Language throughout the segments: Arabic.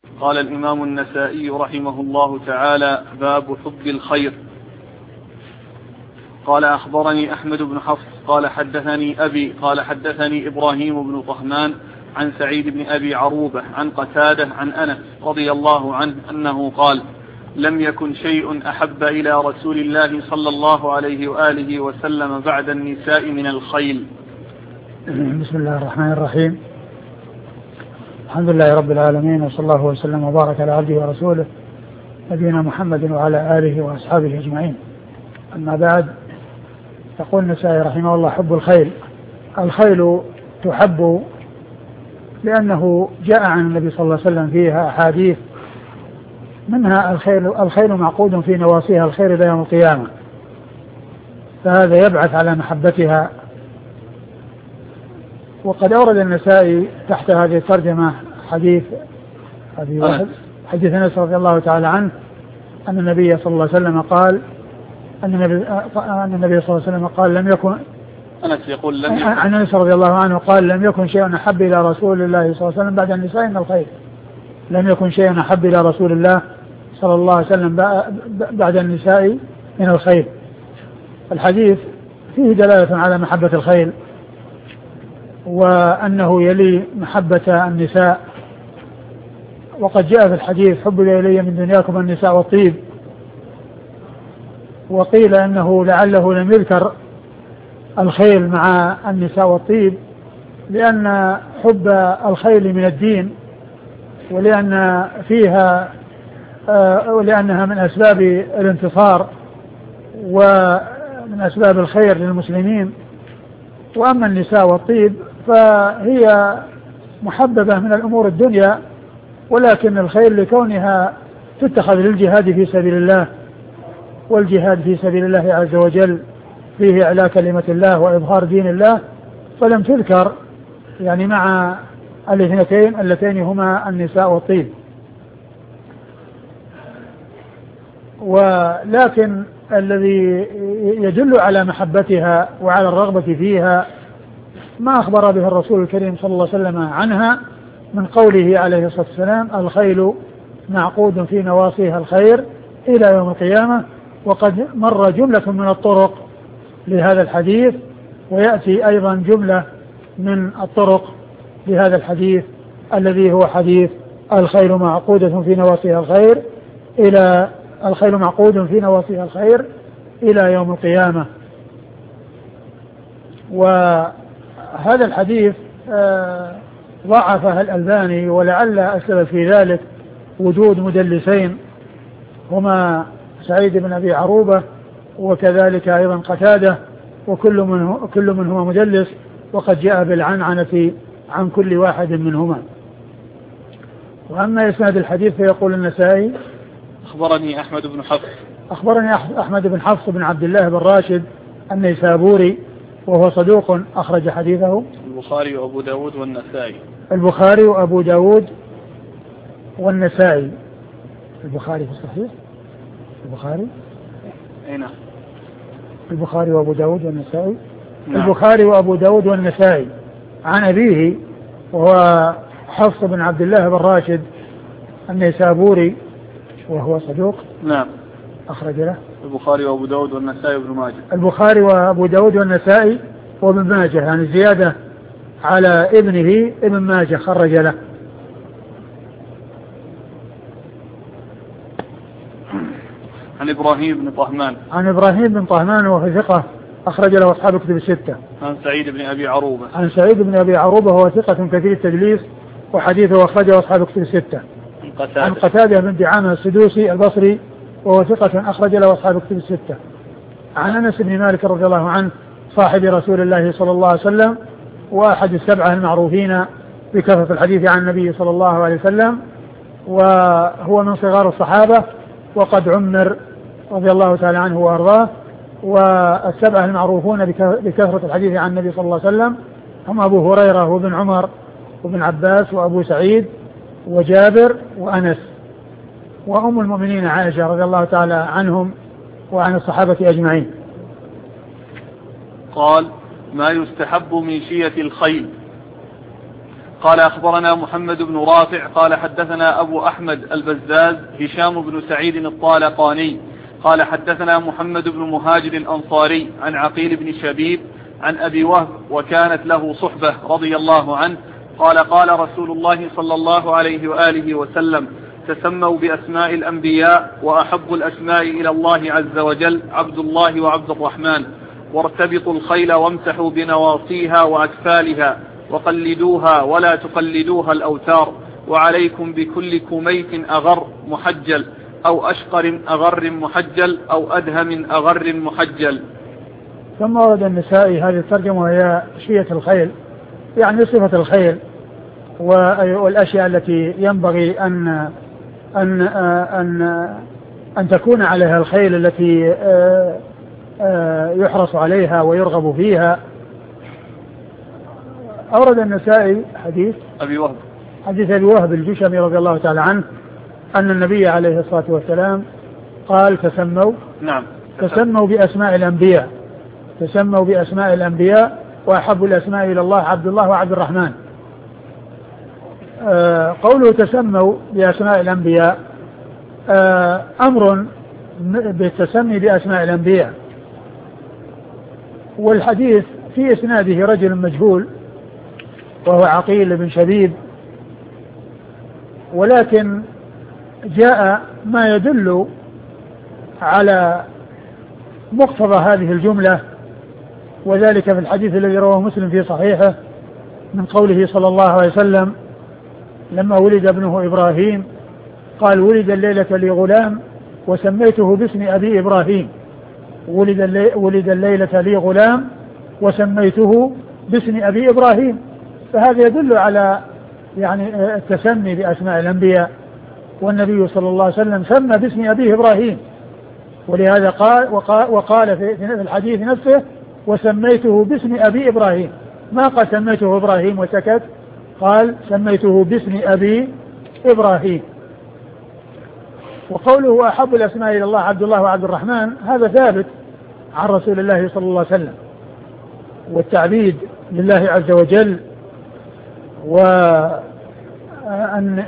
قال الإمام النسائي رحمه الله تعالى: باب حب الخير. قال: أخبرني أحمد بن حفص قال حدثني أبي قال حدثني إبراهيم بن طهمان عن سعيد بن أبي عروبة عن قتادة عن أنس رضي الله عنه أنه قال: لم يكن شيء أحب إلى رسول الله صلى الله عليه وآله وسلم بعد النساء من الخيل. بسم الله الرحمن الرحيم. الحمد لله رب العالمين، وصلى الله وسلم وبارك على عبده ورسوله نبينا محمد وعلى آله وأصحابه أجمعين. أما بعد، يقول النسائي رحمه الله: حب الخيل. الخيل تحب لأنه جاء عن النبي صلى الله عليه وسلم فيها أحاديث، منها الخيل معقود في نواصيها الخير إلى يوم القيامة، فهذا يبعث على محبتها. وقد أورد النسائي تحت هذه الترجمة حديث أنس رضي الله تعالى عنه أن النبي صلى الله عليه وسلم قال النبي صلى الله عليه وسلم قال: لم يكن عن أنس رضي الله عنه قال: لم يكن شيء أحب إلى رسول الله صلى الله عليه وسلم بعد النساء من الخير. لم يكن شيء أحب إلى رسول الله صلى الله عليه وسلم بعد النساء من الخير. الحديث فيه دلالة على محبة الخيل، وأنه يلي محبة النساء. وقد جاء في الحديث: حب إلي من دنياكم النساء والطيب. وقيل أنه لعله لم يذكر الخيل مع النساء والطيب لأن حب الخيل من الدين، ولأنها من أسباب الانتصار ومن أسباب الخير للمسلمين. وأما النساء والطيب فهي محببة من الأمور الدنيا، ولكن الخيل لكونها تتخذ للجهاد في سبيل الله، والجهاد في سبيل الله عز وجل فيه إعلاء كلمة الله وإظهار دين الله، فلم تذكر يعني مع الاثنتين اللتين هما النساء والطيب. ولكن الذي يدل على محبتها وعلى الرغبة فيها ما أخبر به الرسول الكريم صلى الله عليه وسلم عنها من قوله عليه الصلاة والسلام: الخيل معقود في نواصيها الخير إلى يوم القيامة. وقد مر جملة من الطرق لهذا الحديث، ويأتي أيضا جملة من الطرق لهذا الحديث الذي هو حديث الخيل معقود في نواصيها الخير إلى يوم القيامة. وهذا الحديث ضعفه الألباني، ولعل السبب في ذلك وجود مدلسين هما سعيد بن أبي عروبة وكذلك أيضا قتادة، وكل منهما مدلس، وقد جاء بالعنعنة عن كل واحد منهما. وأما إسناد الحديث فيقول النسائي: أخبرني أحمد بن حفص بن عبد الله بن راشد النيسابوري، وهو صدوق أخرج حديثه البخاري وأبو داود والنسائي. البخاري في الصحيح، أين؟ البخاري وأبو داود والنسائي. نعم. البخاري وأبو داود والنسائي عن أبيه وهو حفص بن عبد الله بن راشد النيسابوري، وهو صدوق. نعم. أخرج له البخاري وأبو داود والنسائي وابن ماجه. البخاري وأبو داود والنسائي وابن ماجه، يعني زيادة على ابنه ابن ماجه خرج له. عن إبراهيم بن طهمان وهو ثقة أخرج له أصحاب كتب الستة. عن سعيد بن أبي عروبة وهو ثقة كثير التدليس، وحديثه أخرجه أصحاب كتب الستة. عن قتادة بن دعامة السدوسي البصري وهو ثقة أخرج له أصحاب كتب الستة. عن أنس بن مالك رضي الله عنه صاحب رسول الله صلى الله عليه وسلم، وأحد السبعة المعروفين بكثرة الحديث عن النبي صلى الله عليه وسلم، وهو من صغار الصحابة، وقد عمر رضي الله تعالى عنه وأرضاه. والسبعة المعروفون بكثرة الحديث عن النبي صلى الله عليه وسلم هم أبو هريرة وابن عمر وابن عباس وأبو سعيد وجابر وأنس، وأم المؤمنين عائشة رضي الله تعالى عنهم وعن الصحابة أجمعين. قال: ما يستحب من شية الخيل. قال أخبرنا محمد بن رافع قال حدثنا أبو أحمد البزاز هشام بن سعيد الطالقاني قال حدثنا محمد بن مهاجر الأنصاري عن عقيل بن شبيب عن أبي وهب وكانت له صحبة رضي الله عنه قال قال رسول الله صلى الله عليه وآله وسلم تسموا بأسماء الأنبياء وأحب الأسماء إلى الله عز وجل عبد الله وعبد الرحمن وارتبطوا الخيل وامسحوا بنواصيها وأكفالها وقلدوها ولا تقلدوها الأوتار وعليكم بكل كميت أغر محجل أو أشقر أغر محجل أو أدهم أغر محجل. ثم ورد النسائي هذه الترجمة وهي شية الخيل يعني صفة الخيل والأشياء التي ينبغي أن تكون عليها الخيل التي يحرص عليها ويرغب فيها. أورد النسائي حديث أبي وهب الجشمي رضي الله تعالى عنه أن النبي عليه الصلاة والسلام قال تسموا بأسماء الأنبياء وأحب الأسماء إلى الله عبد الله وعبد الرحمن. قوله تسموا بأسماء الأنبياء أمر بالتسمي بأسماء الأنبياء، والحديث في إسناده رجل مجهول وهو عقيل بن شبيب، ولكن جاء ما يدل على مقتضى هذه الجملة، وذلك في الحديث الذي رواه مسلم في صحيحه من قوله صلى الله عليه وسلم لما ولد ابنه إبراهيم قال ولد الليلة لي غلام وسميته باسم أبي إبراهيم. ولد الليلة لي غلام وسميته باسم أبي إبراهيم. فهذا يدل على يعني التسمي بأسماء الأنبياء، والنبي صلى الله عليه وسلم سمى باسم أبيه إبراهيم، ولهذا وقال في الحديث نفسه وسميته باسم أبي إبراهيم، ما قال سميته إبراهيم وسكت، قال سميته باسم أبي إبراهيم. وقوله أحب الأسماء إلى الله عبد الله وعبد الرحمن هذا ثابت عن رسول الله صلى الله عليه وسلم، والتعبيد لله عز وجل وأن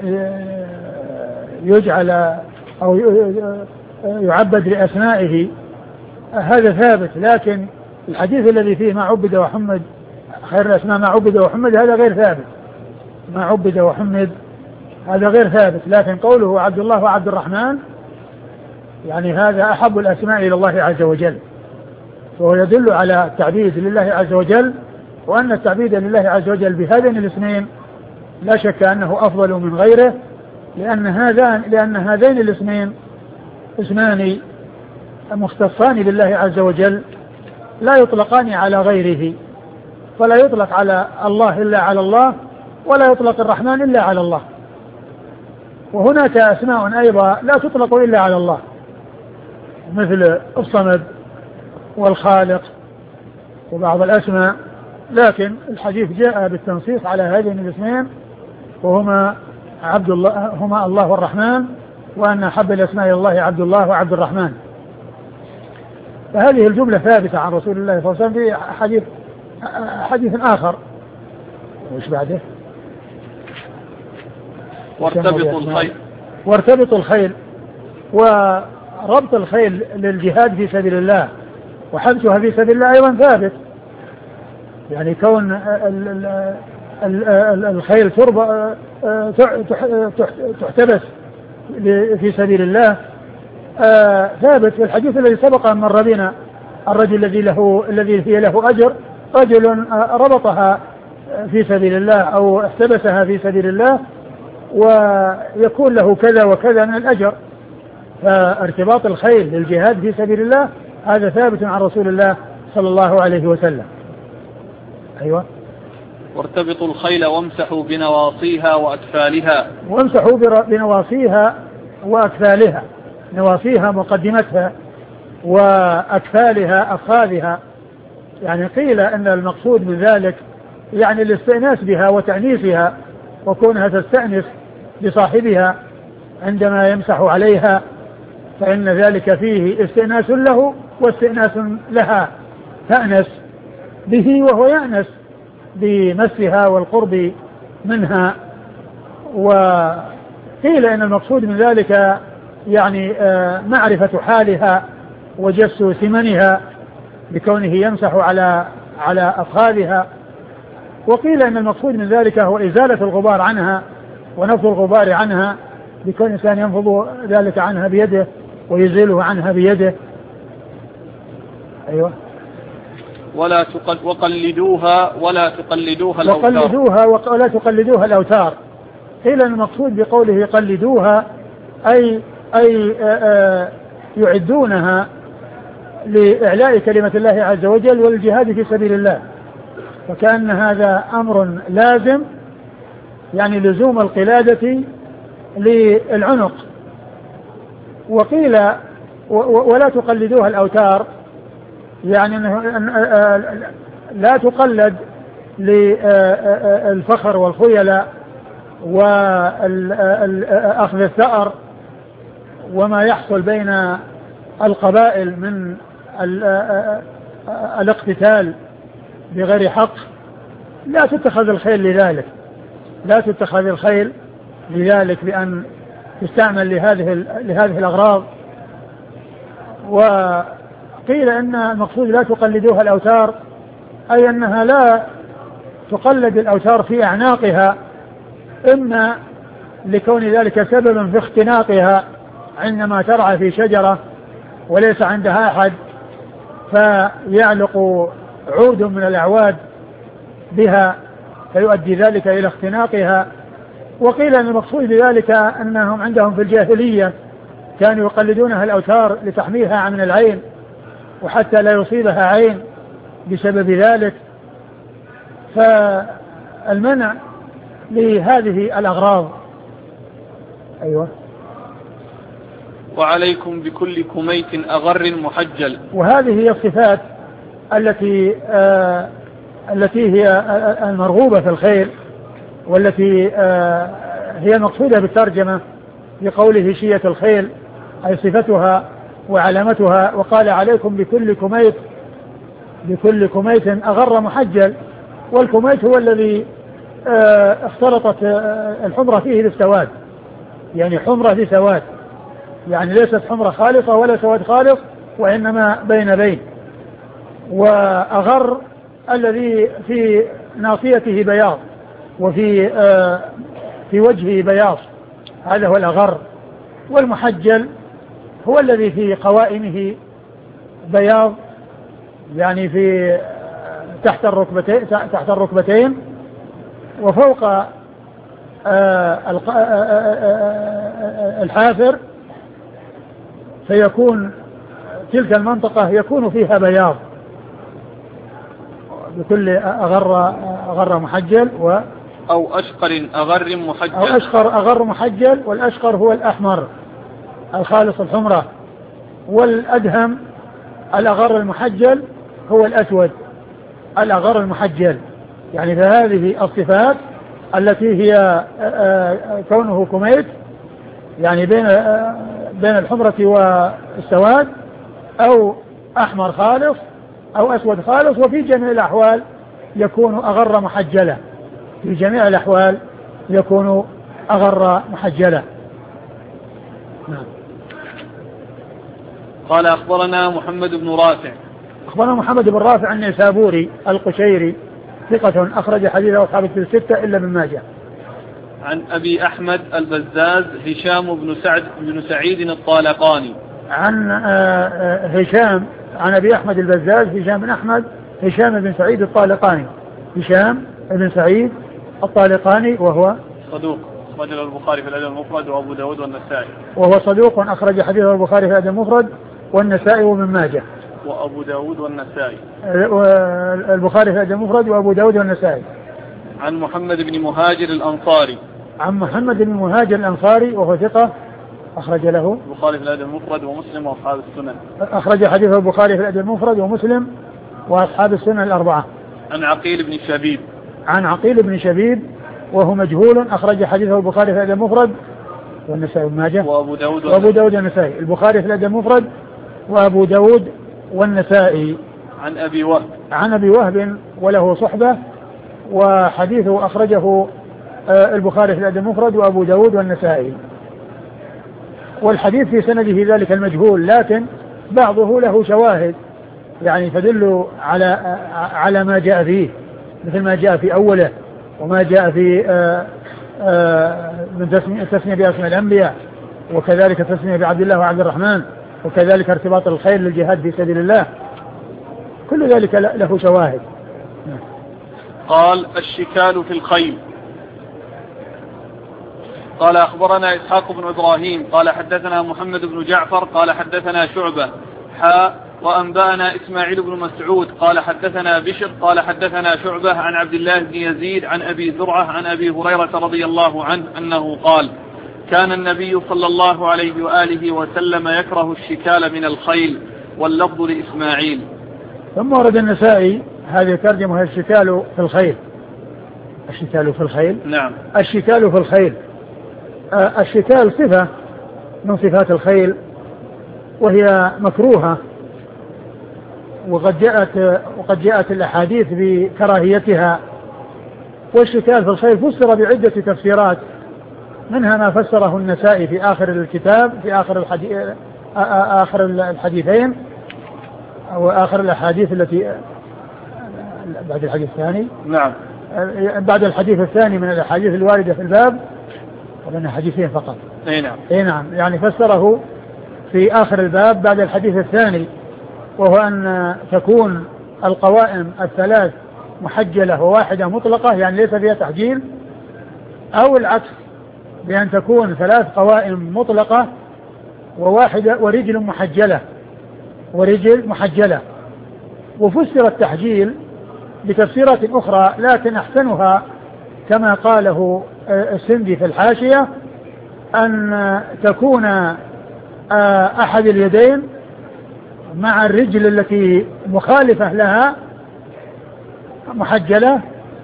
يجعل أو يعبد لأسمائه هذا ثابت، لكن الحديث الذي فيه ما عبد وحمد خير الأسماء ما عبد وحمد هذا غير ثابت، ما عبد وحمد هذا غير ثابت. لكن قوله عبد الله وعبد الرحمن يعني هذا أحب الأسماء إلى الله عز وجل، وهو يدل على التعبيد لله عز وجل، وأن التعبيد لله عز وجل بهذين الاسمين لا شك أنه أفضل من غيره، لأن هذين الاسمين اسمان مختصان بالله عز وجل لا يطلقان على غيره، فلا يطلق على الله إلا على الله، ولا يطلق الرحمن إلا على الله. وهناك أسماء أيضا لا تطلق إلا على الله مثل الصمد والخالق وبعض الأسماء، لكن الحديث جاء بالتنصيص على هذين الاسمين وهما هما الله والرحمن، وأن أحب الأسماء إلى الله عبد الله وعبد الرحمن. فهذه الجملة ثابتة عن رسول الله صلى الله عليه وسلم في حديث آخر. وش بعده؟ وارتبط الخيل، وربط الخيل للجهاد في سبيل الله وحبسها في سبيل الله أيضا ثابت، يعني كون الخيل تحتبس في سبيل الله ثابت في الحديث الذي سبق أن مر بنا، الرجل الذي هي له أجر، رجل ربطها في سبيل الله أو احتبسها في سبيل الله ويكون له كذا وكذا من الأجر. فارتباط الخيل للجهاد في سبيل الله هذا ثابت عن رسول الله صلى الله عليه وسلم. أيوة. وارتبطوا الخيل وامسحوا بنواصيها وأكفالها. وامسحوا بنواصيها وأكفالها، نواصيها مقدمتها وأكفالها أفخاذها، يعني قيل أن المقصود من ذلك يعني الاستئناس بها وتأنيسها، وكونها تستأنس بصاحبها عندما يمسح عليها، فإن ذلك فيه استئناس له واستئناس لها، تأنس به وهو يأنس بمسها والقرب منها. وقيل إن المقصود من ذلك يعني معرفة حالها وجس ثمنها بكونه يمسح على أفخاذها. وقيل إن المقصود من ذلك هو إزالة الغبار عنها ونفض الغبار عنها بكون الإنسان ينفض ذلك عنها بيده ويزيله عنها بيده. أيوة. وقلدوها ولا تقلدوها الأوتار. قيل المقصود بقوله قلدوها أي يعدونها لإعلاء كلمة الله عز وجل والجهاد في سبيل الله، فكأن هذا أمر لازم، يعني لزوم القلادة للعنق. وقيل ولا تقلدوها الأوتار، يعني لا تقلد للفخر والخيلاء وأخذ الثأر وما يحصل بين القبائل من الاقتتال بغير حق. لا تتخذ الخيل لذلك بأن تستعمل لهذه الأغراض. وقيل إن المقصود لا تقلدوها الأوتار، أي أنها لا تقلد الأوتار في أعناقها، إما لكون ذلك سببا في اختناقها عندما ترعى في شجرة وليس عندها أحد فيعلق عود من الأعواد بها فيؤدي ذلك إلى اختناقها. وقيل أن المقصود بذلك أنهم عندهم في الجاهلية كانوا يقلدونها الأوتار لتحميها من العين وحتى لا يصيبها عين بسبب ذلك. فالمنع لهذه الأغراض. أيوة. وعليكم بكل كميت أغر محجل. وهذه هي الصفات التي هي المرغوبة في الخير، والتي هي مقصودة بالترجمة بقوله شية الخيل، أي صفتها وعلامتها. وقال عليكم بكل كميت أغر محجل. والكميت هو الذي اختلطت الحمرة فيه بالسواد، يعني حمرة في سواد، يعني ليست حمرة خالصة ولا سواد خالص، وإنما بين. وأغر الذي في ناصيته بياض وفي في وجهه بياض، هذا هو الأغر. والمحجل هو الذي في قوائمه بياض، يعني في تحت الركبتين وفوق الحافر، فيكون تلك المنطقة يكون فيها بياض. بكل أغر محجل أو أشقر أغر محجل. أو أشقر أغر محجل. والأشقر هو الأحمر الخالص الحمرة، والأدهم الأغر المحجل هو الأسود الأغر المحجل. يعني فهذه الصفات التي هي كونه كميت، يعني بين الحمرة والسواد، أو أحمر خالص أو أسود خالص. وفي جميع الأحوال يكون أغر محجلة، في جميع الأحوال يكون أغر محجلة. نعم. قال أخبرنا محمد بن رافع. أخبرنا محمد بن رافع النيسابوري القشيري ثقة أخرج حديثه أصحاب الكتب الستة إلا ابن ماجه. عن أبي أحمد البزاز هشام بن سعيد الطالقاني. عن هشام عن أبي أحمد البزاز هشام بن أحمد هشام بن سعيد الطالقاني. هشام بن سعيد الطالقاني وهو صدوق أخرج له البخاري في الأدب المفرد وأبو داود والنسائي. وهو صدوق أخرج حديثه البخاري في الأدب المفرد والنسائي وابن ماجه. وأبو داود والنسائي. البخاري في الأدب المفرد وأبو داود والنسائي. عن محمد بن مهاجر الأنصاري. عن محمد بن مهاجر الأنصاري وهو ثقة أخرج له البخاري في الأدب المفرد ومسلم وأصحاب السنن. أخرج حديثه البخاري في الأدب المفرد ومسلم وأصحاب السنن الأربعة. عن عقيل بن شبيب. عن عقيل بن شبيب وهو مجهول أخرج حديثه البخاري في الأدب المفرد والنسائي وابن ماجه وأبو داود والنسائي. البخاري في الأدب المفرد وأبو داود والنسائي. عن أبي وهب. عن أبي وهب وله صحبة، وحديثه أخرجه البخاري في الأدب المفرد وأبو داود والنسائي. والحديث في سنده ذلك المجهول، لكن بعضه له شواهد يعني تدل على ما جاء فيه، مثل ما جاء في أوله وما جاء في من التسمية بأسماء الأنبياء، وكذلك التسمية بعبد الله وعبد الرحمن، وكذلك ارتباط الخير للجهاد في سبيل الله، كل ذلك له شواهد. قال الشكال في الخيل. قال أخبرنا إسحاق بن إبراهيم قال حدثنا محمد بن جعفر قال حدثنا شعبة وأنبأنا إسماعيل بن مسعود قال حدثنا بشر قال حدثنا شعبة عن عبد الله بن يزيد عن أبي زرعة عن أبي هريرة رضي الله عنه أنه قال كان النبي صلى الله عليه وآله وسلم يكره الشكال من الخيل، واللفظ لإسماعيل. ثم ورد النسائي هذه ترجمة الشكال في الخيل. الشكال في الخيل، نعم. الشكال في الخيل، الشكال صفة من صفات الخيل وهي مكروهة، وقد جاءت الأحاديث بكراهيتها. والشكال في الخيل فسر بعدة تفسيرات، منها ما فسره النسائي في آخر الكتاب في آخر الحديثين أو آخر الأحاديث التي بعد الحديث الثاني، نعم، بعد الحديث الثاني من الأحاديث الواردة في الباب، ومن حديثين فقط. نعم. نعم، يعني فسره في آخر الباب بعد الحديث الثاني، وهو أن تكون القوائم الثلاث محجلة وواحدة مطلقة، يعني ليس فيها تحجيل، أو العكس بأن تكون ثلاث قوائم مطلقة وواحدة ورجل محجلة. وفسر التحجيل بتفسيرات أخرى، لكن أحسنها كما قاله السندي في الحاشية أن تكون أحد اليدين مع الرجل التي مخالفة لها محجلة،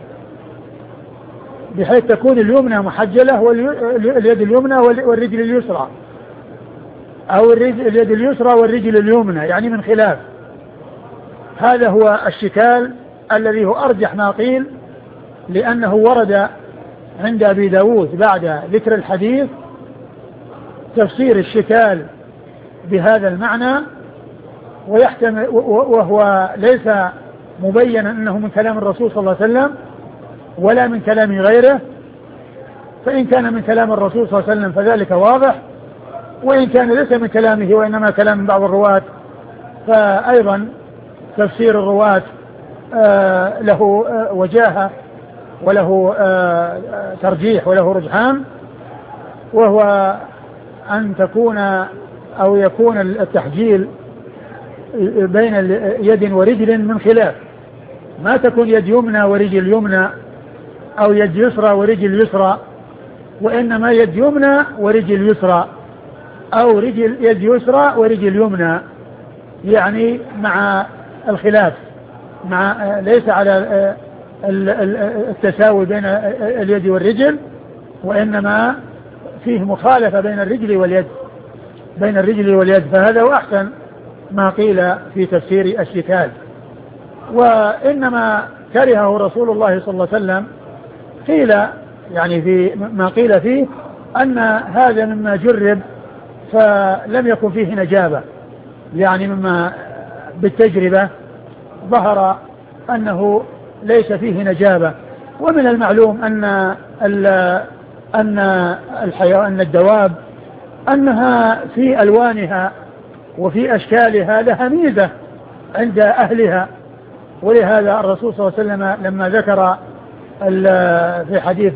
بحيث تكون اليمنى محجلة واليد اليمنى والرجل اليسرى، أو اليد اليسرى والرجل اليمنى، يعني من خلاف. هذا هو الشكال الذي هو أرجح ما قيل، لأنه ورد عند أبي داود بعد ذكر الحديث تفسير الشكال بهذا المعنى، وهو ليس مبينا أنه من كلام الرسول صلى الله عليه وسلم ولا من كلام غيره، فإن كان من كلام الرسول صلى الله عليه وسلم فذلك واضح، وإن كان ليس من كلامه وإنما كلام بعض الرواة فأيضا تفسير الرواة له وجاهة وله ترجيح وله رجحان، وهو أن تكون أو يكون التحجيل بين يد ورجل من خلاف، ما تكون يد يمنى ورجل يمنى أو يد يسرى ورجل يسرى، وإنما يد يمنى ورجل يسرى أو يد يسرى ورجل يمنى، يعني مع الخلاف، مع ليس على التساوي بين اليد والرجل، وإنما فيه مخالفة بين الرجل واليد، فهذا هو أحسن ما قيل في تفسير الشكال. وإنما كرهه رسول الله صلى الله عليه وسلم قيل يعني في ما قيل فيه أن هذا مما جرب فلم يكن فيه نجابة، يعني مما بالتجربة ظهر أنه ليس فيه نجابة. ومن المعلوم أن الدواب أنها في ألوانها وفي أشكالها لها ميزة عند أهلها، ولهذا الرسول صلى الله عليه وسلم لما ذكر في حديث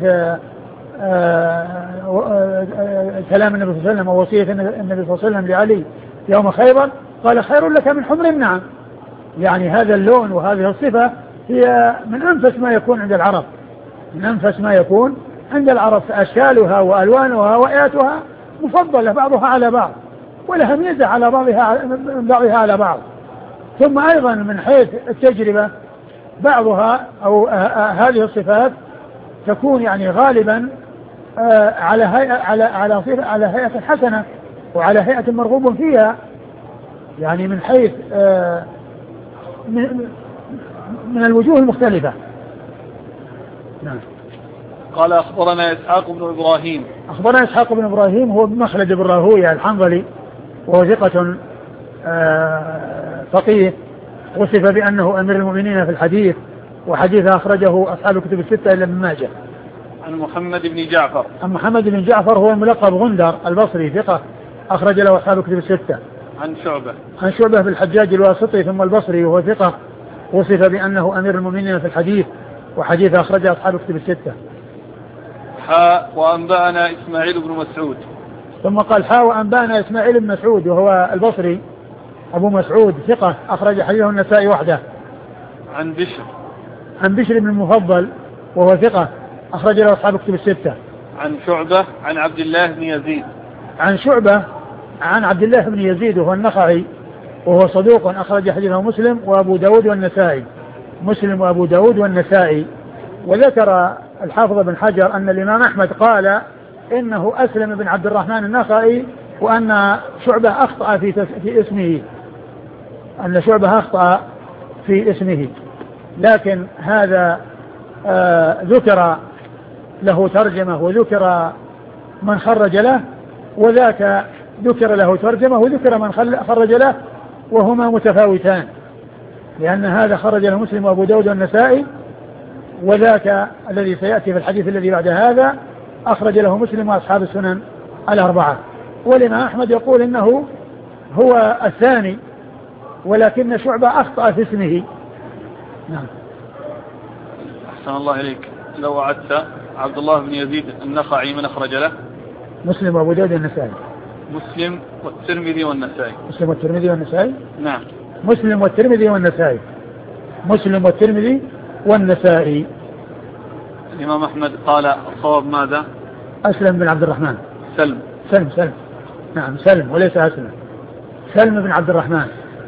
كلام النبي صلى الله عليه وسلم ووصية النبي صلى الله عليه وسلم لعلي يوم خيبر قال خير لك من حمر النعم، يعني هذا اللون وهذه الصفة هي من أنفس ما يكون عند العرب، فأشكالها وألوانها وآياتها مفضلة بعضها على بعض، ولها ميزة على بعضها على بعض. ثم أيضا من حيث التجربة بعضها أو هذه الصفات تكون يعني غالبا على هيئة حسنة وعلى هيئة مرغوب فيها، يعني من حيث من الوجوه المختلفة. نعم. قال أخبرنا إسحاق بن إبراهيم. أخبرنا إسحاق بن إبراهيم هو بن مخلد بن راهويه الحنظلي، وهو ثقة فقيه، وصف بأنه أمير المؤمنين في الحديث، وحديث أخرجه أصحاب الكتب الستة إلا ابن ماجه. عن محمد بن جعفر. عن محمد بن جعفر هو الملقب غندر البصري ثقة أخرج له أصحاب الكتب الستة. عن شعبة. عن شعبة بالحجاج الواسطي ثم البصري، وهو ثقة وصف بأنه أمير المؤمنين في الحديث، وحديث أخرجه أصحاب الكتب الستة. وأنبأنا إسماعيل بن مسعود. ثم قال وأنبأنا إسماعيل بن مسعود وهو البصري أبو مسعود ثقة أخرج حديثه النسائي وحده. عن بشر. عن بشر بن المفضل وهو ثقة أخرج له أصحاب الكتب الستة. عن شعبة عن عبد الله بن يزيد. عن شعبة عن عبد الله بن يزيد وهو النخعي، وهو صدوق أخرج حديثه مسلم وأبو داود والنسائي. مسلم وأبو داود والنسائي. وذكر الحافظ بن حجر أن الإمام أحمد قال إنه أسلم بن عبد الرحمن النخعي، وأن شعبة أخطأ في اسمه، أن شعبة أخطأ في اسمه، لكن هذا ذكر له ترجمة وذكر من خرج له، وذاك ذكر له ترجمة وذكر من خرج له، وهما متفاوتان، لأن هذا خرج له مسلم وأبو داود والنسائي، وذاك الذي سيأتي في الحديث الذي بعد هذا أخرج له مسلم وأصحاب السنن الأربعة. والإمام أحمد يقول إنه هو الثاني، ولكن شعبة أخطأ في اسمه. نعم. أحسن الله إليك. لو أعدت عبد الله بن يزيد النخعي من أخرج له؟ مسلم وأبو داود والنسائي. مسلم والترمذي والنسائي. مسلم والترمذي والنسائي. نعم. مسلم والترمذي والنسائي. مسلم والترمذي والنسائي. الإمام أحمد قال الصواب ماذا؟ أسلم بن عبد الرحمن. سلم. نعم سلم وليس أسلم. سلم بن عبد الرحمن.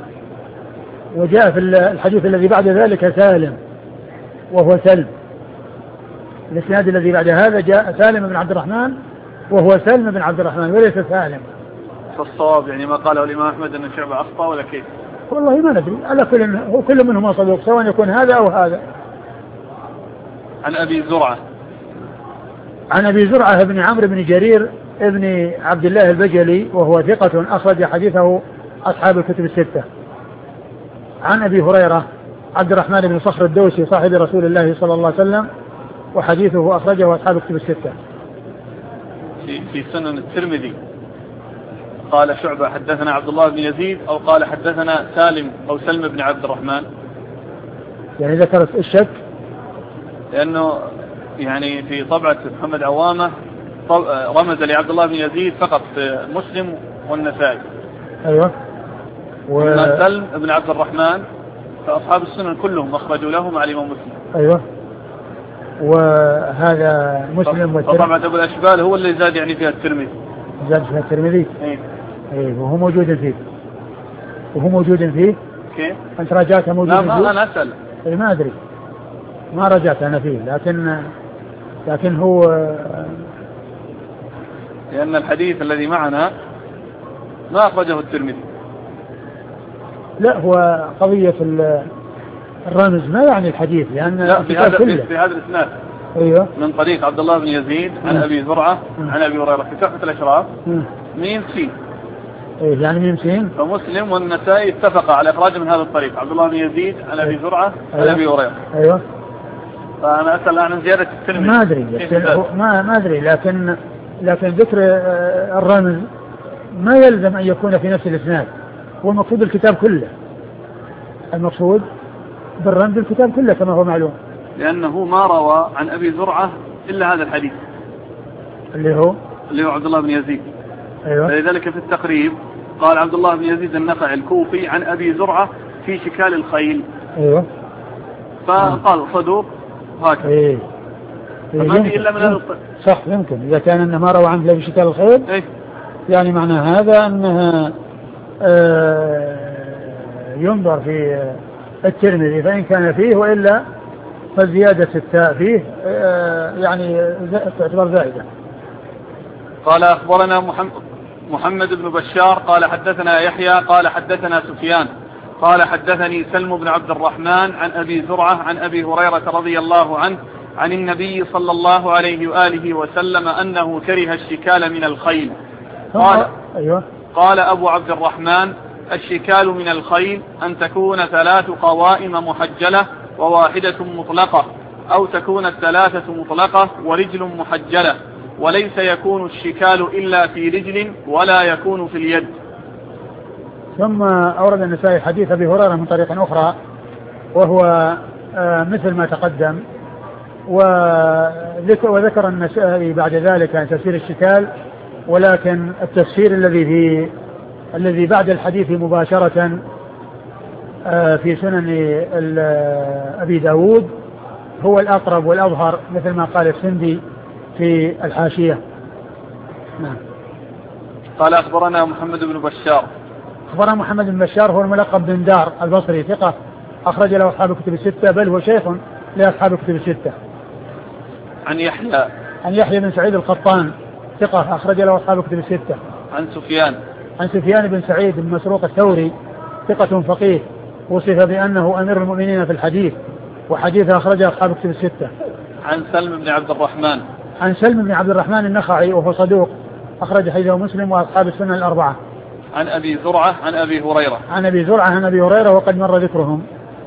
وجاء في الحديث الذي بعد ذلك سالم وهو سلم. الإسناد الذي بعد هذا جاء سالم بن عبد الرحمن وهو سلم بن عبد الرحمن وليس سالم. فالصواب يعني ما قاله الإمام أحمد أن شعبة أخطأ ولا كيف؟ والله ما ندري، على كل منهما صدوق، سواء يكون هذا أو هذا. عن أبي زرعة. عن أبي زرعة بن عمرو بن جرير ابن عبد الله البجلي، وهو ثقة أخرج حديثه أصحاب الكتب الستة. عن أبي هريرة عبد الرحمن بن صخر الدوسي صاحب رسول الله صلى الله عليه وسلم، وحديثه أخرجه أصحاب الكتب الستة. في سنن الترمذي قال شعبة حدثنا عبد الله بن يزيد، أو قال حدثنا سالم أو سلم بن عبد الرحمن، يعني ذكرت الشك، لأنه يعني في طبعة محمد عوامة رمز لعبد الله بن يزيد فقط في مسلم والنسائي. أيوة. سلم بن عبد الرحمن فأصحاب السنن كلهم أخرجوا له مع الإمام مسلم. أيوة. وهذا مسلم والترمذي. طبعا أبو الأشبال هو اللي زاد يعني فيها الترمذي. زاد فيها الترمذي. أي وهو موجود فيه. كيف؟ أنت راجعت موجود فيه؟ لا ما أنا أسأل. ما أدري، ما رجعت أنا فيه، لكن هو لأن الحديث الذي معنا ما أخرجه الترمذي. لا، هو قضية الرمز ما يعني الحديث، لأن لا في هذا الإسناد. أيوة. من طريق عبد الله بن يزيد عن أبي زرعة عن أبي هريرة في تحفة الأشراف ميم سين. إيه يعني ميم سين. فمسلم والنسائي اتفق على إخراجه من هذا الطريق، عبد الله بن يزيد عن أبي زرعة عن أبي هريرة. أيوة. فأنا أسأل عن زيادة الترمذي. ما أدري، ما أدري، لكن ذكر الرمز ما يلزم أن يكون في نفس الإسناد، والمقصود الكتاب كله، المقصود بالرمز الكتاب كله كما هو معلوم، لأنه ما روى عن أبي زرعة إلا هذا الحديث اللي هو عبد الله بن يزيد. أيوة. فلذلك في التقريب قال عبد الله بن يزيد النخعي الكوفي عن أبي زرعة في شكال الخيل. أيوة. فقال صدوق هكذا. إيه. فما في إلا من هذا الطريق. صح، يمكن إذا كان أنه ما روى عنه في شكال الخيل. إيه؟ يعني معنى هذا أنها ينظر في الترمذي فإن كان فيه، وإلا فزيادة التاء فيه يعني تعتبر زائدة. قال أخبرنا محمد بن بشار قال حدثنا يحيى قال حدثنا سفيان قال حدثني سلم بن عبد الرحمن عن أبي زرعة عن أبي هريرة رضي الله عنه عن النبي صلى الله عليه وآله وسلم أنه كره الشكال من الخيل. قال أبو عبد الرحمن: الشكال من الخيل أن تكون 3 قوائم محجلة وواحدة مطلقة، أو تكون 3 مطلقة ورجل محجلة، وليس يكون الشكال إلا في رجل ولا يكون في اليد. ثم أورد النسائي حديث أبي هريرة من طريق أخرى وهو مثل ما تقدم، وذكر النسائي بعد ذلك عن تفسير الشكال، ولكن التفسير الذي بعد الحديث مباشرة في سنن أبي داود هو الأقرب والأظهر، مثل ما قال السندي في الحاشية. نعم. قال أخبرنا محمد بن بشار. أخبرنا محمد بن بشار هو الملقب بن دار البصري، ثقة أخرج له أصحاب الكتب الستة، بل هو شيخ لأصحاب الكتب الستة. عن يحيى بن سعيد القطان، ثقة أخرج له أصحاب الكتب الستة. عن سفيان بن سعيد بن مسروق الثوري، ثقة فقيه، وصف بأنه أمير المؤمنين في الحديث، وحديثه أخرجه أصحاب الكتب الستة. عن سلم بن عبد الرحمن النخعي وهو صدوق، أخرج حديثه مسلم وأصحاب السنن الأربعة. عن أبي زرعة عن أبي هريرة وقد مر ذكرهم.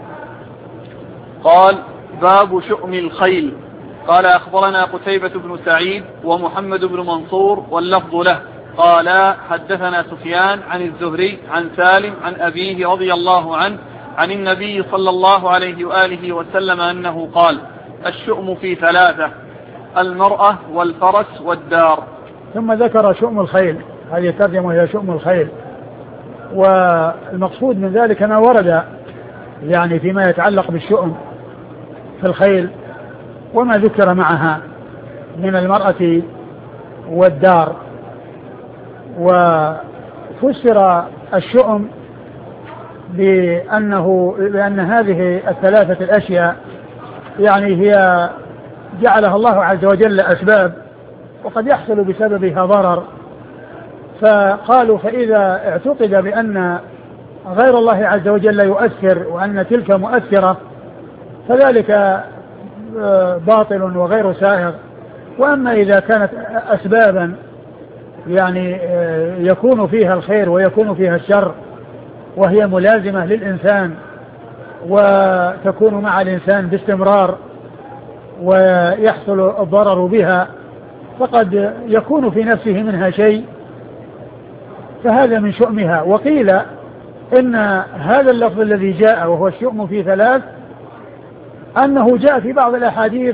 قال: باب شؤم الخيل. قال: أخبرنا قتيبة بن سعيد ومحمد بن منصور واللفظ له قال: حدثنا سفيان عن الزهري عن سالم عن أبيه رضي الله عنه عن النبي صلى الله عليه وآله وسلم أنه قال: الشؤم في 3: المرأة والفرس والدار. ثم ذكر شؤم الخيل، هذه ترجمة إلى شؤم الخيل، والمقصود من ذلك ما ورد يعني فيما يتعلق بالشؤم في الخيل وما ذكر معها من المرأة والدار. وفسر الشؤم بأن هذه 3 الأشياء يعني هي جعلها الله عز وجل أسباب، وقد يحصل بسببها ضرر، فقالوا فإذا اعتقد بأن غير الله عز وجل يؤثر وأن تلك مؤثرة فذلك باطل وغير سائغ. وأما إذا كانت أسبابا يعني يكون فيها الخير ويكون فيها الشر، وهي ملازمة للإنسان وتكون مع الإنسان باستمرار ويحصل الضرر بها، فقد يكون في نفسه منها شيء، فهذا من شؤمها. وقيل إن هذا اللفظ الذي جاء وهو الشؤم في 3 أنه جاء في بعض الأحاديث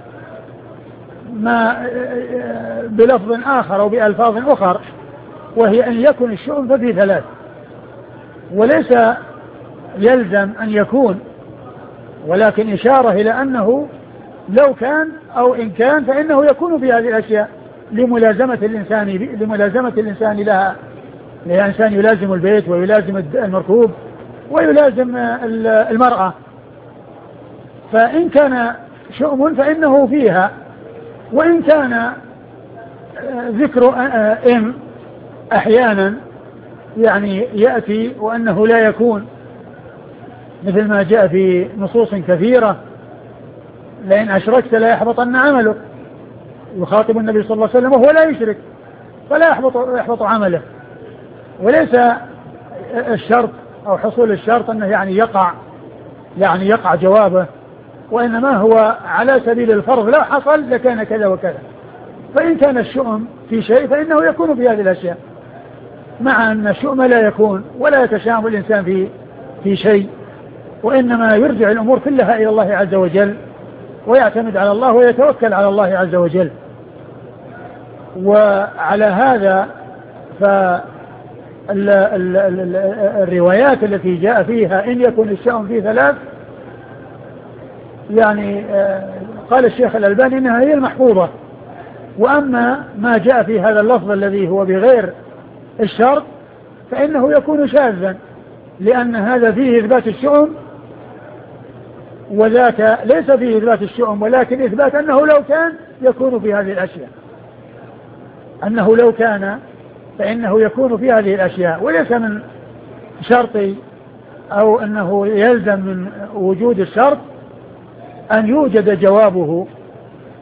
ما بلفظ آخر أو بألفاظ أخر، وهي أن يكون الشؤم ففي 3، وليس يلزم أن يكون، ولكن إشارة إلى أنه لو كان أو إن كان فإنه يكون في هذه الأشياء لملازمة الإنسان لها، الإنسان يلازم البيت ويلازم المركوب ويلازم المرأة، فإن كان شؤم فإنه فيها. وإن كان ذكر إن أحيانا يعني يأتي وأنه لا يكون، مثل ما جاء في نصوص كثيرة: لئن أشركت لا يحبطن عملك، يخاطب النبي صلى الله عليه وسلم وهو لا يشرك فلا يحبط عمله. وليس الشرط أو حصول الشرط أنه يعني يقع جوابه، وإنما هو على سبيل الفرض، لو حصل لكان كذا وكذا. فإن كان الشؤم في شيء فإنه يكون في هذه الأشياء، مع أن الشؤم لا يكون ولا يتشائم الإنسان في شيء، وإنما يرجع الأمور كلها إلى الله عز وجل ويعتمد على الله ويتوكل على الله عز وجل. وعلى هذا الروايات التي جاء فيها إن يكون الشؤم في 3 يعني قال الشيخ الألباني إنها هي المحفوظة. وأما ما جاء في هذا اللفظ الذي هو بغير الشرط فإنه يكون شاذا، لأن هذا فيه إثبات الشؤم وذاك ليس فيه إثبات الشؤم، ولكن إثبات أنه لو كان يكون في هذه الأشياء، أنه لو كان فإنه يكون في هذه الأشياء، وليس من شرط أو أنه يلزم من وجود الشرط أن يوجد جوابه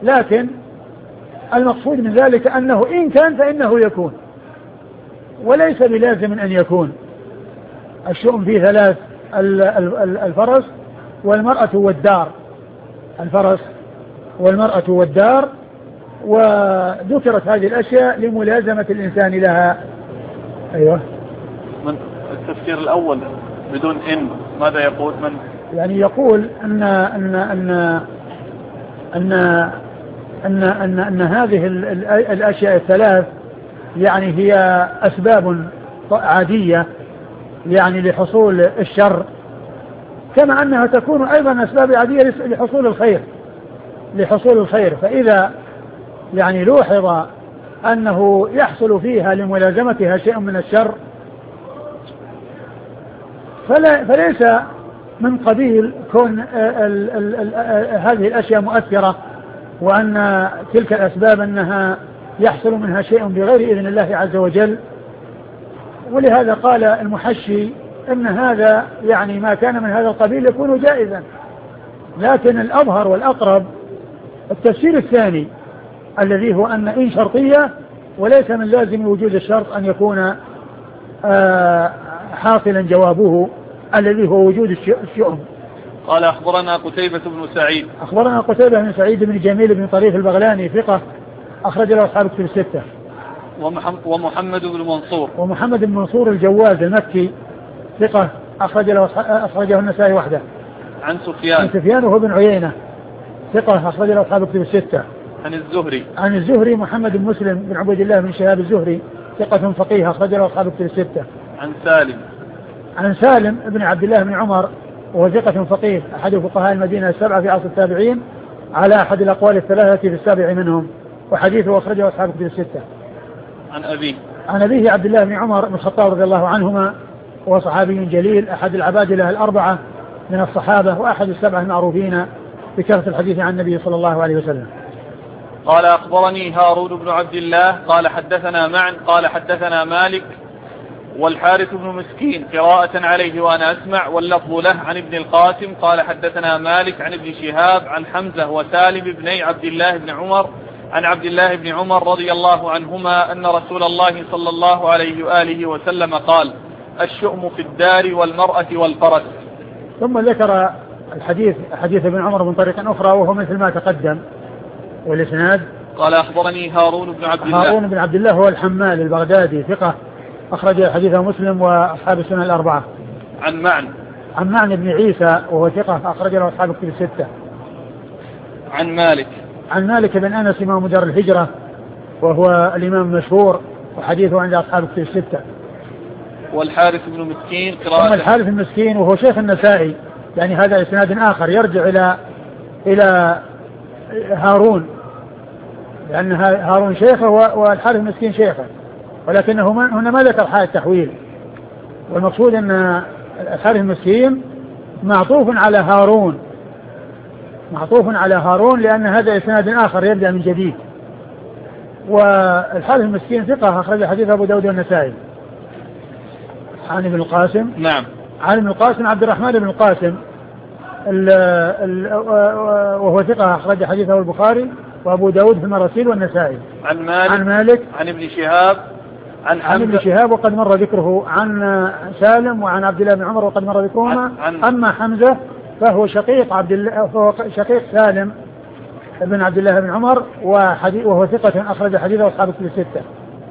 لكن المقصود من ذلك أنه إن كان فإنه يكون، وليس بلازم أن يكون. الشؤم فيه ثلاث: الفرس والمرأة والدار، الفرس والمرأة والدار، وذكرت هذه الأشياء لملازمة الإنسان لها. أيوة. من التفسير الأول بدون إن ماذا يقول؟ من يعني يقول أن هذه الأشياء الثلاث يعني هي أسباب عادية يعني لحصول الشر، كما أنها تكون أيضا أسباب عادية لحصول الخير. فإذا يعني لوحظ أنه يحصل فيها لملازمتها شيء من الشر فليس من قبيل كون هذه الأشياء مؤثرة، وأن تلك الأسباب أنها يحصل منها شيء بغير إذن الله عز وجل. ولهذا قال المحشي أن هذا يعني ما كان من هذا القبيل يكون جائزا، لكن الأظهر والأقرب التفسير الثاني الذي هو أن إن شرطية وليس من لازم وجود الشرط أن يكون حاصلا جوابه الذي هو وجود الشؤم. قال أخبرنا قتيبة بن سعيد. أخبرنا قتيبة بن سعيد بن جميل بن طريف البغلاني ثقة أخرج له أصحاب الكتب الستة. ومحمد بن منصور. ومحمد بن منصور الجواز المكي ثقة أخرجه النسائي وحده. عن سفيان. عن سفيان وهو بن عيينة ثقة أخرج له أصحاب الكتب الستة. عن الزهري محمد بن مسلم بن عبيد الله بن شهاب الزهري ثقة فقيه أخرج له أصحاب الكتب الستة. عن سالم بن عبد الله بن عمر وهو ثقة فقيه أحد فقهاء المدينة السبعة في عصر التابعين على أحد الأقوال الثلاثة في السابع منهم، وحديثه أخرجه أصحاب الكتب الستة. عن أبيه عبد الله بن عمر بن الخطاب رضي الله عنهما، وهو صحابي جليل أحد العبادلة الأربعة من الصحابة وأحد السبعة المعروفين بكثرة الحديث عن النبي صلى الله عليه وسلم. قال أخبرني هارون بن عبد الله قال حدثنا معن قال حدثنا مالك والحارث بن مسكين قراءة عليه وأنا أسمع، واللفظ له عن ابن القاسم قال حدثنا مالك عن ابن شهاب عن حمزة وسالم بن عبد الله بن عمر عن عبد الله بن عمر رضي الله عنهما أن رسول الله صلى الله عليه وآله وسلم قال: الشؤم في الدار والمرأة والفرس. ثم ذكر حديث ابن عمر من طريق أخرى وهو مثل ما تقدم، والإسناد قال أخبرني هارون بن عبد الله هو الحمال البغدادي ثقة أخرج حديثه مسلم وأصحاب السنن الأربعة. عن معن بن عيسى وهو ثقة أخرج له أصحاب الكتب الستة. عن مالك بن أنس إمام دار الهجرة وهو الإمام المشهور وحديثه عند أصحاب الكتب الستة. والحارث بن مسكين الحارث بن مسكين وهو شيخ النسائي، يعني هذا إسناد آخر يرجع إلى هارون، لأن هارون شيخه والحارث بن مسكين شيخه، ولكنه هنا ما ذكر حال التحويل، والمقصود أن الحارث بن مسكين معطوف على هارون لأن هذا إسناد آخر يبدأ من جديد. والحارث بن مسكين ثقة أخرج حديث أبو داود والنسائي. عن ابن القاسم عن ابن القاسم عبد الرحمن بن القاسم وهو ثقة أخرج حديثه البخاري وأبو داود في المراسيل والنسائي. عن مالك عن ابن شهاب عن ابن شهاب وقد مر ذكره. عن سالم وعن عبد الله بن عمر وقد مر ذكرهما. أما حمزة فهو شقيق سالم بن عبد الله بن عمر وهو ثقة أخرج حديثه أصحاب الكتب الستة.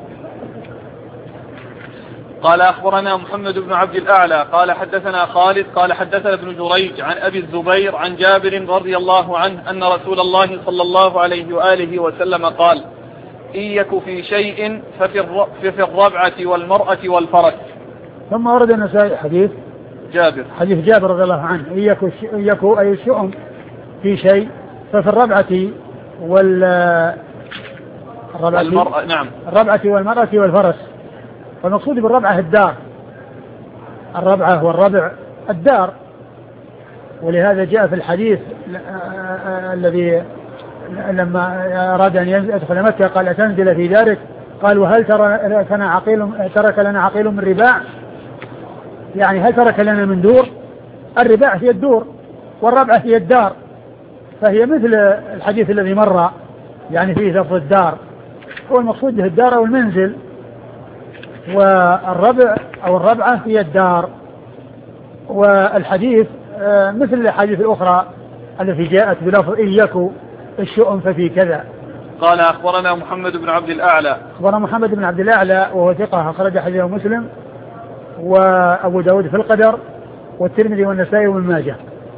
قال أخبرنا محمد بن عبد الأعلى قال حدثنا خالد قال حدثنا ابن جريج عن أبي الزبير عن جابر رضي الله عنه أن رسول الله صلى الله عليه وآله وسلم قال: إن يك في شيء ففي الربعة والمرأة والفرس. ثم ورد النسائي حديث جابر رضي الله عنه: إن يك أي الشؤم في شيء ففي الربعة الربعة والمرأة والفرس. والمقصود بالربعة الدار، الربعة والربع الدار، ولهذا جاء في الحديث الذي لما أراد أن يدخل مكة قال: أتنزل في دارك؟ قال: وهل ترك لنا عقيل من رباع؟ يعني هل ترك لنا من دور؟ الرباع هي الدور والربعة هي الدار، فهي مثل الحديث الذي مر يعني فيه لفظ الدار، هو المقصود به الدار أو المنزل، والربع أو الربعة هي الدار. والحديث مثل الحديث الأخرى التي جاءت بلفظ إن يكو الشؤم ففي كذا. قال أخبرنا محمد بن عبد الأعلى. أخبرنا محمد بن عبد الأعلى وهو ثقة أخرج حديثه مسلم وأبو داود في القدر والترمذي والنسائي وابن ماجه.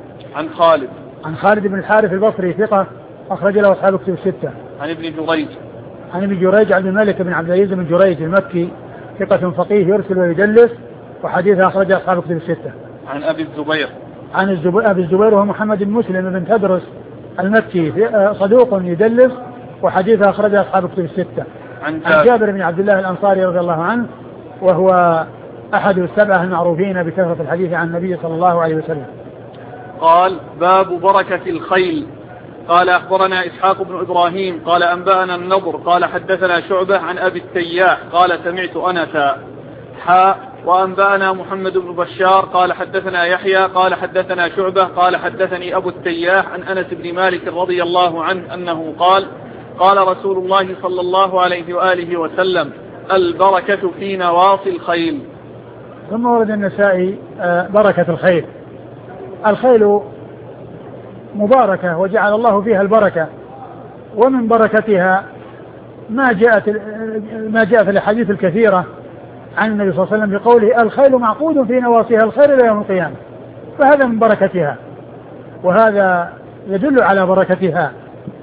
عن خالد بن الحارث البصري ثقة أخرج له أصحاب كتب الستة. عن ابن جريج عبد الملك بن عبد العزيز بن جريج المكي ثقة فقيه يرسل ويدلس وحديثه أخرج أصحاب كتب الستة. عن أبي الزبير. أبي الزبير وهو محمد بن مسلم بن تدرس المكي صدوق يدلس وحديثه أخرج أصحاب كتب الستة. عن جابر بن عبد الله الأنصاري رضي الله عنه وهو أحد السبعة المعروفين بكثرة الحديث عن النبي صلى الله عليه وسلم. قال باب بركة الخيل. قال أخبرنا إسحاق بن إبراهيم قال أنبأنا النضر قال حدثنا شعبة عن أبي التياح قال سمعت أنسا وأنبأنا محمد بن بشار قال حدثنا يحيى قال حدثنا شعبة قال حدثني أبو التياح عن أنس بن مالك رضي الله عنه أنه قال رسول الله صلى الله عليه وآله وسلم البركة في نواصي الخيل. ثم ورد النسائي بركة الخيل. الخيل مباركة وجعل الله فيها البركة، ومن بركتها ما جاء في الحديث الكثيرة عن النبي صلى الله عليه وسلم بقوله الخيل معقود في نواصيها الخير إلى يوم القيامة، فهذا من بركتها وهذا يدل على بركتها.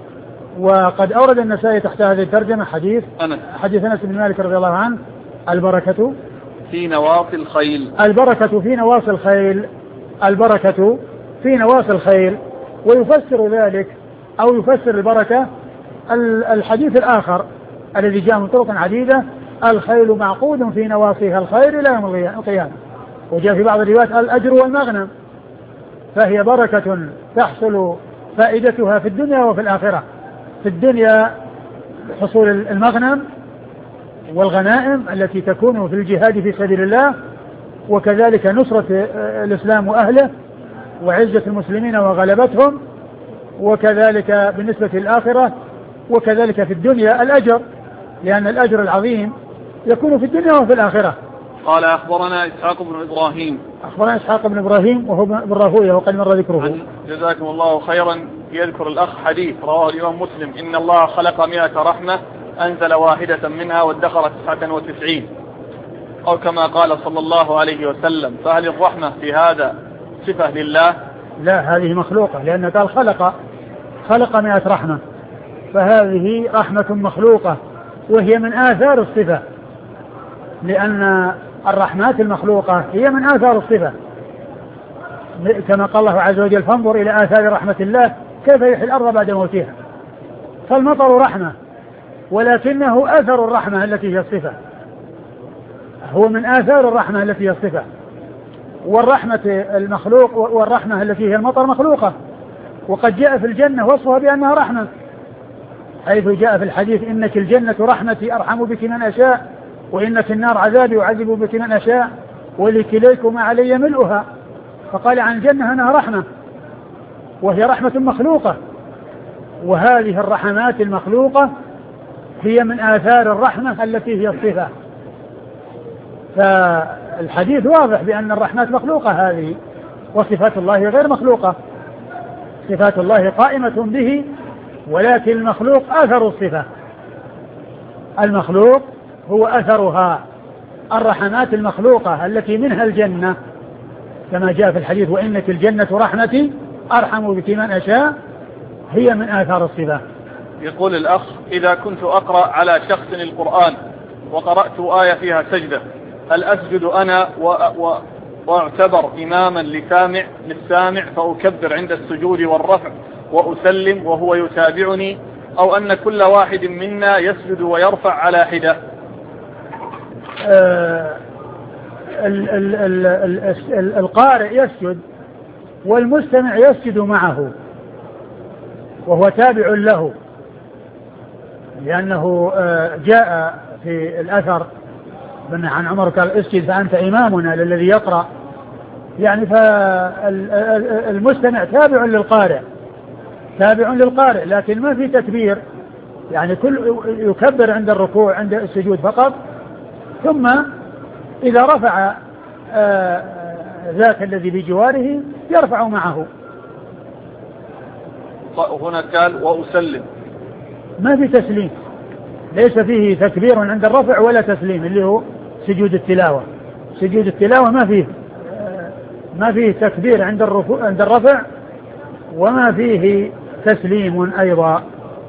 وقد أورد النسائي تحت هذه الترجمة حديث أنس بن مالك رضي الله عنه البركة في نواصي الخيل. البركة في نواصي الخيل. البركة في نواصي الخيل. ويفسر ذلك أو يفسر البركة الحديث الآخر الذي جاء من طرق عديدة الخيل معقود في نواصيها الخير إلى يوم القيامة. وجاء في بعض الروايات الأجر والمغنم، فهي بركة تحصل فائدتها في الدنيا وفي الآخرة. في الدنيا حصول المغنم والغنائم التي تكون في الجهاد في سبيل الله، وكذلك نصرة الإسلام وأهله وعزة المسلمين وغلبتهم، وكذلك بالنسبة للآخرة، وكذلك في الدنيا الأجر، لأن الأجر العظيم يكون في الدنيا وفي الآخرة. قال أخبرنا إسحاق بن إبراهيم. أخبرنا إسحاق بن إبراهيم وهو بن راهويه وقد مر ذكره. جزاكم الله خيرا. يذكر الأخ حديث رواه الإمام مسلم إن الله خلق 100 رحمة أنزل واحدة منها وادخر 99، أو كما قال صلى الله عليه وسلم. فهل الرحمة في هذا صفة لله؟ لا، هذه مخلوقة، لأن قال خلق 100 رحمة، فهذه رحمة مخلوقة وهي من آثار الصفة، لأن الرحمات المخلوقة هي من آثار الصفة، كما قال الله عز وجل فانظر إلى آثار رحمة الله كيف يحيي الأرض بعد موتها. فالمطر رحمة، ولكنه أثر الرحمة التي هي الصفة، هو من آثار الرحمة التي هي الصفة. والرحمة المخلوق والرحمة التي هي المطر مخلوقة، وقد جاء في الجنة وصفها بأنها رحمة، حيث جاء في الحديث إنك الجنة رحمتي أرحم بك من أشاء، وإنك النار عذابي أعذب بك من أشاء، ولكليكما علي ملؤها. فقال عن الجنة أنها رحمة، وهي رحمة مخلوقة، وهذه الرحمات المخلوقة هي من آثار الرحمة التي هي الصفة. فالحديث واضح بأن الرحمات مخلوقة هذه، وصفات الله غير مخلوقة. صفات الله قائمة به، ولكن المخلوق أثر الصفة، المخلوق هو أثرها. الرحمات المخلوقة التي منها الجنة كما جاء في الحديث وإنك الجنة رحمتي أرحم بك من أشاء، هي من آثار الصفة. يقول الأخ إذا كنت أقرأ على شخص القرآن وقرأت آية فيها سجدة، هل أسجد أنا وأعتبر إماما للسامع فأكبر عند السجود والرفع وأسلم وهو يتابعني، أو أن كل واحد منا يسجد ويرفع على حدة؟ القارئ يسجد والمستمع يسجد معه وهو تابع له، لأنه جاء في الأثر عن عمر قال اسجد فأنت إمامنا للذي يقرأ، يعني فالمستمع تابع للقارئ، تابع للقارئ، لكن ما في تكبير، يعني كل يكبر عند الركوع عند السجود فقط، ثم إذا رفع ذاك الذي بجواره يرفع معه. هنا قال وأسلم، ما في تسليم، ليس فيه تكبير عند الرفع ولا تسليم اللي هو سجود التلاوة. سجود التلاوة ما فيه تكبير عند الرفع وما فيه تسليم أيضا.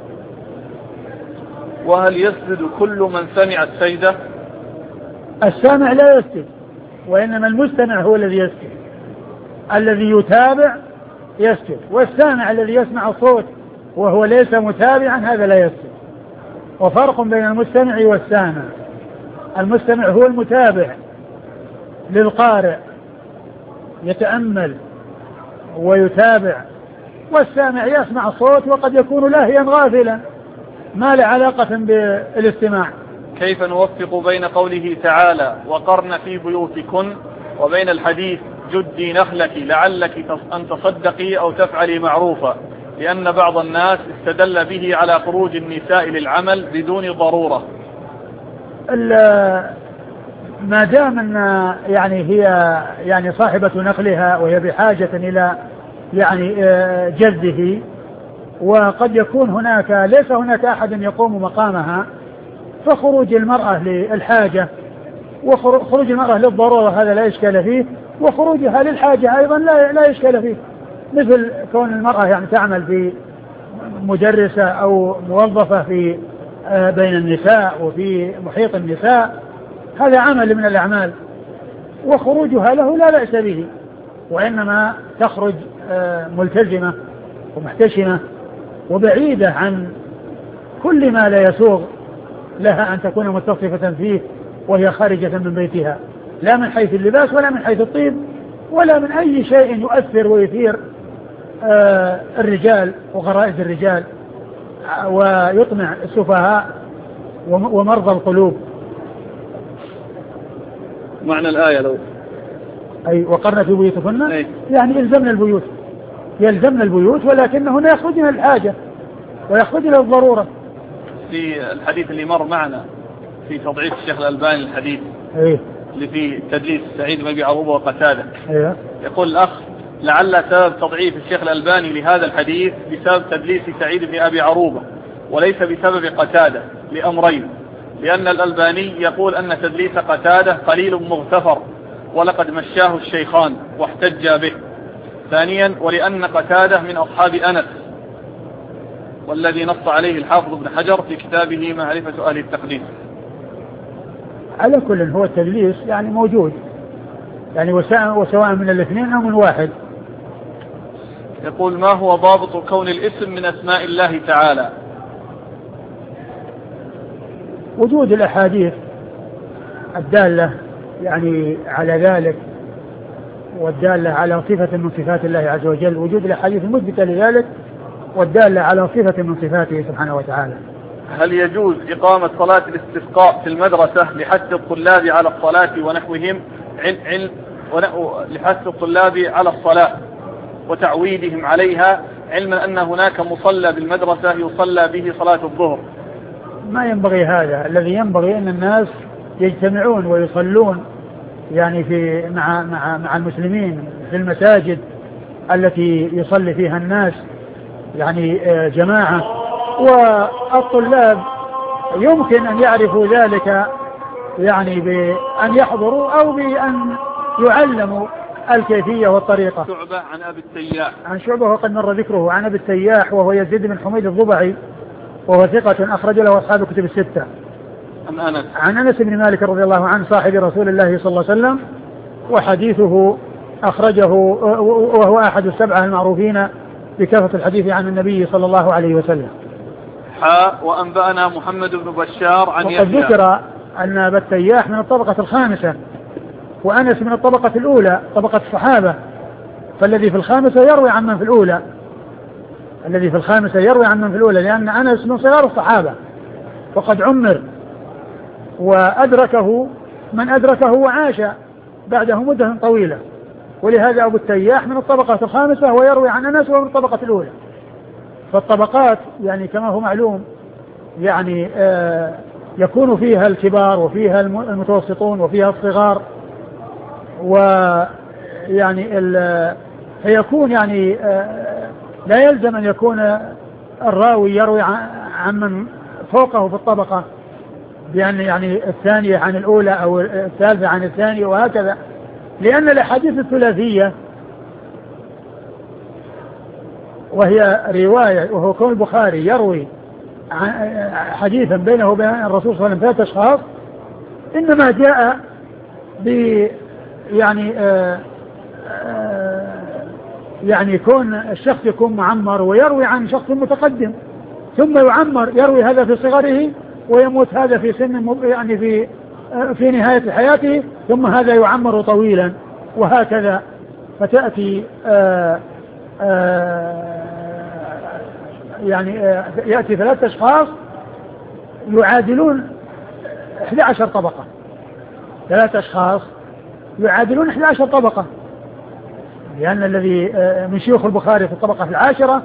وهل يسجد كل من سمع السجدة؟ السامع لا يسجد، وإنما المستمع هو الذي يسجد، الذي يتابع يسجد، والسامع الذي يسمع الصوت وهو ليس متابعا هذا لا يسجد. وفرق بين المستمع والسامع، المستمع هو المتابع للقارئ يتأمل ويتابع، والسامع يسمع الصوت وقد يكون لاهيا غافلا ما له علاقة بالاستماع. كيف نوفق بين قوله تعالى وقرن في بيوتكن وبين الحديث جدي نخلك لعلك أن تصدقي أو تفعلي معروفا، لأن بعض الناس استدل به على خروج النساء للعمل بدون ضرورة؟ ما دام أن يعني هي يعني صاحبة نخلها وهي بحاجة إلى يعني جذه، وقد يكون ليس هناك أحد يقوم مقامها، فخروج المرأة للحاجة وخروج المرأة للضرورة هذا لا إشكال فيه، وخروجها للحاجة أيضا لا إشكال فيه، مثل كون المرأة يعني تعمل في مدرسة أو موظفة في بين النساء وفي محيط النساء، هذا عمل من الأعمال وخروجها له لا بأس به، وإنما تخرج ملتزمة ومحتشمة وبعيدة عن كل ما لا يسوغ لها أن تكون متصفة فيه وهي خارجة من بيتها، لا من حيث اللباس ولا من حيث الطيب ولا من أي شيء يؤثر ويثير الرجال وغرائز الرجال ويطمع السفهاء ومرضى القلوب. معنى الآية لو أي وقرن في بيوتكن يعني يلزمن البيوت ولكنهن يخرجن الحاجة ويخرجن الضرورة. في الحديث اللي مر معنا في تضعيف الشيخ الألباني الحديث اللي فيه تدليس سعيد بن أبي عروبة وقتادة، يقول الأخ لعل سبب تضعيف الشيخ الألباني لهذا الحديث بسبب تدليس سعيد بن أبي عروبة وليس بسبب قتادة، لأمرين: لأن الألباني يقول أن تدليس قتادة قليل مغتفر ولقد مشاه الشيخان واحتج به. ثانيا ولأن قتادة من أصحاب أنس، والذي نص عليه الحافظ ابن حجر في كتابه معرفة أهل التقديم. على كل هو التدليس يعني موجود يعني وسواء من الاثنين أو من واحد. يقول ما هو ضابط كون الاسم من أسماء الله تعالى؟ وجود الأحاديث الدالة يعني على ذلك والدالة على صفة من صفات الله عز وجل، وجود الأحاديث المثبتة لذلك والدالة على صفة من صفاته سبحانه وتعالى. هل يجوز إقامة صلاة الاستسقاء في المدرسة لحث الطلاب على الصلاة ونحوهم لحث الطلاب على الصلاة وتعويدهم عليها، علما أن هناك مصلى بالمدرسة يصلى به صلاة الظهر؟ ما ينبغي هذا، الذي ينبغي أن الناس يجتمعون ويصلون يعني مع المسلمين في المساجد التي يصلي فيها الناس يعني جماعة، والطلاب يمكن أن يعرفوا ذلك يعني بأن يحضروا أو بأن يعلموا الكيفية والطريقة. شعبة عن أبي التياح، عن شعبة وقد مر ذكره، عن أبي التياح وهو يزيد بن حميد الضبعي وهو ثقة أخرج له أصحاب كتب الستة. عن أنس بن مالك رضي الله عنه صاحب رسول الله صلى الله عليه وسلم، وحديثه أخرجه وهو أحد السبعة المعروفين بكثرة الحديث عن النبي صلى الله عليه وسلم. وأنبأنا محمد بن بشار عن وقد ذكر أن أبا التياح من الطبقة الخامسة وأنس من الطبقة الأولى طبقة الصحابة، فالذي في الخامسة يروي عن من في الأولى، الذي في الخامسة يروي عن من في الأولى، لأن أنس من صغار الصحابة وقد عمر وأدركه من أدركه وعاش بعده مدة فالطبقات يعني كما هو معلوم يعني يكون فيها الكبار وفيها المتوسطون وفيها الصغار، ويعني فيكون يعني لا يلزم أن يكون الراوي يروي عن من فوقه في الطبقة، بأن يعني الثانية عن الأولى أو الثالثة عن الثانية وهكذا، لأن الأحاديث الثلاثية وهي رواية، وهو كون البخاري يروي حديثا بينه وبين الرسول صلى الله عليه وسلم 3 أشخاص، إنما جاء ب يعني يعني كون الشخص يكون معمر ويروي عن شخص متقدم، ثم يعمر يروي هذا في صغره ويموت هذا في سن يعني في نهاية حياته، ثم هذا يعمر طويلا وهكذا، فتأتي يعني يأتي 3 أشخاص يعادلون 11 طبقة، 3 أشخاص يعادلون 11 طبقة، لأن الذي من شيوخ البخاري في الطبقة 10،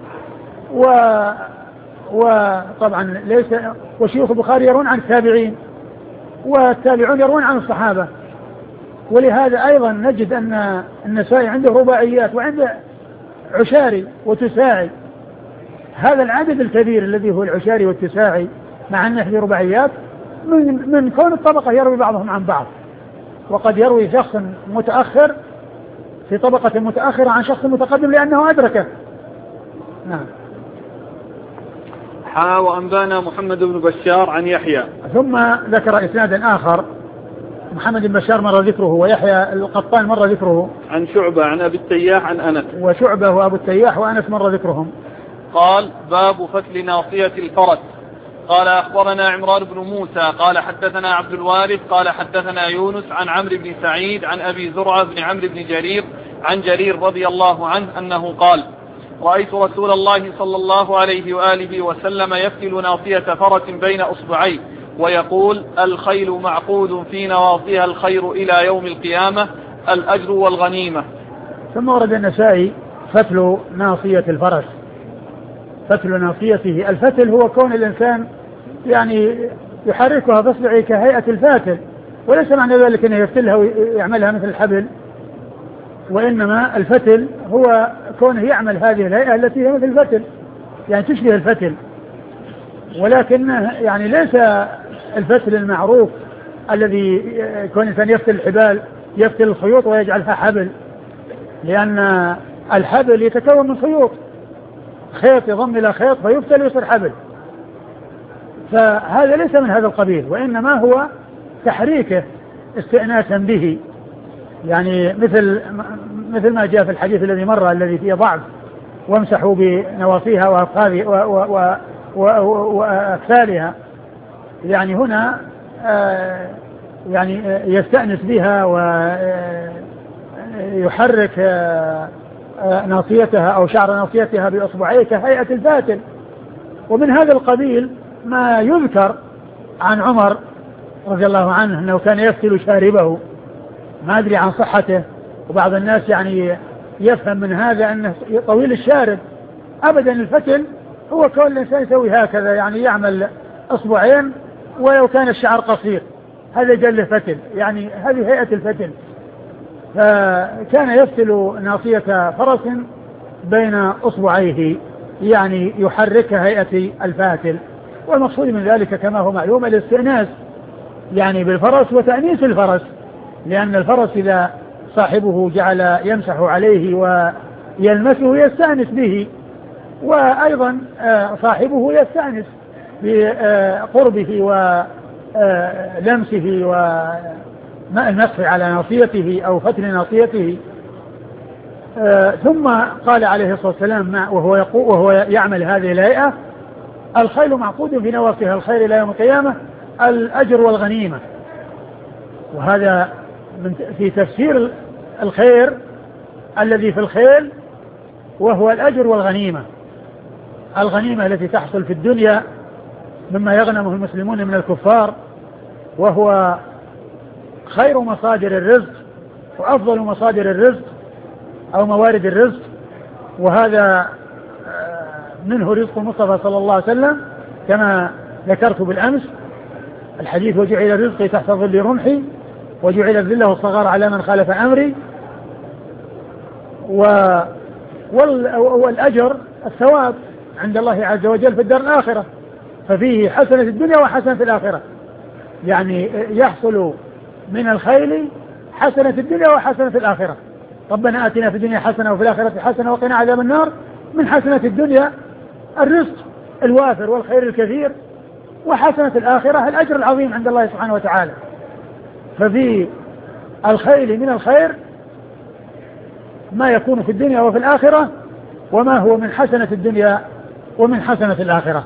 وطبعا ليس، وشيوخ البخاري يرون عن التابعين والتابعون يرون عن الصحابة، ولهذا أيضا نجد أن النسائي عنده رباعيات وعنده عشاري وتساعي. هذا العدد الكبير الذي هو العشاري والتساعي مع أنه في رباعيات من كون الطبقة يروي بعضهم عن بعض، وقد يروي شخص متأخر في طبقة متأخرة عن شخص متقدم لأنه أدركه. نعم. وأنبانا محمد بن بشار عن يحيى، ثم ذكر إسنادا آخر، محمد بن بشار مر ذكره ويحيى القطان مر ذكره، عن شعبة عن أبي التياح عن أنس، وشعبة وأبو التياح وأنس مر ذكرهم. قال: باب فتل ناصية الفرس. قال: أخبرنا عمران بن موسى قال حدثنا عبد الوارث قال حدثنا يونس عن عمرو بن سعيد عن أبي زرعة بن عمرو بن جرير عن جرير رضي الله عنه أنه قال: رأيت رسول الله صلى الله عليه وآله وسلم يفتل ناصية فرس بين أصبعيه ويقول: الخيل معقود في نواصيها الخير إلى يوم القيامة، الأجر والغنيمة. ثم ورد النسائي فتل ناصية الفرس. فتل ناصيته، الفتل هو كون الإنسان يعني يحركها بإصبعه كهيئة الفاتل، وليس معنى ذلك أنه يفتلها ويعملها مثل الحبل، وإنما الفتل هو كونه يعمل هذه الهيئة التي هي مثل الفتل، يعني تشبه الفتل، ولكن يعني ليس الفتل المعروف الذي كون الإنسان يفتل الحبال، يفتل الخيوط ويجعلها حبل، لأن الحبل يتكون من خيوط، خيط يضم إلى خيط فيفتل ويصير حبل، فهذا ليس من هذا القبيل، وإنما هو تحريكه استئناسا به، يعني مثل ما جاء في الحديث الذي مر الذي فيه ضعف: وامسحوا بنواصيها وأكفالها، يعني هنا يعني يستأنس بها ويحرك ناصيتها أو شعر ناصيتها بأصبعيه كهيئة الفاتل. ومن هذا القبيل ما يذكر عن عمر رضي الله عنه أنه كان يفتل شاربه، ما أدري عن صحته، وبعض الناس يعني يفهم من هذا أنه طويل الشارب. أبدا، الفتل هو كون الإنسان يسوي هكذا، يعني يعمل أصبعين ولو كان الشعر قصير، هذا جل فتل، يعني هذه هيئة الفتل. فكان يفتل ناصية فرس بين أصبعيه، يعني يحرك هيئة الفاتل، والمقصود من ذلك كما هو معلوم الاستئناس يعني بالفرس وتأنيس الفرس، لأن الفرس إذا صاحبه جعل يمسح عليه ويلمسه يستأنس به، وأيضا صاحبه يستأنس بقربه ولمسه والمسح على ناصيته أو فتل ناصيته. ثم قال عليه الصلاة والسلام وهو يعمل هذه الهيئة: الخيل معقود في نواصيها الخير إلى يوم القيامة، الأجر والغنيمة. وهذا في تفسير الخير الذي في الخيل، وهو الأجر والغنيمة، الغنيمة التي تحصل في الدنيا مما يغنمه المسلمون من الكفار، وهو خير مصادر الرزق وأفضل مصادر الرزق أو موارد الرزق، وهذا منه رزق المصطفى صلى الله عليه وسلم كما ذكرت بالأمس الحديث: وجعل رزقي تحت ظل رمحي وجعل الذلة والصغار على من خالف أمري. والأجر الثواب عند الله عز وجل في الدار الآخرة، ففيه حسنة الدنيا وحسنة الآخرة، يعني يحصل من الخير حسنة الدنيا وحسنة الآخرة. ربنا آتنا في الدنيا حسنة وفي الآخرة حسنة وقنا عذاب النار. من حسنة الدنيا الرزق الوافر والخير الكثير، وحسنة الآخرة الأجر العظيم عند الله سبحانه وتعالى. ففي الخير من الخير ما يكون في الدنيا وفي الآخرة، وما هو من حسنة الدنيا ومن حسنة الآخرة.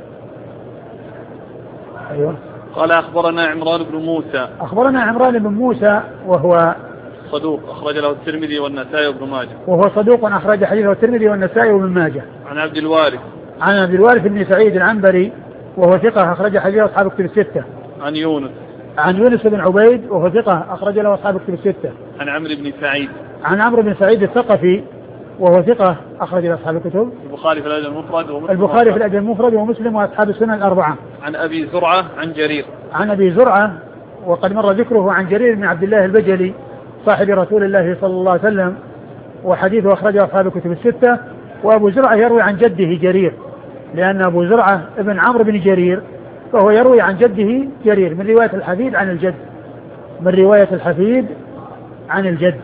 أيوة. قال أخبرنا عمران بن موسى. أخبرنا عمران بن موسى وهو صدوق أخرج له الترمذي والنسائي وابن ماجه. وهو صدوق أخرج حديثه الترمذي والنسائي وابن ماجه. عن عبد الوارث. عن عبد الوارث بن سعيد العنبري وهو ثقة أخرج حديثه أصحاب كتب الستة. عن يونس. عن يونس بن عبيد وهو ثقة أخرج له أصحاب كتب الستة. عن عمرو بن سعيد. عن عمرو بن سعيد الثقفي وهو ثقة أخرج له أصحاب الكتب. البخاري في الأدب المفرد ومسلم. البخاري في الأدب المفرد ومسلم وأصحاب السنن الأربعة. عن أبي زرعة عن جرير. عن أبي زرعة وقد مر ذكره عن جرير بن عبد الله البجلي صاحب رسول الله صلى الله عليه وسلم، وحديثه أخرجه أصحاب الكتب الستة. وأبو زرعة يروي عن جده جرير، لأن أبو زرعة ابن عمرو بن جرير، فهو يروي عن جده جرير من رواية الحفيد عن الجد، من رواية الحفيد عن الجد.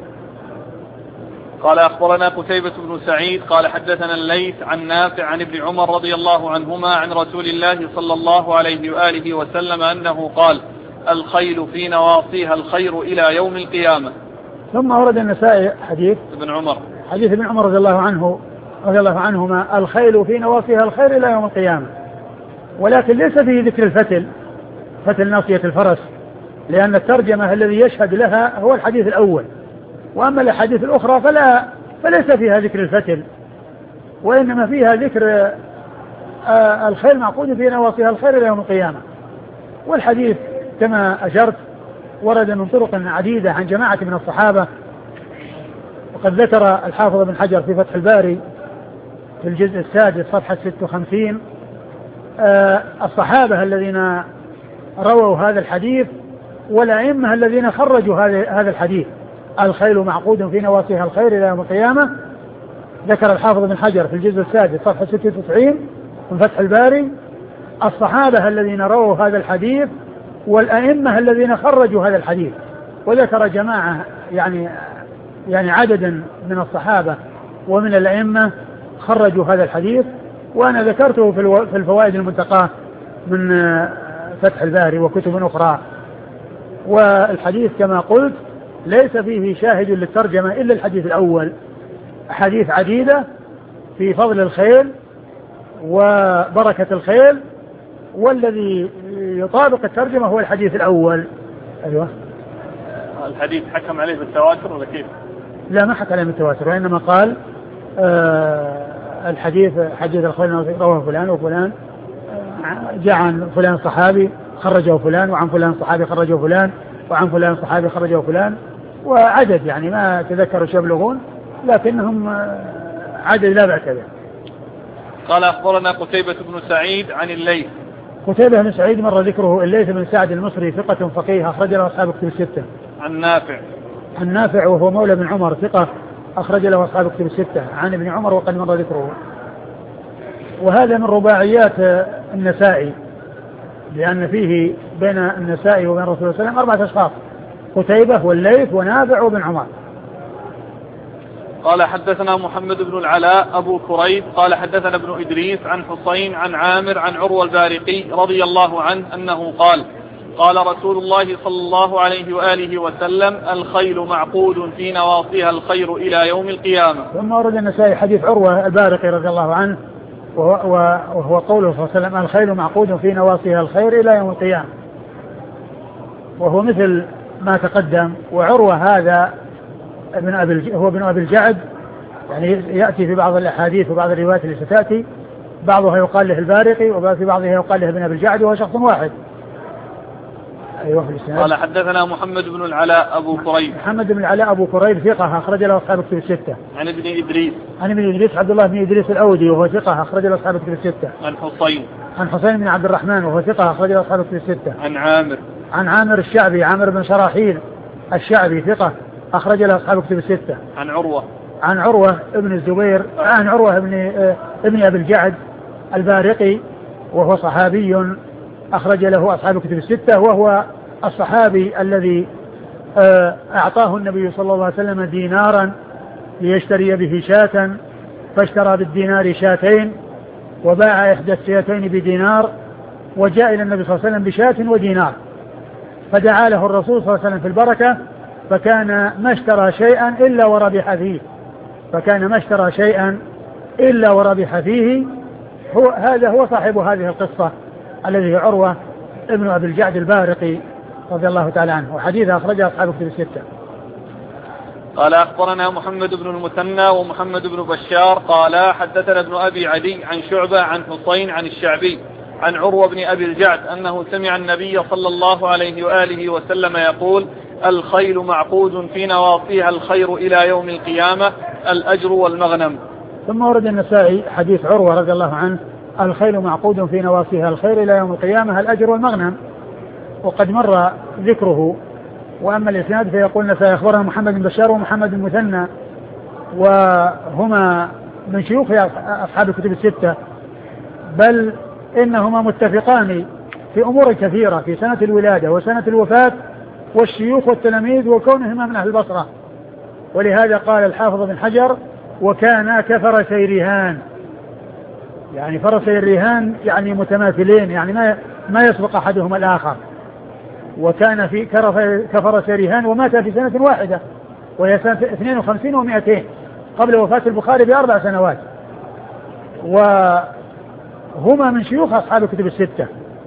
قال أخبرنا قتيبة بن سعيد قال حدثنا الليث عن نافع عن ابن عمر رضي الله عنهما عن رسول الله صلى الله عليه وآله وسلم أنه قال: الخيل في نواصيها الخير إلى يوم القيامة. ثم أورد النسائي حديث ابن عمر، حديث ابن عمر رضي الله عنهما: الخيل في نواصيها الخير إلى يوم القيامة. ولكن ليس فيه ذكر الفتل، فتل ناصية الفرس، لأن الترجمة الذي يشهد لها هو الحديث الأول، وأما الأحاديث الأخرى فليس فيها ذكر الفتل، وإنما فيها ذكر الخيل معقود في نواصيها الخير إلى يوم القيامة. والحديث كما أشرت ورد من طرق عديدة عن جماعة من الصحابة، وقد ذكر الحافظ بن حجر في فتح الباري في الجزء السادس صفحة 56 الصحابة الذين رووا هذا الحديث والأئمة الذين خرجوا هذا الحديث: الخيل معقود في نواصيها الخير إلى يوم القيامة. ذكر الحافظ بن حجر في الجزء السادس صفحة 96 من فتح الباري الصحابة الذين رووا هذا الحديث والأئمة الذين خرجوا هذا الحديث، وذكر جماعة يعني عددا من الصحابة ومن الأئمة خرجوا هذا الحديث، وأنا ذكرته في الفوائد المنتقاة من فتح الباري وكتب أخرى. والحديث كما قلت ليس فيه شاهد للترجمة إلا الحديث الأول. أحاديث عديدة في فضل الخيل وبركة الخيل، والذي يطابق الترجمة هو الحديث الأول. أيوة. الحديث حكم عليه بالتواتر ولا كيف؟ لا، ما حكم عليه بالتواتر، وإنما قال الحديث حديث الخيل رواه فلان وفلان، جاء عن فلان صحابي خرجه فلان، وعن فلان صحابي خرجه فلان، وعن فلان صحابي خرجه فلان، وعدد يعني ما تذكروا شو يبلغون، لكنهم عدد لا بأس به. قال أخبرنا قتيبة بن سعيد عن الليث. قتيبة بن سعيد مر ذكره. الليث بن سعد المصري ثقة فقيه أخرج له أصحاب كتب الستة. عن نافع. عن نافع وهو مولى بن عمر ثقة أخرج له أصحاب كتب الستة عن ابن عمر وقد مر ذكره. وهذا من رباعيات النسائي، لأن فيه بين النسائي وبين رسول الله صلى الله عليه وسلم 4 أشخاص: قتيبة والليث ونافع وابن عمر. قال حدثنا محمد بن العلاء أبو كريب قال حدثنا ابن إدريس عن حسين عن عامر عن عروة البارقي رضي الله عنه أنه قال: قال رسول الله صلى الله عليه وآله وسلم: الخيل معقود في نواصيها الخير إلى يوم القيامة. ثم ورد النسائي حديث عروة البارقي رضي الله عنه وهو قوله صلى الله عليه وسلم: الخيل معقود في نواصيها الخير إلى يوم القيامة، وهو مثل ما تقدم. وعروة هذا هو ابن أبي الجعد، يعني يأتي في بعض الأحاديث وبعض الروايات اللي ستأتي بعضها يقال له البارقي وفي بعضها يقال له ابن أبي الجعد، وهو شخص واحد. أيوه في الإسناد. قال حدثنا محمد بن العلاء أبو كريب. محمد بن العلاء أبو كريب ثقة أخرج له أصحاب الكتب الستة. عن ابن إدريس. عن ابن إدريس عبد الله بن إدريس الأودي وهو ثقة أخرج له أصحاب الكتب الستة. عن حصين. عن حسين بن عبد الرحمن وهو ثقة أخرج له أصحاب الكتب الستة. عن عامر. عن عامر الشعبي عامر بن شراحيل الشعبي ثقة أخرج له أصحاب الكتب الستة. عن عروة. عن عروة ابن الزبير عن عروة ابن أبي الجعد البارقي وهو صحابي أخرج له أصحاب الكتب الستة، وهو الصحابي الذي أعطاه النبي صلى الله عليه وسلم دينارا ليشتري به شاة، فاشترى بالدينار شاتين وباع إحدى الشاتين بدينار، وجاء إلى النبي صلى الله عليه وسلم بشاة ودينار، فدعا له الرسول صلى الله عليه وسلم في البركة، فكان ما اشترى شيئا إلا وربح فيه، فكان ما اشترى شيئا إلا وربح فيه. هذا هو صاحب هذه القصة الذي هو عروة ابن أبي الجعد البارقي رضي الله تعالى عنه، وحديثه أخرجه أصحاب الكتب الستة. قال أخبرنا محمد بن المثنى ومحمد بن بشار قال حدثنا ابن أبي عدي عن شعبة عن حصين عن الشعبي عن عروة بن أبي الجعد أنه سمع النبي صلى الله عليه وآله وسلم يقول: الخيل معقود في نواصيها الخير إلى يوم القيامة، الأجر والمغنم. ثم ورد النسائي حديث عروة رضي الله عنه: الخيل معقود في نواصيها الخير إلى يوم القيامة، الأجر والمغنم، وقد مر ذكره. وأما الإسناد فيقول النسائي أخبرنا محمد بن بشار ومحمد بن المثنى، وهما من شيوخ أصحاب الكتب الستة، بل إنهما متفقان في أمور كثيرة في سنة الولادة وسنة الوفاة والشيوخ والتلاميذ وكونهما من أهل البصرة. ولهذا قال الحافظ بن حجر: وكان كفرسي الرهان، يعني فرسي الرهان يعني متماثلين، يعني ما يسبق أحدهما الآخر. وكان في كفرسي الرهان ومات في سنة واحدة وهي سنة 52 و200 قبل وفاة البخاري ب4 سنوات، وهما من شيوخ أصحاب الكتب الستة.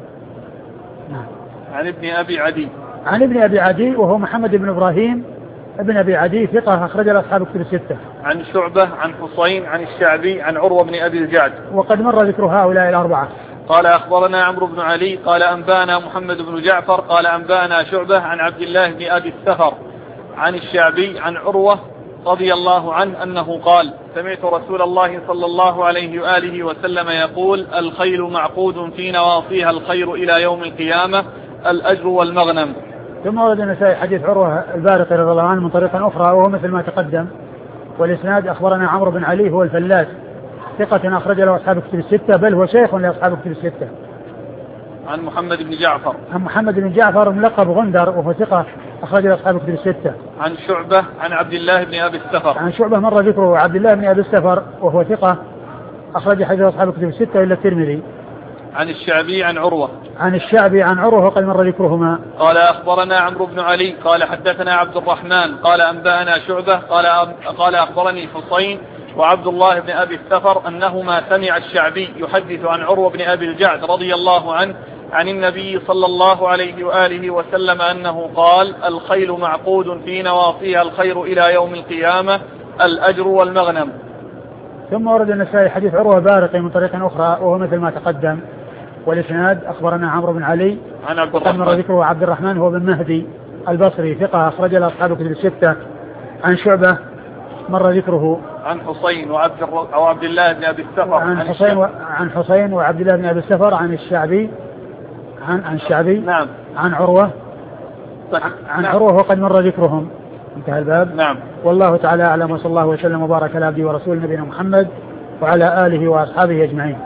عن ابن أبي عدي. عن ابن أبي عدي وهو محمد بن إبراهيم ابن أبي عدي ثقة أخرج له أصحاب الكتب الستة. عن شعبة عن حصين عن الشعبي عن عروة بن أبي الجعد، وقد مر ذكر هؤلاء الأربعة. قال أخبرنا عمرو بن علي قال أنبانا محمد بن جعفر قال أنبانا شعبة عن عبد الله بن أبي السفر عن الشعبي عن عروة رضي الله عنه أنه قال: سمعت رسول الله صلى الله عليه وآله وسلم يقول: الخيل معقود في نواصيها الخير إلى يوم القيامة، الأجر والمغنم. ثم ورد النسائي حديث عروة البارقي رضي الله عنه من طريق أخرى وهو مثل ما تقدم، والإسناد أخبرنا عمرو بن علي هو الفلاس ثقة أخرج له أصحاب الكتب الستة، بل هو شيخ لأصحاب الكتب الستة. عن محمد بن جعفر. عن محمد بن جعفر ملقب غندر وهو ثقة أخرج له أصحاب الكتب الستة. عن شعبة عن عبد الله بن أبي السفر. عن شعبة مر ذكره عبد الله بن أبي السفر وهو ثقة أخرج حديث أصحاب الكتب الستة إلا الترمذي. عن الشعبي عن عروة. عن الشعبي عن عروة وقد مر ذكرهما. قال أخبرنا عمرو بن علي قال حدثنا عبد الرحمن قال أنبأنا شعبة قال أخبرني حصين وعبد الله بن أبي السفر أنهما سمع الشعبي يحدث عن عروة بن أبي الجعد رضي الله عنه عن النبي صلى الله عليه وآله وسلم أنه قال: الخيل معقود في نواصيها الخير إلى يوم القيامة، الأجر والمغنم. ثم ورد النسائي حديث عروة بارقي من طريق أخرى وهو مثل ما تقدم، والإسناد أخبرنا عمرو بن علي عن عبد الرحمن مر ذكره عبد الرحمن هو بن مهدي البصري ثقة أخرج له أصحاب الكتب الستة. عن شعبة مر ذكره. عن حصين وعبد الله بن أبي السفر. عن حصين وعبد الله بن أبي السفر عن الشعبي عن الشعبي. نعم. عن عروة. عن نعم. عروة وقد مر ذكرهم. انتهى الباب. نعم. والله تعالى أعلم، وصلى الله وسلم وبارك على عبده ورسوله نبينا محمد وعلى آله وأصحابه أجمعين.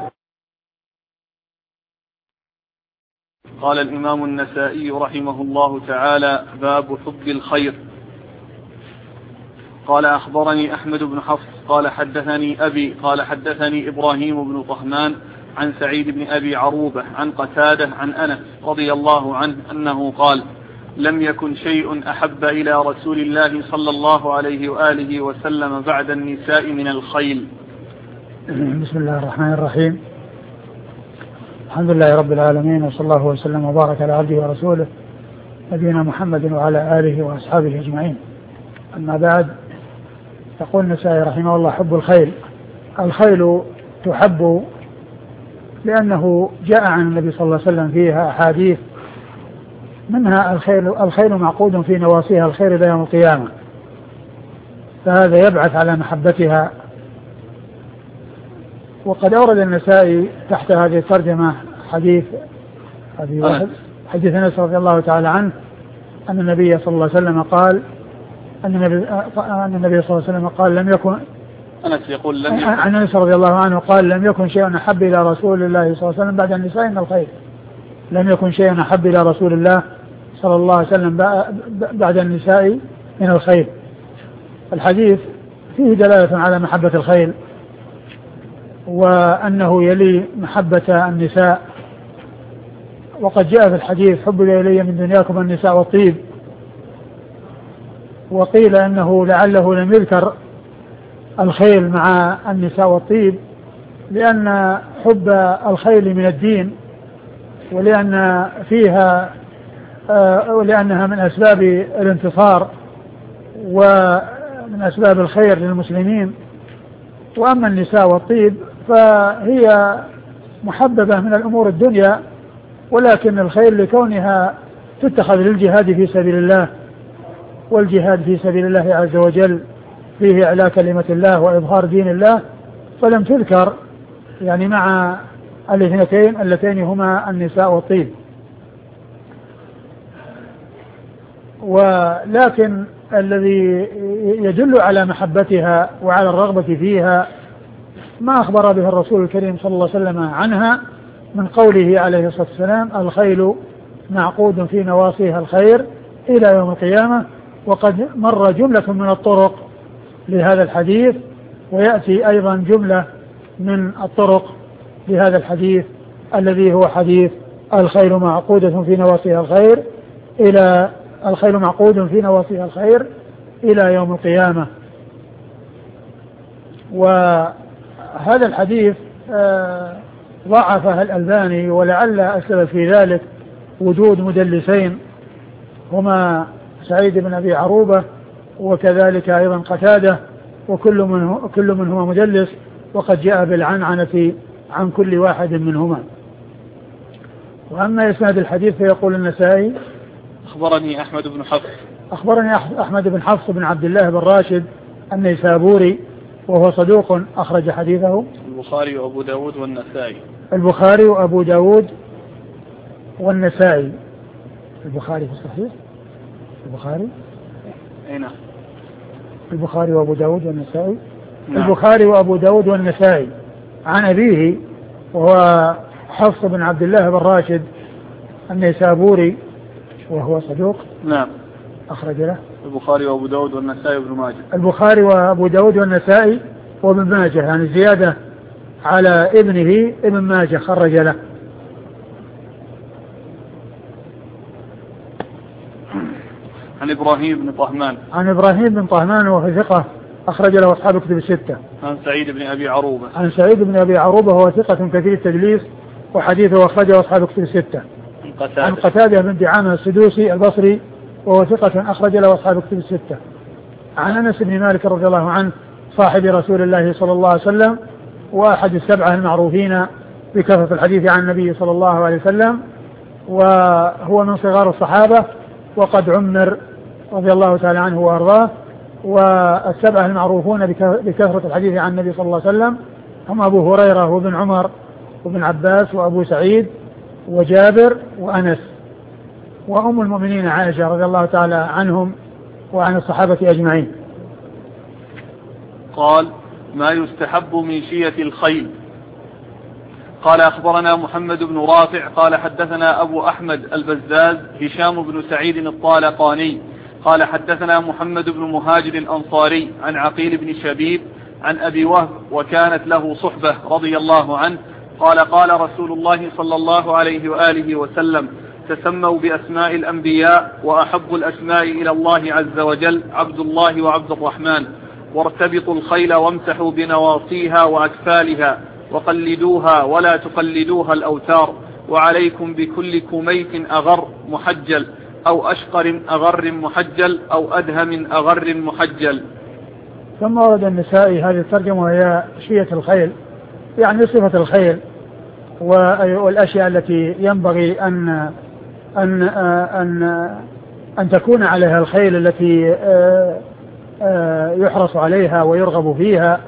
قال الإمام النسائي رحمه الله تعالى: باب حب الخير. قال أخبرني أحمد بن حفص قال حدثني أبي قال حدثني إبراهيم بن طهمان عن سعيد بن أبي عروبة عن قتادة عن أنس رضي الله عنه أنه قال: لم يكن شيء أحب إلى رسول الله صلى الله عليه وآله وسلم بعد النساء من الخيل. بسم الله الرحمن الرحيم. الحمد لله رب العالمين، وصلى الله وسلم وبارك على عبده ورسوله نبينا محمد وعلى آله وأصحابه أجمعين. أما بعد، يقول النسائي رحمه الله: حب الخيل. الخيل تحب لأنه جاء عن النبي صلى الله عليه وسلم فيها أحاديث منها الخيل معقود في نواصيها الخير إلى يوم القيامة، فهذا يبعث على محبتها. وقد أورد النسائي تحت هذه الترجمة حديث أنس رضي الله تعالى عنه أن النبي صلى الله عليه وسلم قال النبي صلى الله عليه وسلم قال لم يكن أنس يقول لم يكن عن أنس رضي الله عنه قال لم يكن شيء أحب إلى رسول الله صلى الله عليه وسلم بعد النساء من الخير. لم يكن شيء أحب إلى رسول الله صلى الله عليه وسلم بعد النساء من الخير. الحديث فيه دلالة على محبة الخيل، وأنه يلي محبة النساء. وقد جاء في الحديث حبب إلي من دنياكم النساء والطيب، وقيل أنه لعله لم يذكر الخيل مع النساء والطيب لأن حب الخيل من الدين، ولأنها من أسباب الانتصار ومن أسباب الخير للمسلمين. وأما النساء والطيب فهي محببة من الأمور الدنيا، ولكن الخير لكونها تتخذ للجهاد في سبيل الله، والجهاد في سبيل الله عز وجل فيه إعلاء كلمة الله وإظهار دين الله، فلم تذكر يعني مع الاثنتين اللتين هما النساء والطيب. ولكن الذي يدل على محبتها وعلى الرغبة فيها ما أخبر به الرسول الكريم صلى الله عليه وسلم عنها من قوله عليه الصلاة والسلام الخيل معقود في نواصيها الخير إلى يوم القيامة. وقد مر جملة من الطرق لهذا الحديث، ويأتي أيضا جملة من الطرق لهذا الحديث الذي هو حديث الخيل معقودة في نواصيها الخير إلى يوم القيامة. وهذا الحديث ضعفه الألباني، ولعل السبب في ذلك وجود مدلسين هما سعيد بن أبي عروبة وكذلك أيضا قتادة، وكل منهما مدلس، وقد جاء بالعنعنة عن كل واحد منهما. وأما إسناد الحديث فيقول النسائي أخبرني أحمد بن حفص بن عبد الله بن راشد النيسابوري، وهو صدوق أخرج حديثه البخاري وأبو داود والنسائي. البخاري في الصحيح، نعم، البخاري وأبو داود والنسائي. نعم. البخاري وأبو داود والنسائي عن أبيه وهو حفص بن عبد الله بن راشد النيسابوري، وهو صدوق. نعم. أخرج له البخاري وأبو داود والنسائي وابن ماجه. البخاري وأبو داود والنسائي وابن ماجه، يعني زيادة على ابنه ابن ماجه خرج له. عن إبراهيم بن طهمان وهو ثقة أخرج له أصحاب الكتب الستة. عن سعيد بن أبي عروبة وهو ثقة كثير التدليس وحديثه أخرجه أصحاب الكتب الستة. عن قتادة بن دعامة السدوسي البصري وهو ثقة أخرج له أصحاب الكتب الستة. عن أنس بن مالك رضي الله عنه صاحب رسول الله صلى الله عليه وسلم وأحد السبعة المعروفين بكثرة الحديث عن النبي صلى الله عليه وسلم، وهو من صغار الصحابة وقد عمر رضي الله تعالى عنه وأرضاه. والسبعة المعروفون بكثرة الحديث عن النبي صلى الله عليه وسلم هم أبو هريرة وابن عمر وابن عباس وأبو سعيد وجابر وأنس، وأم المؤمنين عائشة رضي الله تعالى عنهم وعن الصحابة أجمعين. قال: ما يستحب من شية الخيل. قال: أخبرنا محمد بن رافع قال حدثنا أبو أحمد البزاز هشام بن سعيد الطالقاني قال حدثنا محمد بن مهاجر الأنصاري عن عقيل بن شبيب عن أبي وهب وكانت له صحبة رضي الله عنه قال: قال رسول الله صلى الله عليه وآله وسلم: تسموا بأسماء الأنبياء، وأحب الأسماء إلى الله عز وجل عبد الله وعبد الرحمن، وارتبطوا الخيل وامسحوا بنواصيها وأكفالها، وقلدوها ولا تقلدوها الأوتار، وعليكم بكل كميت أغر محجل، أو أشقر أغر محجل، أو أدهم أغر محجل. ثم ورد النسائي هذه الترجمة وهي شية الخيل، يعني صفة الخيل والأشياء التي ينبغي أن أن تكون عليها الخيل التي يحرص عليها ويرغب فيها.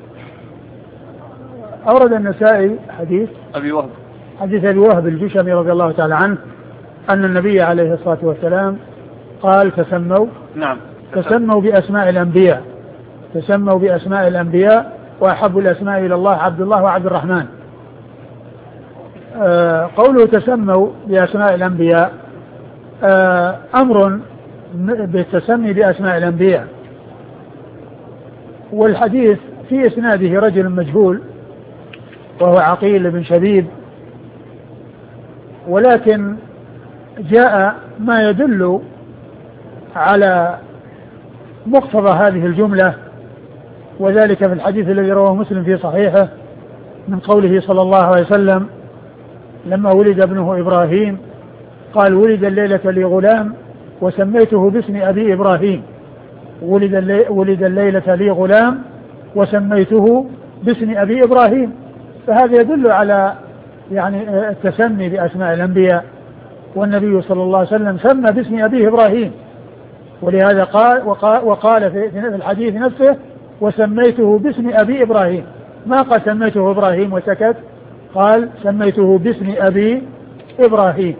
أورد النسائي حديث أبي وهب الجشمي رضي الله تعالى عنه أن النبي عليه الصلاة والسلام قال تسموا بأسماء الأنبياء وأحب الأسماء إلى الله عبد الله وعبد الرحمن. قوله تسموا بأسماء الأنبياء أمر بالتسمي بأسماء الأنبياء، والحديث في إسناده رجل مجهول وهو عقيل بن شبيب، ولكن جاء ما يدل على مقتضى هذه الجملة، وذلك في الحديث الذي رواه مسلم في صحيحه من قوله صلى الله عليه وسلم لما ولد ابنه إبراهيم قال ولد الليلة لي غلام وسميته باسم أبي إبراهيم. ولد الليلة لي غلام وسميته باسم أبي إبراهيم. فهذا يدل على يعني التسمي بأسماء الأنبياء، والنبي صلى الله عليه وسلم سمى باسم أبيه إبراهيم، ولهذا وقال في الحديث نفسه وسميته باسم أبي إبراهيم، ما قال سميته إبراهيم وسكت، قال سميته باسم أبي إبراهيم.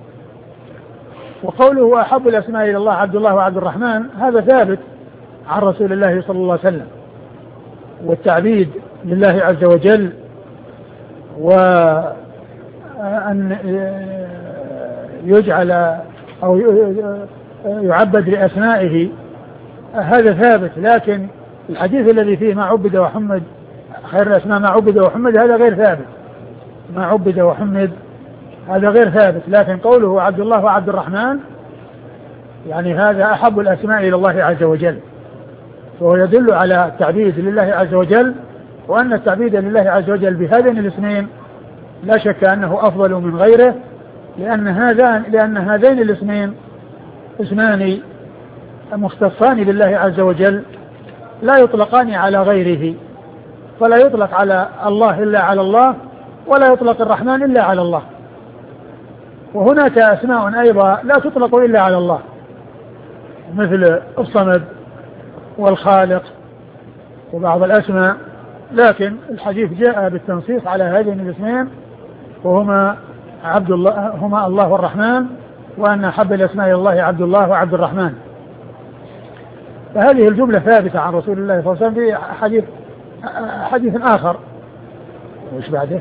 وقوله أحب الأسماء إلى الله عبد الله وعبد الرحمن هذا ثابت عن رسول الله صلى الله عليه وسلم، والتعبيد لله عز وجل وأن يجعل أو يعبد لأسمائه هذا ثابت، لكن الحديث الذي فيه ما عبد وحمد خير الأسماء ما عبد وحمد هذا غير ثابت، ما عبد وحمد هذا غير ثابت. لكن قوله عبد الله وعبد الرحمن يعني هذا أحب الأسماء إلى الله عز وجل، وهو يدل على التعبيد لله عز وجل، وأن التعبيد لله عز وجل بهذين الاسمين لا شك أنه أفضل من غيره، لأن هذين الاسمين اسمان مختصان بالله عز وجل لا يطلقان على غيره، فلا يطلق على الله إلا على الله، ولا يطلق الرحمن إلا على الله. وهناك أسماء أيضا لا تطلق إلا على الله مثل الصمد والخالق وبعض الأسماء، لكن الحديث جاء بالتنصيص على هذين الاسمين وهما عبد الله، هما الله والرحمن، وأن أحب الأسماء إلى الله عبد الله وعبد الرحمن. فهذه الجملة ثابتة عن رسول الله صلى الله عليه وسلم في حديث آخر. وإيش بعده؟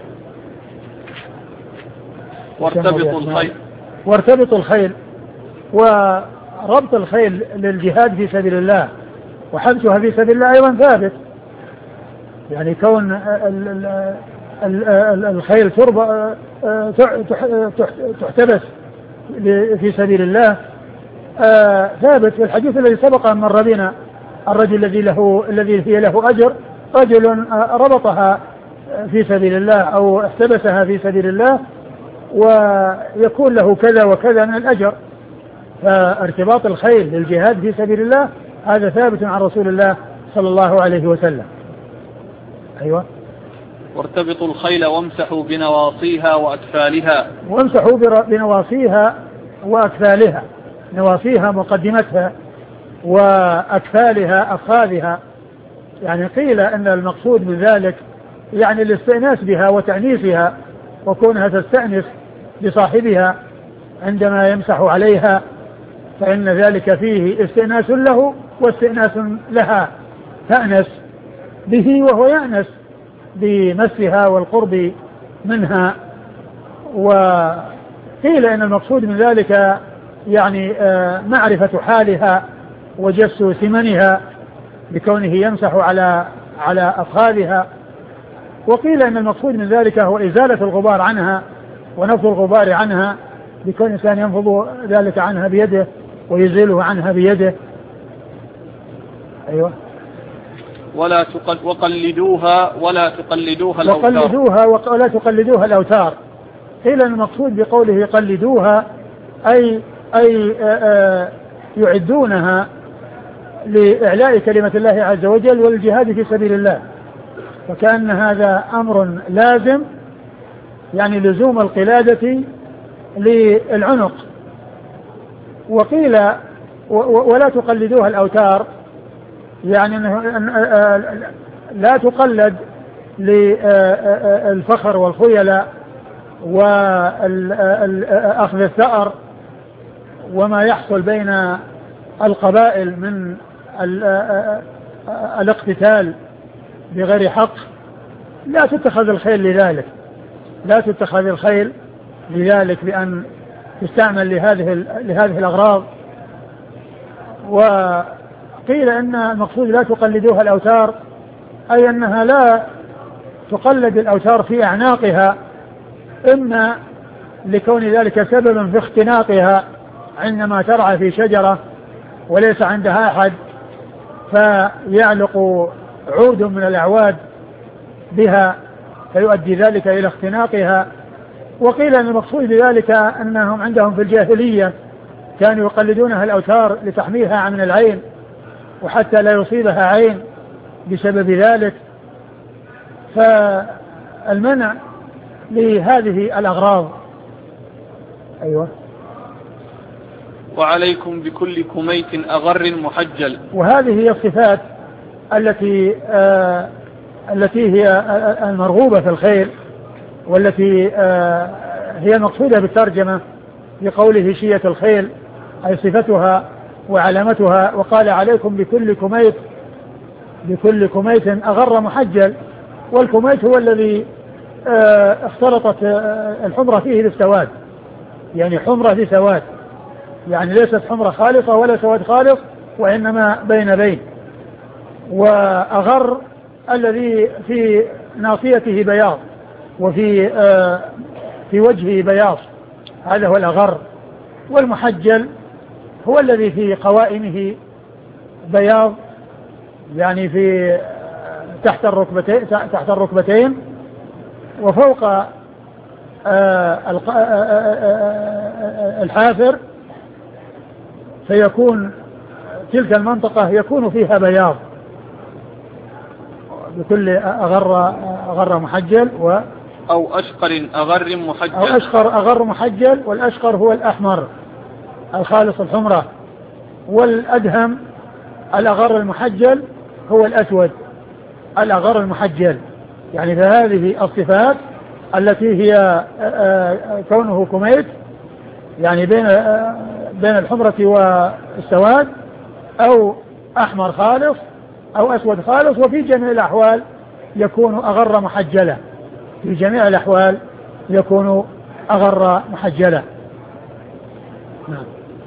وارتبط الخيل، وربط الخيل للجهاد في سبيل الله وحبسها في سبيل الله أيضا ثابت، يعني كون الخيل تحتبس في سبيل الله ثابت في الحديث الذي سبق أن مر بنا، الرجل الذي فيه له أجر، رجل ربطها في سبيل الله أو احتبسها في سبيل الله ويكون له كذا وكذا من الأجر. فارتباط الخيل للجهاد في سبيل الله هذا ثابت عن رسول الله صلى الله عليه وسلم. أيوة. وارتبطوا الخيل وامسحوا بنواصيها وأكفالها. وامسحوا بنواصيها وأكفالها، نواصيها مقدمتها وأكفالها أفخاذها، يعني قيل أن المقصود من ذلك يعني الاستئناس بها وتأنيسها، وكونها تستأنس بصاحبها عندما يمسح عليها، فإن ذلك فيه استئناس له واستئناس لها، تأنس به وهو يأنس بمسها والقرب منها. وقيل إن المقصود من ذلك يعني معرفة حالها وجس ثمنها بكونه يمسح على أفخاذها. وقيل إن المقصود من ذلك هو إزالة الغبار عنها ونفض الغبار عنها، بكون الإنسان ينفض ذلك عنها بيده ويزيله عنها بيده. أيوة. وقلدوها ولا تقلدوها الأوتار. قيل المقصود بقوله قلدوها أي يعدونها لإعلاء كلمة الله عز وجل والجهاد في سبيل الله، فكأن هذا أمر لازم، يعني لزوم القلادة للعنق وقيل ولا تقلدوها الأوتار، يعني لا تقلد للفخر والخيلاء وأخذ الثأر وما يحصل بين القبائل من الاقتتال بغير حق. لا تتخذ الخيل لذلك، لا تتخذ الخيل لذلك بأن تستعمل لهذه الأغراض. وقيل إن المقصود لا تقلدوها الأوتار، أي أنها لا تقلد الأوتار في أعناقها، إما لكون ذلك سببا في اختناقها عندما ترعى في شجرة وليس عندها أحد فيعلق عود من الأعواد بها فيؤدي ذلك إلى اختناقها. وقيل أن المقصود بذلك أنهم عندهم في الجاهلية كانوا يقلدونها الأوتار لتحميها من العين وحتى لا يصيبها عين بسبب ذلك. فالمنع لهذه الأغراض. أيوة. وعليكم بكل كميت أغر محجل. وهذه هي الصفات التي هي المرغوبة في الخير، والتي هي مقصودة بالترجمة بقوله شية الخيل، أي صفتها وعلامتها. وقال عليكم بكل كميت أغر محجل. والكميت هو الذي اختلطت الحمرة فيه بالسواد، يعني حمرة في سواد، يعني ليست حمرة خالصة ولا سواد خالص، وإنما بين. وأغر الذي في ناصيته بياض وفي في وجهه بياض، هذا هو الأغر. والمحجل هو الذي في قوائمه بياض، يعني في تحت الركبتين وفوق الحافر، فيكون تلك المنطقة يكون فيها بياض. بكل أغر محجل أو أشقر أغر محجل. أو أشقر أغر محجل. والأشقر هو الأحمر الخالص الحمرة، والأدهم الأغر المحجل هو الأسود الأغر المحجل. يعني فهذه الصفات التي هي كونه كميت، يعني بين الحمرة والسواد، أو أحمر خالص أو أسود خالص. وفي جميع الأحوال يكون أغر محجلة، في جميع الأحوال يكون أغر محجلة. نعم.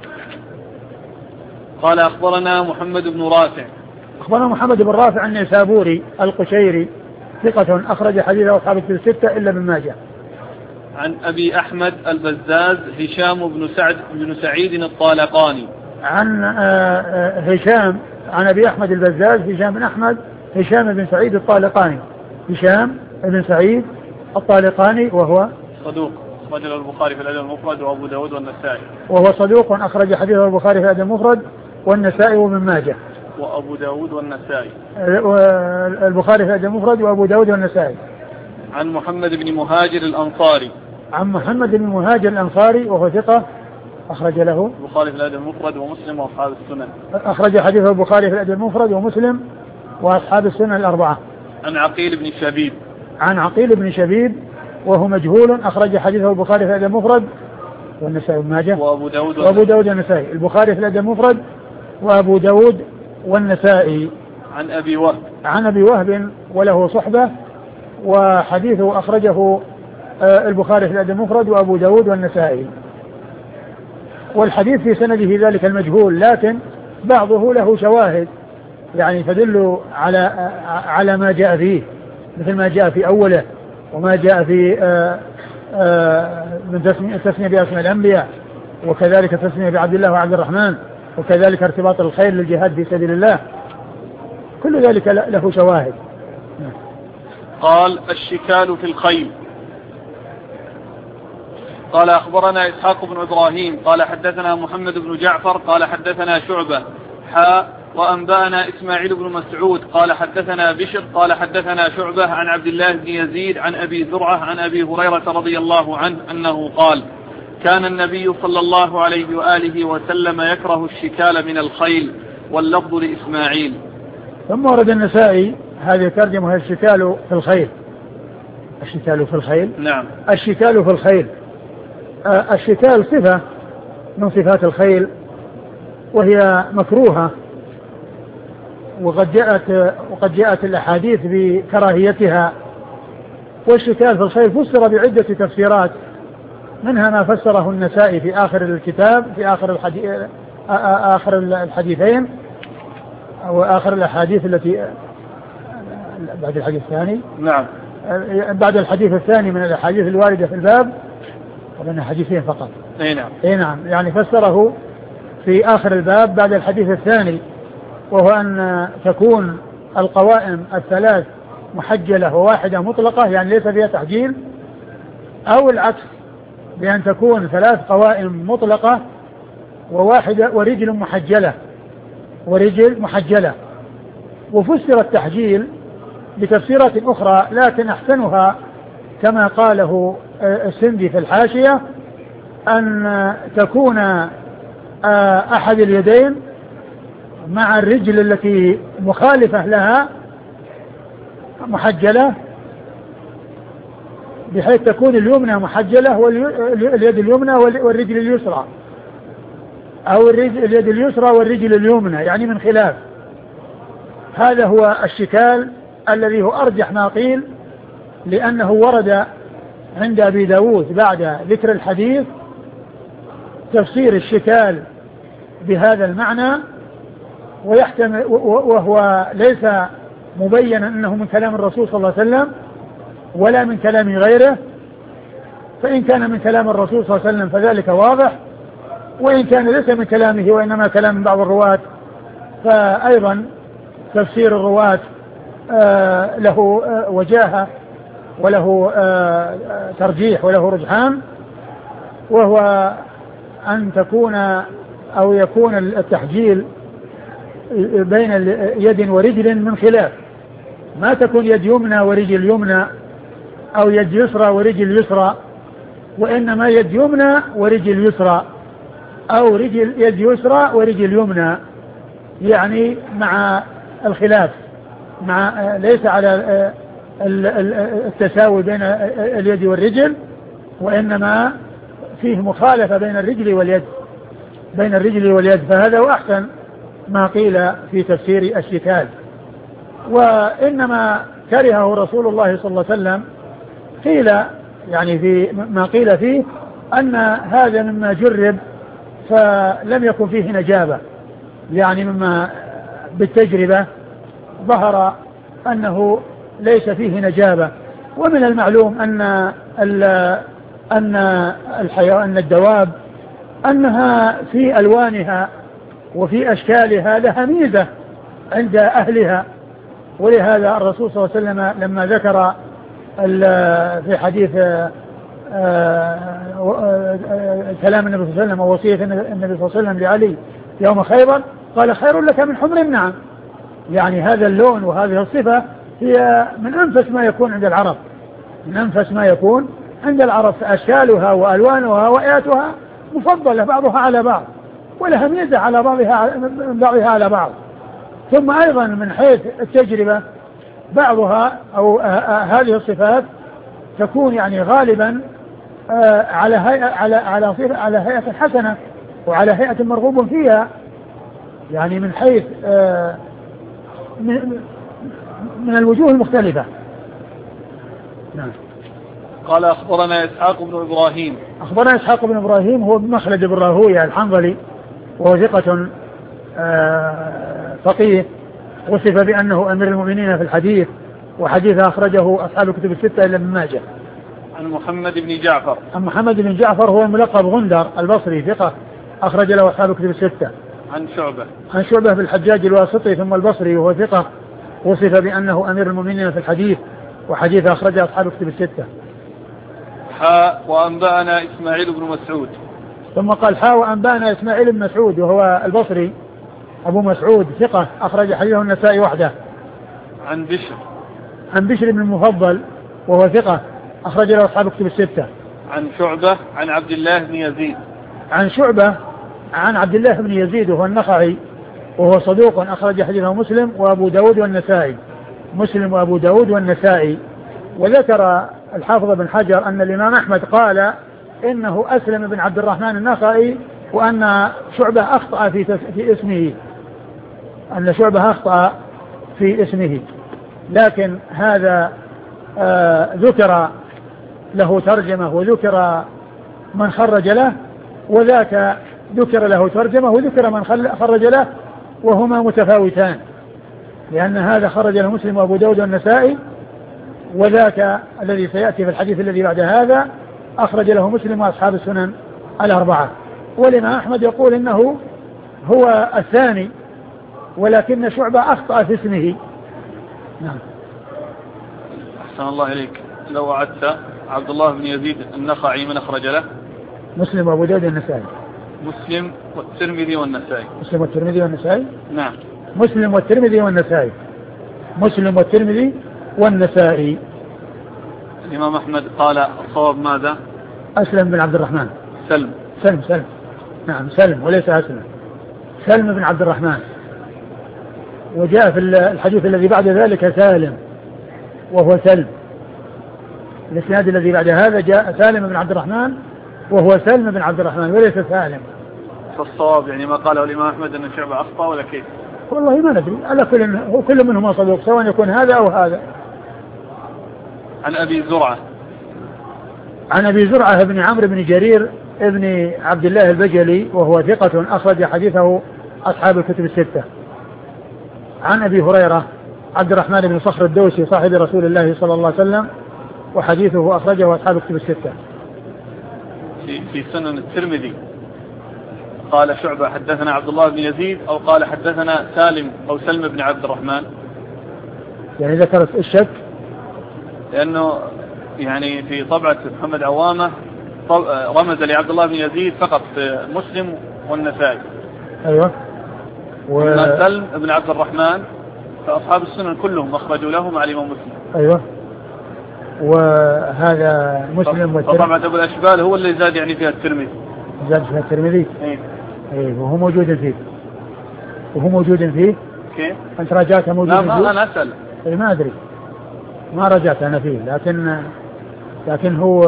قال أخبرنا محمد بن رافع. أخبرنا محمد بن رافع النيسابوري القشيري ثقة أخرج حديثه أصحاب الكتب الستة إلا ابن ماجه. عن أبي أحمد البزاز هشام بن سعيد الطالقاني. عن هشام عن أبي أحمد البزاز هشام بن سعيد الطالقاني. هشام بن سعيد الطالقاني وهو صدوق أخرج له البخاري في الأدب المفرد وأبو داود والنسائي. وهو صدوق أخرج حديثه البخاري في الأدب المفرد والنسائي وابن ماجه. وأبو داود والنسائي. البخاري في الأدب المفرد وأبو داود والنسائي. عن محمد بن مهاجر الأنصاري. عن محمد بن مهاجر الأنصاري وهو ثقة أخرج له البخاري في الأدب المفرد ومسلم وأصحاب السنن. أخرج حديثه البخاري في الأدب المفرد ومسلم وأصحاب السنن الأربعة. عن عقيل بن شبيب. عن عقيل بن شبيب وهو مجهول أخرج حديثه البخاري في الأدب المفرد والنسائي وابن ماجه وأبو داود والنسائي. البخاري في الأدب المفرد وأبو داود والنسائي. عن أبي وهب وله صحبة، وحديثه أخرجه البخاري في الأدب المفرد وأبو داود والنسائي. والحديث في سنده ذلك المجهول، لكن بعضه له شواهد يعني تدل على ما جاء فيه، مثل ما جاء في أوله وما جاء في من التسمية بأسماء الأنبياء، وكذلك التسمية بعبد الله وعبد الرحمن، وكذلك ارتباط الخير للجهاد في سبيل الله، كل ذلك له شواهد. قال الشكال في الخيل. قال أخبرنا إسحاق بن إبراهيم قال حدثنا محمد بن جعفر قال حدثنا شعبة وأنبأنا إسماعيل بن مسعود قال حدثنا بشر قال حدثنا شعبة عن عبد الله بن يزيد عن أبي زرعة عن أبي هريرة رضي الله عنه أنه قال كان النبي صلى الله عليه وآله وسلم يكره الشكال من الخيل، واللفظ لإسماعيل. ثم ورد النسائي هذه ترجمة الشكال في الخيل. الشكال في الخيل. نعم. الشكال في الخيل. الشكال صفة من صفات الخيل وهي مكروهة، وقد جاءت الأحاديث بكراهيتها. والشكال في الخيل فسر بعدة تفسيرات، منها ما فسره النسائي في آخر الكتاب، في آخر الحديثين أو آخر الأحاديث التي بعد الحديث الثاني. نعم. بعد الحديث الثاني من الأحاديث الواردة في الباب، طبعا حديثين فقط. نعم. نعم، يعني فسره في آخر الباب بعد الحديث الثاني، وهو أن تكون القوائم الثلاث محجلة وواحدة مطلقة، يعني ليس فيها تحجيل، أو العكس بأن تكون ثلاث قوائم مطلقة وواحدة ورجل محجلة. وفسر التحجيل بتفسيرات أخرى، لكن أحسنها كما قاله السندي في الحاشية أن تكون أحد اليدين مع الرجل التي مخالفة لها محجلة، بحيث تكون اليمنى محجلة واليد اليمنى والرجل اليسرى، أو اليد اليسرى والرجل اليمنى، يعني من خلاف. هذا هو الشكال الذي هو أرجح ما قيل، لأنه ورد عند أبي داود بعد ذكر الحديث تفسير الشكال بهذا المعنى، ويحتمل وهو ليس مبينا أنه من كلام الرسول صلى الله عليه وسلم ولا من كلام غيره. فإن كان من كلام الرسول صلى الله عليه وسلم فذلك واضح، وإن كان ليس من كلامه وإنما كلام بعض الرواة فأيضا تفسير الرواة له وجاهة وله ترجيح وله رجحان، وهو أن تكون أو يكون التحجيل بين يد ورجل من خلاف، ما تكون يد يمنى ورجل يمنى أو يد يسرى ورجل يسرى، وإنما يد يمنى ورجل يسرى أو يد يسرى ورجل يمنى، يعني مع الخلاف، مع ليس على التساوي بين اليد والرجل، وإنما فيه مخالفة بين الرجل واليد. فهذا هو أحسن ما قيل في تفسير الشكال. وإنما كرهه رسول الله صلى الله عليه وسلم قيل، يعني في ما قيل فيه أن هذا مما جرب فلم يكن فيه نجابة، يعني مما بالتجربة ظهر أنه ليس فيه نجابة. ومن المعلوم أن الدواب أنها في ألوانها وفي أشكالها لها ميزة عند أهلها، ولهذا الرسول صلى الله عليه وسلم لما ذكر في حديث كلام النبي صلى الله عليه وسلم ووصية النبي صلى الله عليه وسلم لعلي يوم خيبر قال خير لك من حمر النعم، يعني هذا اللون وهذه الصفة هي من أنفس ما يكون عند العرب، من أنفس ما يكون عند العرب، أشكالها وألوانها وآياتها مفضلة بعضها على بعض، ولها ميزة على بعضها على بعض. ثم أيضا من حيث التجربة بعضها أو هذه الصفات تكون يعني غالبا على هيئة حسنة وعلى هيئة مرغوب فيها، يعني من حيث من الوجوه المختلفة. نعم. قال أخبرنا إسحاق بن إبراهيم هو مخلد بن راهويه الحنظلي، وهو ثقة فقيه، وصف بأنه أمير المؤمنين في الحديث، وحديث أخرجه أصحاب الكتب الستة إلا ابن ماجه. عن محمد بن جعفر هو الملقب غندر البصري، ثقة أخرج له أصحاب الكتب الستة. عن شعبة بالحجاج الواسطي ثم البصري، وهو ثقة وصف بأنه أمير المؤمنين في الحديث، وحديث أخرجه أصحاب الكتب الستة. وأنبأنا إسماعيل بن مسعود. ثم قال وأنبأنا إسماعيل بن مسعود، وهو البصري أبو مسعود، ثقة أخرج حديثه النسائي وحده. عن بشر بن المفضل، وهو ثقة أخرج له أصحاب الكتب الستة. عن شعبة عن عبد الله بن يزيد. عن شعبة عن عبد الله بن يزيد وهو النخعي وهو صدوق أخرج حديثه مسلم وأبو داود والنسائي. مسلم وأبو داود والنسائي. وذكر الحافظ بن حجر أن الإمام أحمد قال إنه أسلم بن عبد الرحمن النخعي وأن شعبة أخطأ في اسمه، أن شعبة أخطأ في اسمه، لكن هذا ذكر له ترجمة وذكر من خرج له، وذاك ذكر له ترجمة وذكر من خرج له، وهما متفاوتان، لأن هذا خرج له مسلم وأبو داود والنسائي، وذاك الذي سيأتي في الحديث الذي بعد هذا أخرج له مسلم وأصحاب السنن الأربعة. والإمام أحمد يقول إنه هو الثاني، ولكن شعبة أخطأ في اسمه. نعم. أحسن الله إليك. لو أعدت عبد الله بن يزيد النخعي من أخرج له؟ مسلم وأبو داود والنسائي. مسلم والترمذي والنسائي. مسلم والترمذي والنسائي. نعم. مسلم والترمذي والنسائي. مسلم والترمذي والنسائي. الإمام أحمد قال الصواب ماذا؟ أسلم بن عبد الرحمن. سلم. نعم سلم وليس أسلم. سلم بن عبد الرحمن. وجاء في الحديث الذي بعد ذلك سالم وهو سلم. الإسناد الذي بعد هذا جاء سالم بن عبد الرحمن وهو سلم بن عبد الرحمن وليس سالم. فالصواب يعني ما قاله الإمام أحمد أن شعبة أخطأ ولا كيف؟ والله ما ندري، على كل منهما صدوق سواء يكون هذا أو هذا. عن أبي زرعة. عن أبي زرعة بن عمرو بن جرير ابن عبد الله البجلي وهو ثقة أخرج حديثه أصحاب الكتب الستة. عن أبي هريرة عبد الرحمن بن صخر الدوسي صاحب رسول الله صلى الله عليه وسلم وحديثه أخرجه أصحاب الكتب الستة. في سنن الترمذي قال شعبة حدثنا عبد الله بن يزيد أو قال حدثنا سالم أو سلم بن عبد الرحمن؟ يعني ذكرت الشك، لأنه يعني في طبعة محمد عوامة رمز لعبد الله بن يزيد فقط في مسلم والنسائي. أيوة. سلم بن عبد الرحمن فأصحاب السنن كلهم أخرجوا له مع الإمام مسلم. أيوة. وهذا مسلم والترمذي. طبعا أبو الأشبال هو اللي زاد يعني فيها الترمذي. زاد فيها الترمذي. إيه. وهو موجود فيه. كيف؟ أنت راجعته موجود فيه؟ لا أنا أسأل. ما أدري، ما رجعت أنا فيه، لكن هو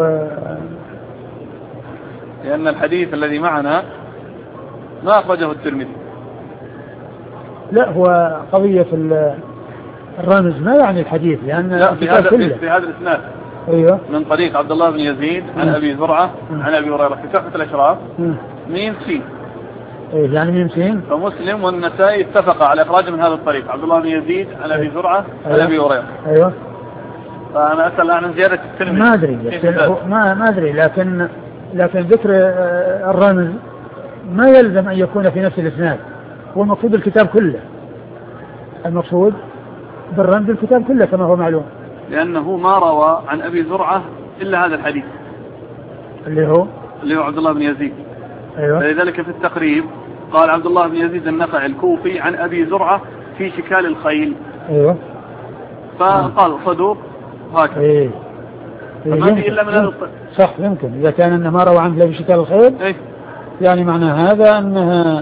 لأن الحديث الذي معنا ما أخرجه الترمذي. لا، هو قضية الرمز ما يعني الحديث، لأن لا في هذا الإسناد. أيوة. من طريق عبد الله بن يزيد عن أبي زرعة عن أبي هريرة في تحفة الأشراف ميم سين. إيه يعني ميم سين. فمسلم والنسائي اتفق على إخراجه من هذا الطريق عبد الله بن يزيد عن أبي زرعة عن أبي هريرة. أيوة. فأنا أسأل عن زيادة الترمذي. ما أدري، ما أدري، لكن ذكر الرمز ما يلزم أن يكون في نفس الإسناد، هو المقصود الكتاب كله، المقصود بالرمز الكتاب كله كما هو معلوم. لأنه ما روى عن أبي زرعة إلا هذا الحديث اللي هو عبد الله بن يزيد. أيوة. فلذلك في التقريب قال عبد الله بن يزيد النخعي الكوفي عن أبي زرعة في شكال الخيل. أيوة. فقال صدوق هكذا. إيه. فما في إلا من هذا الطريق. صح، يمكن إذا كان أنه ما روى عنه في شكال الخيل. إيه؟ يعني معنى هذا أنها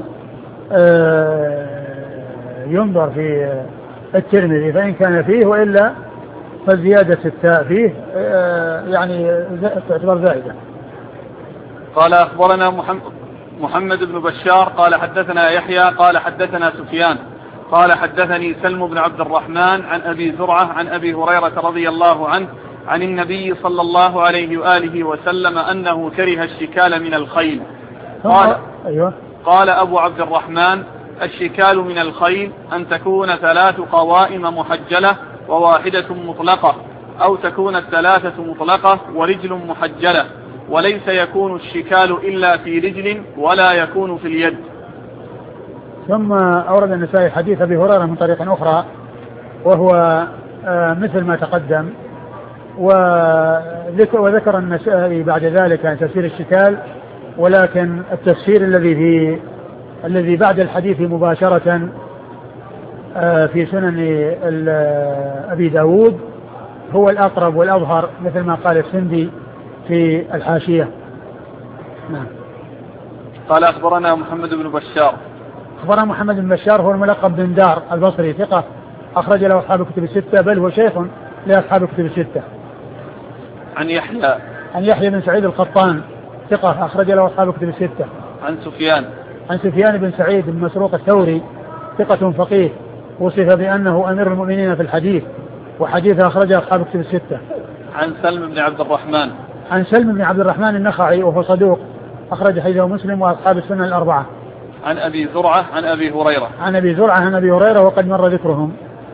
ينظر في الترمذي فإن كان فيه، وإلا فزيادة التاء فيه يعني تعتبر زائدة. قال أخبرنا محمد بن بشار قال حدثنا يحيى قال حدثنا سفيان قال حدثني سلم بن عبد الرحمن عن أبي زرعة عن أبي هريرة رضي الله عنه عن النبي صلى الله عليه وآله وسلم أنه كره الشكال من الخيل. قال, أيوة. قال أبو عبد الرحمن الشكال من الخيل أن تكون 3 قوائم محجلة وواحدة مطلقة، أو تكون 3 مطلقة ورجل محجلة، وليس يكون الشكال إلا في رجل ولا يكون في اليد. ثم أورد النسائي حديث أبي هريرة من طريق أخرى وهو مثل ما تقدم، وذكر النسائي بعد ذلك عن تفسير الشكال، ولكن التفسير الذي بعد الحديث مباشرة في سنن أبي داود هو الأقرب والأظهر، مثل ما قال السندي في الحاشية. نعم. قال أخبرنا محمد بن بشار. أخبرنا محمد بن بشار هو الملقب بن دار البصري ثقة أخرج له أصحاب الكتب الستة، بل هو شيخ لأصحاب الكتب الستة. عن يحيى بن سعيد القطان ثقة أخرج له أصحاب الكتب الستة. عن سفيان بن سعيد بن مسروق الثوري ثقة فقيه وصف بأنه أمير المؤمنين في الحديث، وحديثه أخرجه أصحاب الكتب الستة. عن سلم بن عبد الرحمن النخعي وهو صدوق أخرج حديثه مسلم وأصحاب السنن الأربعة. عن أبي زرعة عن أبي هريرة وقد مر ذكرهم.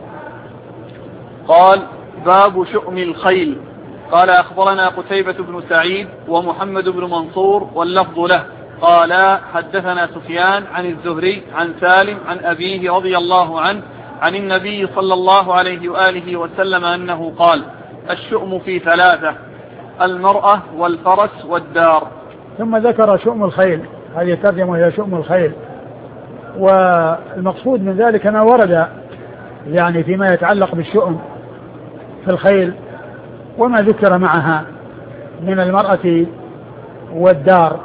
قال باب شؤم الخيل. قال أخبرنا قتيبة بن سعيد ومحمد بن منصور واللفظ له قال حدثنا سفيان عن الزهري عن سالم عن أبيه رضي الله عنه عن النبي صلى الله عليه وآله وسلم أنه قال الشؤم في ثلاثة: المرأة والفرس والدار. ثم ذكر شؤم الخيل، هذه ترجمة إلى شؤم الخيل، والمقصود من ذلك ما ورد يعني فيما يتعلق بالشؤم في الخيل وما ذكر معها من المرأة والدار.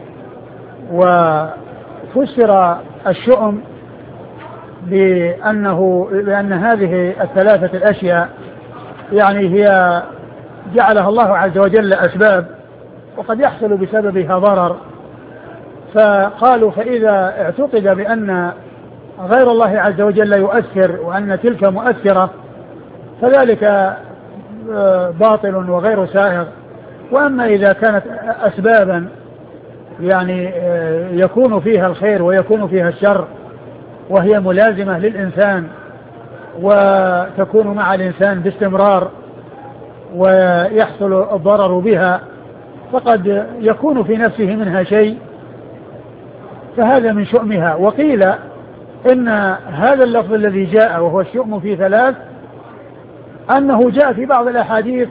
وفسر الشؤم بأن هذه الثلاثة الأشياء يعني هي جعلها الله عز وجل أسباب وقد يحصل بسببها ضرر، فقالوا فإذا اعتقد بأن غير الله عز وجل يؤثر وأن تلك مؤثرة فذلك باطل وغير سائغ. وأما إذا كانت أسبابا يعني يكون فيها الخير ويكون فيها الشر وهي ملازمة للإنسان وتكون مع الإنسان باستمرار ويحصل الضرر بها فقد يكون في نفسه منها شيء، فهذا من شؤمها. وقيل إن هذا اللفظ الذي جاء وهو الشؤم في ثلاث أنه جاء في بعض الأحاديث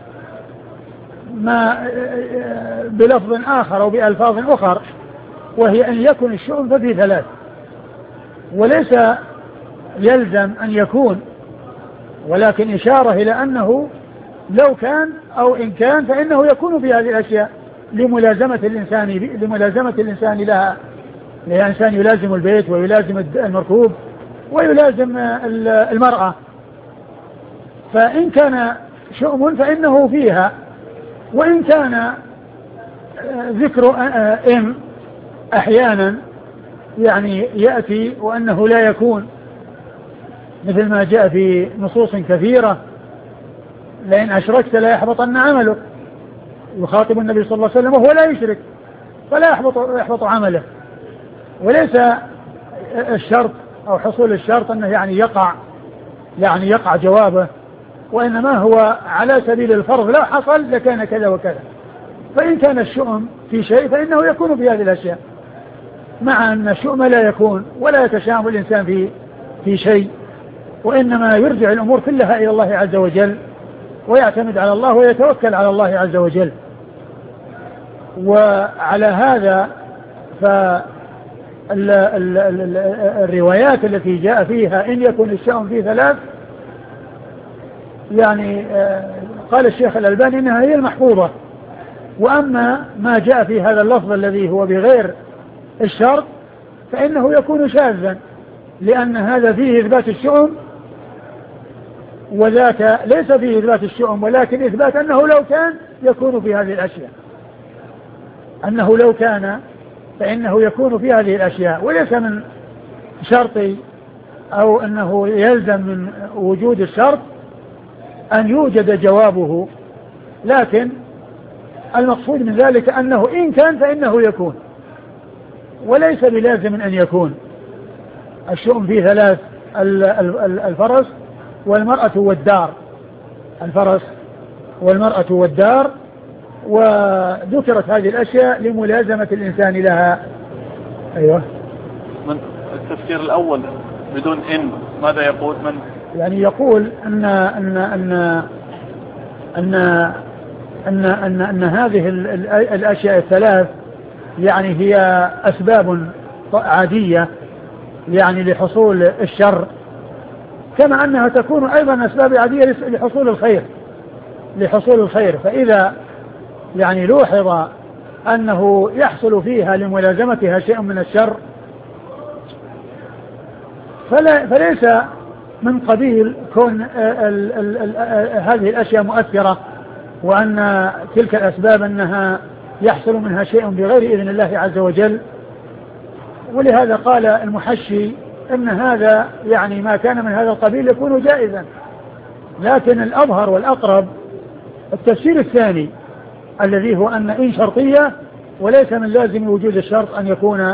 ما بلفظ آخر أو بألفاظ أخر، وهي أن يكون الشؤم ففي ثلاث، وليس يلزم أن يكون، ولكن إشارة إلى أنه لو كان أو إن كان فإنه يكون في هذه الأشياء لملازمة الإنسان لها، الإنسان يلازم البيت ويلازم المركوب ويلازم المرأة، فإن كان شؤم فإنه فيها. وإن كان ذكر إن أحيانا يعني يأتي وأنه لا يكون، مثل ما جاء في نصوص كثيرة: لئن أشركت لا يحبطن عملك، يخاطب النبي صلى الله عليه وسلم وهو لا يشرك فلا يحبط عمله. وليس الشرط أو حصول الشرط أنه يعني يقع جوابه، وإنما هو على سبيل الفرض: لا حصل لكان كذا وكذا. فإن كان الشؤم في شيء فإنه يكون في هذه الأشياء، مع أن الشؤم لا يكون ولا يتشائم الإنسان في شيء، وإنما يرجع الأمور كلها إلى الله عز وجل ويعتمد على الله ويتوكل على الله عز وجل. وعلى هذا فالروايات التي جاء فيها إن يكون الشؤم في ثلاث يعني قال الشيخ الألباني إنها هي المحفوظة. وأما ما جاء في هذا اللفظ الذي هو بغير الشرط فإنه يكون شاذا، لأن هذا فيه إثبات الشؤم وذاك ليس فيه إثبات الشؤم، ولكن إثبات أنه لو كان يكون في هذه الأشياء، أنه لو كان فإنه يكون في هذه الأشياء، وليس من شرط أو أنه يلزم من وجود الشرط أن يوجد جوابه، لكن المقصود من ذلك أنه إن كان فإنه يكون، وليس بلازم أن يكون. الشؤم في ثلاث: الفرس والمرأة والدار، الفرس والمرأة والدار، وذكرت هذه الأشياء لملازمة الإنسان لها. أيوة. من التفسير الأول بدون إن ماذا يقول؟ من يعني يقول أن هذه الأشياء الثلاث يعني هي أسباب عادية يعني لحصول الشر، كما أنها تكون أيضا أسباب عادية لحصول الخير. فإذا يعني لوحظ أنه يحصل فيها لملازمتها شيء من الشر فليس من قبيل كون هذه الأشياء مؤثرة، وأن تلك الأسباب أنها يحصل منها شيء بغير إذن الله عز وجل. ولهذا قال المحشي أن هذا يعني ما كان من هذا القبيل يكون جائزا، لكن الأظهر والأقرب التفسير الثاني الذي هو أن إن شرطية وليس من لازم وجود الشرط أن يكون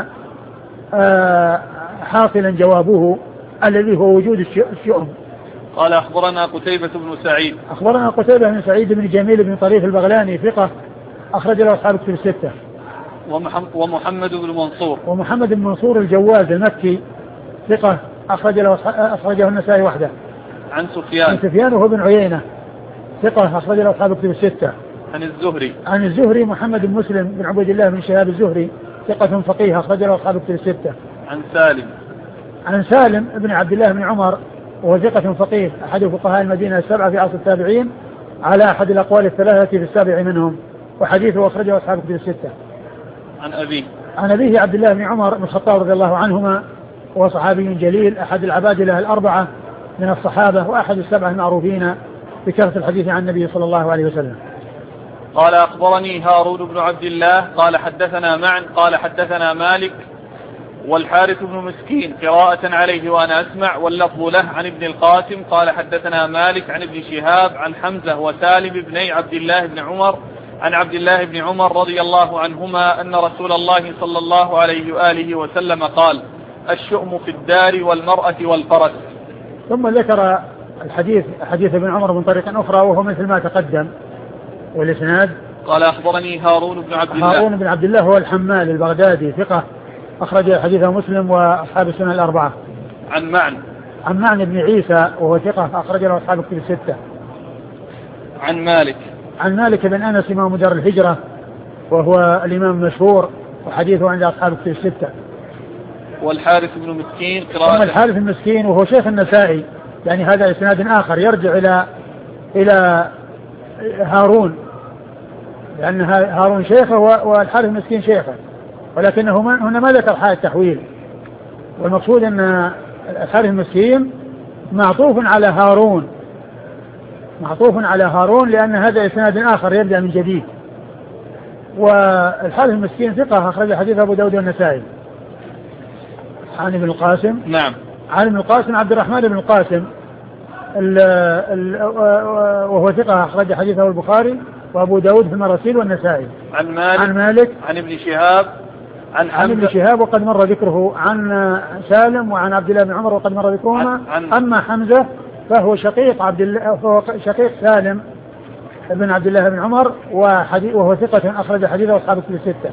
حاصلا جوابه الذي هو وجود الشؤم. قال أخبرنا قتيبة بن سعيد. أخبرنا قتيبة بن سعيد بن جميل بن طريف البغلاني ثقة أخرج له أصحاب الكتب الستة. ومحمد بن منصور. ومحمد بن منصور الجواز المكي ثقة أخرجه النسائي وحده. عن سفيان. عن سفيان وهو بن عيينة ثقة أخرج له أصحاب الكتب الستة. عن الزهري. عن الزهري محمد بن مسلم بن عبيد الله بن شهاب الزهري ثقة فقيه أخرج له أصحاب الكتب الستة. عن سالم. عن سالم بن عبد الله بن عمر وهو ثقة فقيه أحد فقهاء المدينة السبعة في عصر التابعين على أحد الأقوال الثلاثة في السابع منهم، وحديثه أخرجه أصحاب الكتب الستة. عن أبيه. عن أبيه عبد الله بن عمر بن الخطاب رضي الله عنهما، وهو صحابي جليل أحد العبادلة الأربعة من الصحابة وأحد السبعة المعروفين بكثرة الحديث عن النبي صلى الله عليه وسلم. قال أخبرني هارون بن عبد الله قال حدثنا معن قال حدثنا مالك والحارث بن مسكين قراءة عليه وأنا أسمع، واللفظ له عن ابن القاسم قال حدثنا مالك عن ابن شهاب عن حمزة وسالم بن عبد الله بن عمر عن عبد الله بن عمر رضي الله عنهما أن رسول الله صلى الله عليه وآله وسلم قال: الشؤم في الدار والمرأة والفرس. ثم ذكر حديث ابن عمر من طريق أخرى وهو مثل ما تقدم، والإسناد قال أخبرني هارون بن عبد الله. هارون بن عبد الله هو الحمال البغدادي ثقة أخرج حديثه مسلم وأصحاب السنن الأربعة. عن معن بن عيسى وهو ثقة أخرج له أصحاب الكتب الستة. عن مالك بن أنس إمام دار الهجرة وهو الإمام المشهور وحديثه عند أصحاب الكتب الستة. والحارث بن مسكين قراءة. الحارث المسكين وهو شيخ النسائي، يعني هذا إسناد آخر يرجع إلى هارون، لأن هارون شيخه والحارث المسكين شيخه، ولكنه هنا ما ذكر حال التحويل، والمقصود أن الحارث المسكين معطوف على هارون لأن هذا إسناد آخر يبدأ من جديد. والحارث المسكين ثقة أخرج حديث أبو داود والنسائي. عن ابن القاسم. نعم. عن ابن القاسم عبد الرحمن بن القاسم وهو ثقة أخرج حديثه البخاري وأبو داود في المراسيل والنسائي. عن مالك عن ابن شهاب عن ابن شهاب وقد مر ذكره. عن سالم وعن عبد الله بن عمر وقد مر ذكرهما. أما حمزة فهو شقيق سالم بن عبد الله بن عمر وهو ثقة أخرج حديثه أصحاب الكتب الستة.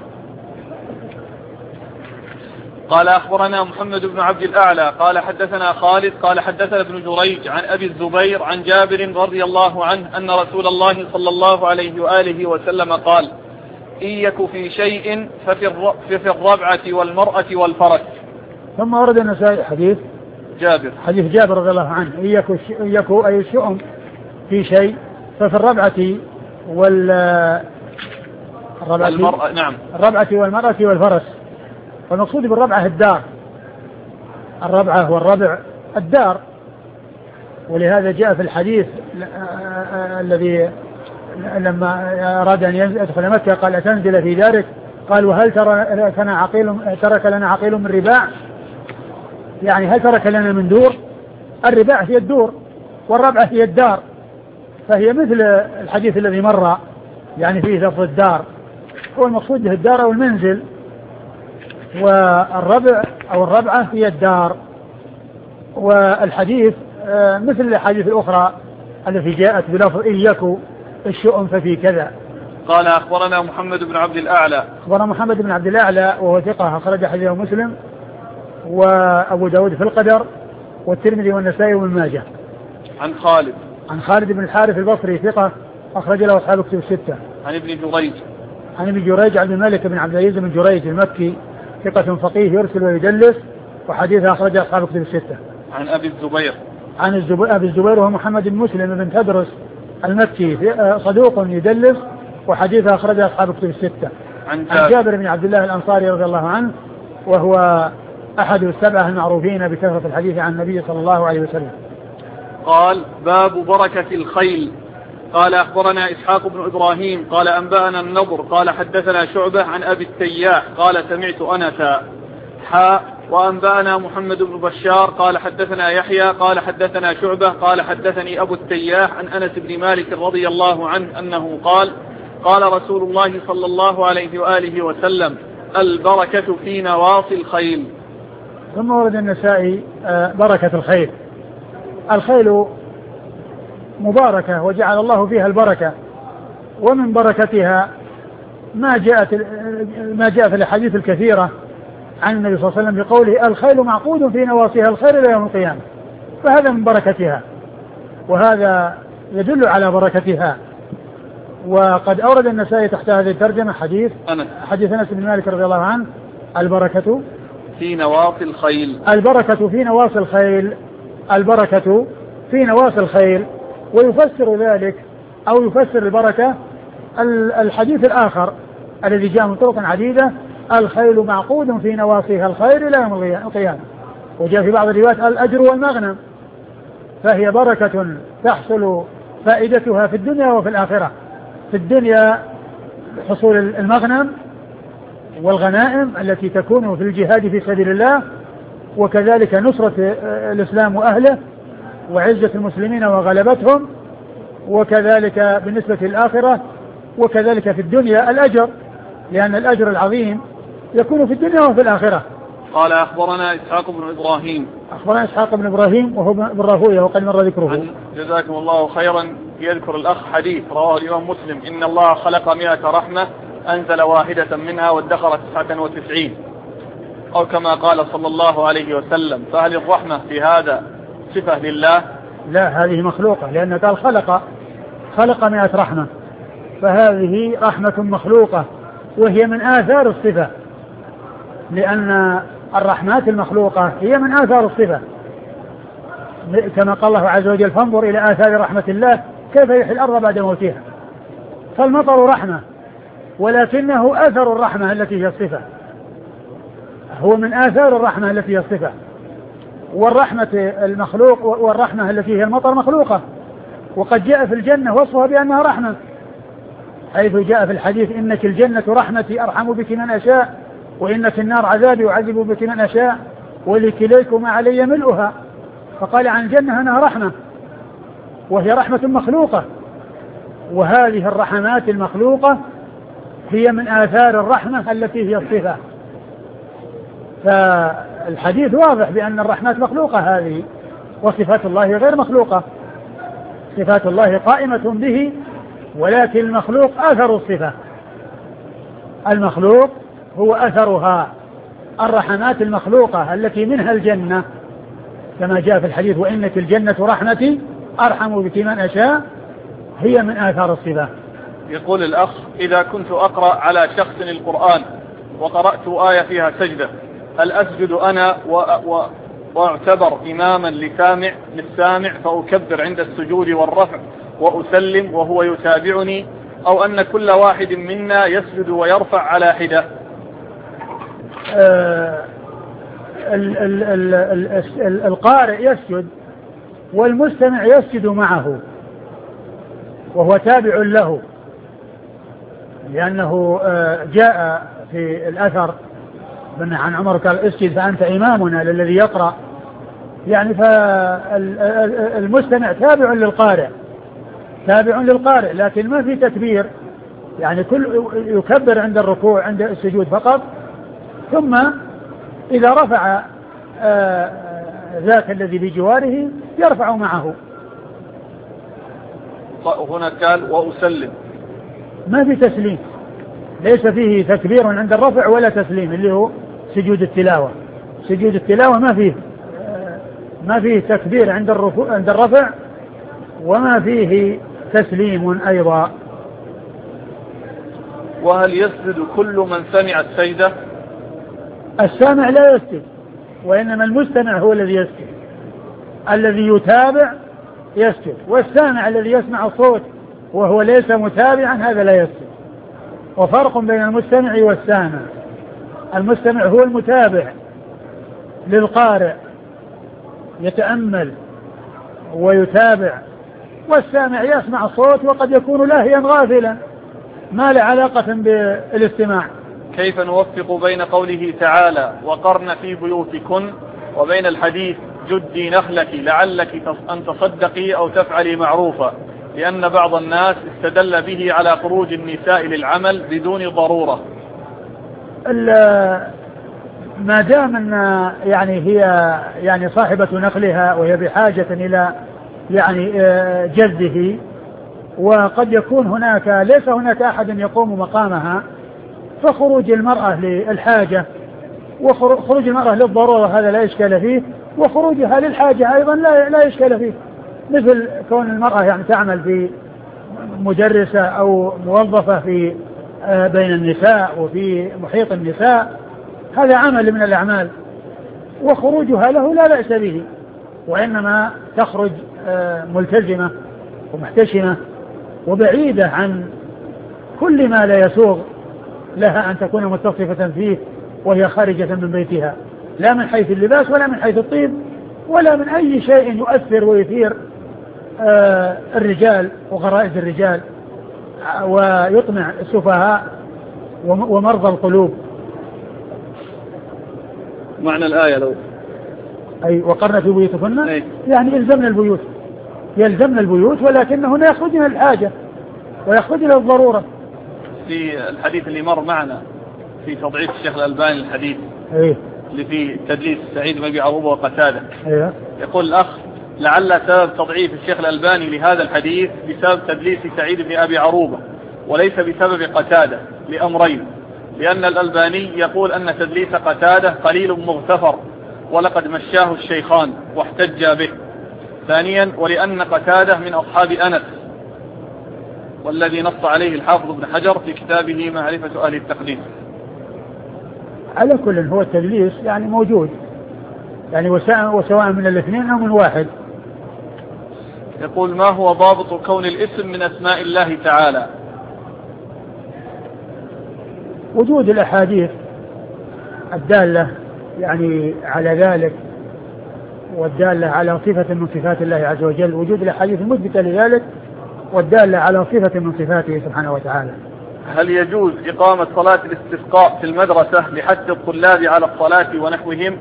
قال أخبرنا محمد بن عبد الأعلى قال حدثنا خالد قال حدثنا ابن جريج عن أبي الزبير عن جابر رضي الله عنه أن رسول الله صلى الله عليه وآله وسلم قال: إن يك في شيء ففي الربعة والمرأة والفرس. ثم ورد النسائي حديث جابر رضي الله عنه: إن يك أي الشؤم في شيء ففي الربعة والمرأة. نعم. الربعة والمرأة والفرس. والمقصود بالربعة الدار، الربعة والربع الدار، ولهذا جاء في الحديث الذي لما أراد أن يدخل مكة قال: أتنزل في دارك؟ قال: وهل ترك لنا عقيل من رباع؟ يعني هل ترك لنا من دور؟ الرباع هي الدور والربعة هي الدار، فهي مثل الحديث الذي مر يعني فيه لفظ الدار، هو المقصود به الدار أو المنزل، والربع أو الربعة هي الدار. والحديث مثل الحديث الأخرى التي جاءت بلفظ إن يكو الشؤم ففي كذا. قال أخبرنا محمد بن عبد الأعلى. أخبرنا محمد بن عبد الأعلى وهو ثقة أخرج حديثه مسلم وأبو داود في القدر والترمذي والنسائي وابن ماجه. عن خالد بن الحارث البصري ثقة أخرج له أصحاب الكتب الستة. عن ابن جريج عبد الملك بن عبد العزيز بن جريج المكي ثقة فقيه يرسل ويدلس وحديثه أخرج أصحاب الكتب الستة. عن أبي الزبير. أبي الزبير وهو محمد بن مسلم بن تدرس المكي صدوق يدلس وحديثه أخرجه أصحاب كتب الستة. عن جابر بن عبد الله الأنصاري رضي الله عنه، وهو أحد السبعة المعروفين بكثرة الحديث عن النبي صلى الله عليه وسلم. قال: باب بركة الخيل. قال: أخبرنا إسحاق بن إبراهيم قال أنبأنا النضر قال حدثنا شعبة عن أبي التياح قال سمعت أنسا وأنبأنا محمد بن بشار قال حدثنا يحيى قال حدثنا شعبة قال حدثني أبو التياح عن أنس بن مالك رضي الله عنه أنه قال: قال رسول الله صلى الله عليه وآله وسلم: البركة في نواصي الخيل. ثم ورد النسائي بركة الخيل. الخيل مباركة وجعل الله فيها البركة، ومن بركتها ما جاء في الحديث الكثيرة عن النبي صلى الله عليه وسلم بقوله: الخيل معقود في نواصيها الخير إلى يوم القيامة. فهذا من بركتها، وهذا يدل على بركتها. وقد أورد النسائي تحت هذه الترجمة حديث أنس بن مالك رضي الله عنه: البركة في نواصي الخيل. البركة في نواصي الخيل، البركة في نواصي الخيل. ويفسر ذلك أو يفسر البركة الحديث الآخر الذي جاء من طرق عديدة: الخيل معقود في نواصيها الخير إلى يوم القيامة. وجاء في بعض الروايات: الأجر والمغنم. فهي بركة تحصل فائدتها في الدنيا وفي الآخرة. في الدنيا حصول المغنم والغنائم التي تكون في الجهاد في سبيل الله، وكذلك نصرة الإسلام وأهله وعزة المسلمين وغلبتهم، وكذلك بالنسبة للآخرة، وكذلك في الدنيا الأجر، لأن الأجر العظيم يكون في الدنيا وفي الآخرة. قال: أخبرنا إسحاق بن إبراهيم. أخبرنا إسحاق بن إبراهيم وهو بن راهويه وقد مر ذكره. جزاكم الله خيرا. يذكر الأخ حديث رواه الإمام مسلم: إن الله خلق 100 رحمة أنزل واحدة منها وادخر 99، أو كما قال صلى الله عليه وسلم. فهل الرحمة في هذا صفة لله؟ لا، هذه مخلوقة، لأنه قال خلق 100 رحمة، فهذه رحمة مخلوقة وهي من آثار الصفة، لأن الرحمات المخلوقة هي من آثار الصفة، كما قال الله عز وجل: فانظر إلى آثار رحمة الله كيف يحيي الأرض بعد موتها. فالمطر رحمة، ولكنه أثر الرحمة التي هي الصفة، هو من آثار الرحمة التي هي الصفة. والرحمة المخلوق والرحمة التي هي المطر مخلوقة، وقد جاء في الجنة وصفها بأنها رحمة، حيث جاء في الحديث: إنك الجنة رحمتي أرحم بك من أشاء، وإنك النار عذابي أعذب بك من أشاء، ولكليكما علي ملؤها. فقال عن الجنة أنها رحمة، وهي رحمة مخلوقة، وهذه الرحمات المخلوقة هي من آثار الرحمة التي هي الصفة. فالحديث واضح بأن الرحمات مخلوقة هذه، وصفات الله غير مخلوقة. صفات الله قائمة به، ولكن المخلوق أثر الصفة، المخلوق هو أثرها. الرحمات المخلوقة التي منها الجنة كما جاء في الحديث: وإنك الجنة رحمتي أرحم بك من أشاء، هي من آثار الصفة. يقول الأخ: إذا كنت أقرأ على شخص القرآن وقرأت آية فيها سجدة، هل أسجد أنا وأعتبر إماما للسامع فأكبر عند السجود والرفع وأسلم وهو يتابعني، أو أن كل واحد منا يسجد ويرفع على حدة؟ القارئ يسجد والمستمع يسجد معه وهو تابع له، لأنه جاء في الأثر عن عمر قال: اسجد فأنت إمامنا للذي يقرأ. يعني فالمستمع تابع للقارئ، لكن ما في تكبير، يعني كل يكبر عند الركوع عند السجود فقط، ثم إذا رفع ذاك الذي بجواره يرفع معه. هنا قال: وأسلم، ما في تسليم، ليس فيه تكبير عند الرفع ولا تسليم، اللي هو سجود التلاوة. سجود التلاوة ما فيه تكبير عند الرفع، وما فيه تسليم أيضا. وهل يسجد كل من سمع السجدة؟ السامع لا يسجد، وإنما المستمع هو الذي يسجد. الذي يتابع يسجد، والسامع الذي يسمع الصوت وهو ليس متابعا هذا لا يسجد. وفرق بين المستمع والسامع. المستمع هو المتابع للقارئ يتأمل ويتابع، والسامع يسمع الصوت وقد يكون لاهيا غافلا ما له علاقة بالاستماع. كيف نوفق بين قوله تعالى وقرن في بيوتكن وبين الحديث جدي نخلك لعلك أن تصدقي أو تفعلي معروفا، لأن بعض الناس استدل به على خروج النساء للعمل بدون ضرورة؟ ما دام أن يعني هي يعني صاحبة نخلها وهي بحاجة إلى يعني جده، وقد يكون هناك ليس هناك أحد يقوم مقامها، فخروج المرأة للحاجة وخروج المرأة للضرورة هذا لا إشكال فيه، وخروجها للحاجة أيضا لا إشكال فيه، مثل كون المرأة يعني تعمل في مدرسة أو موظفة في بين النساء وفي محيط النساء، هذا عمل من الأعمال وخروجها له لا بأس به، وإنما تخرج ملتزمة ومحتشمة وبعيدة عن كل ما لا يسوغ لها أن تكون متصفة فيه وهي خارجة من بيتها، لا من حيث اللباس ولا من حيث الطيب ولا من أي شيء يؤثر ويثير الرجال وغرائز الرجال ويطمع السفهاء ومرضى القلوب. معنى الآية لو أي وقرن في بيوتكن يعني يلزمنا البيوت ولكنهن يخرجن الحاجة ويخرجن الضرورة. في الحديث اللي مر معنا في تضعيف الشيخ الألباني الحديث اللي فيه تدليس سعيد بن أبي عروبة وقتادة، يقول الأخ لعل سبب تضعيف الشيخ الألباني لهذا الحديث بسبب تدليس سعيد بن أبي عروبة وليس بسبب قتادة، لأمرين: لأن الألباني يقول أن تدليس قتادة قليل مغتفر ولقد مشاه الشيخان واحتج به. ثانيا ولأن قتادة من أصحاب أنس، والذي نص عليه الحافظ ابن حجر في كتابه معرفة أهل التقديس. على كل هو التدليس يعني موجود يعني وسواء من الاثنين أو من واحد. يقول: ما هو ضابط كون الاسم من أسماء الله تعالى؟ وجود الأحاديث الدالة يعني على ذلك والدالة على صفة من صفات الله عز وجل، وجود الأحاديث المثبتة لذلك والدالة على صفة من صفاته سبحانه وتعالى. هل يجوز إقامة صلاة الاستسقاء في المدرسة لحث الطلاب على الصلاة ونحوهم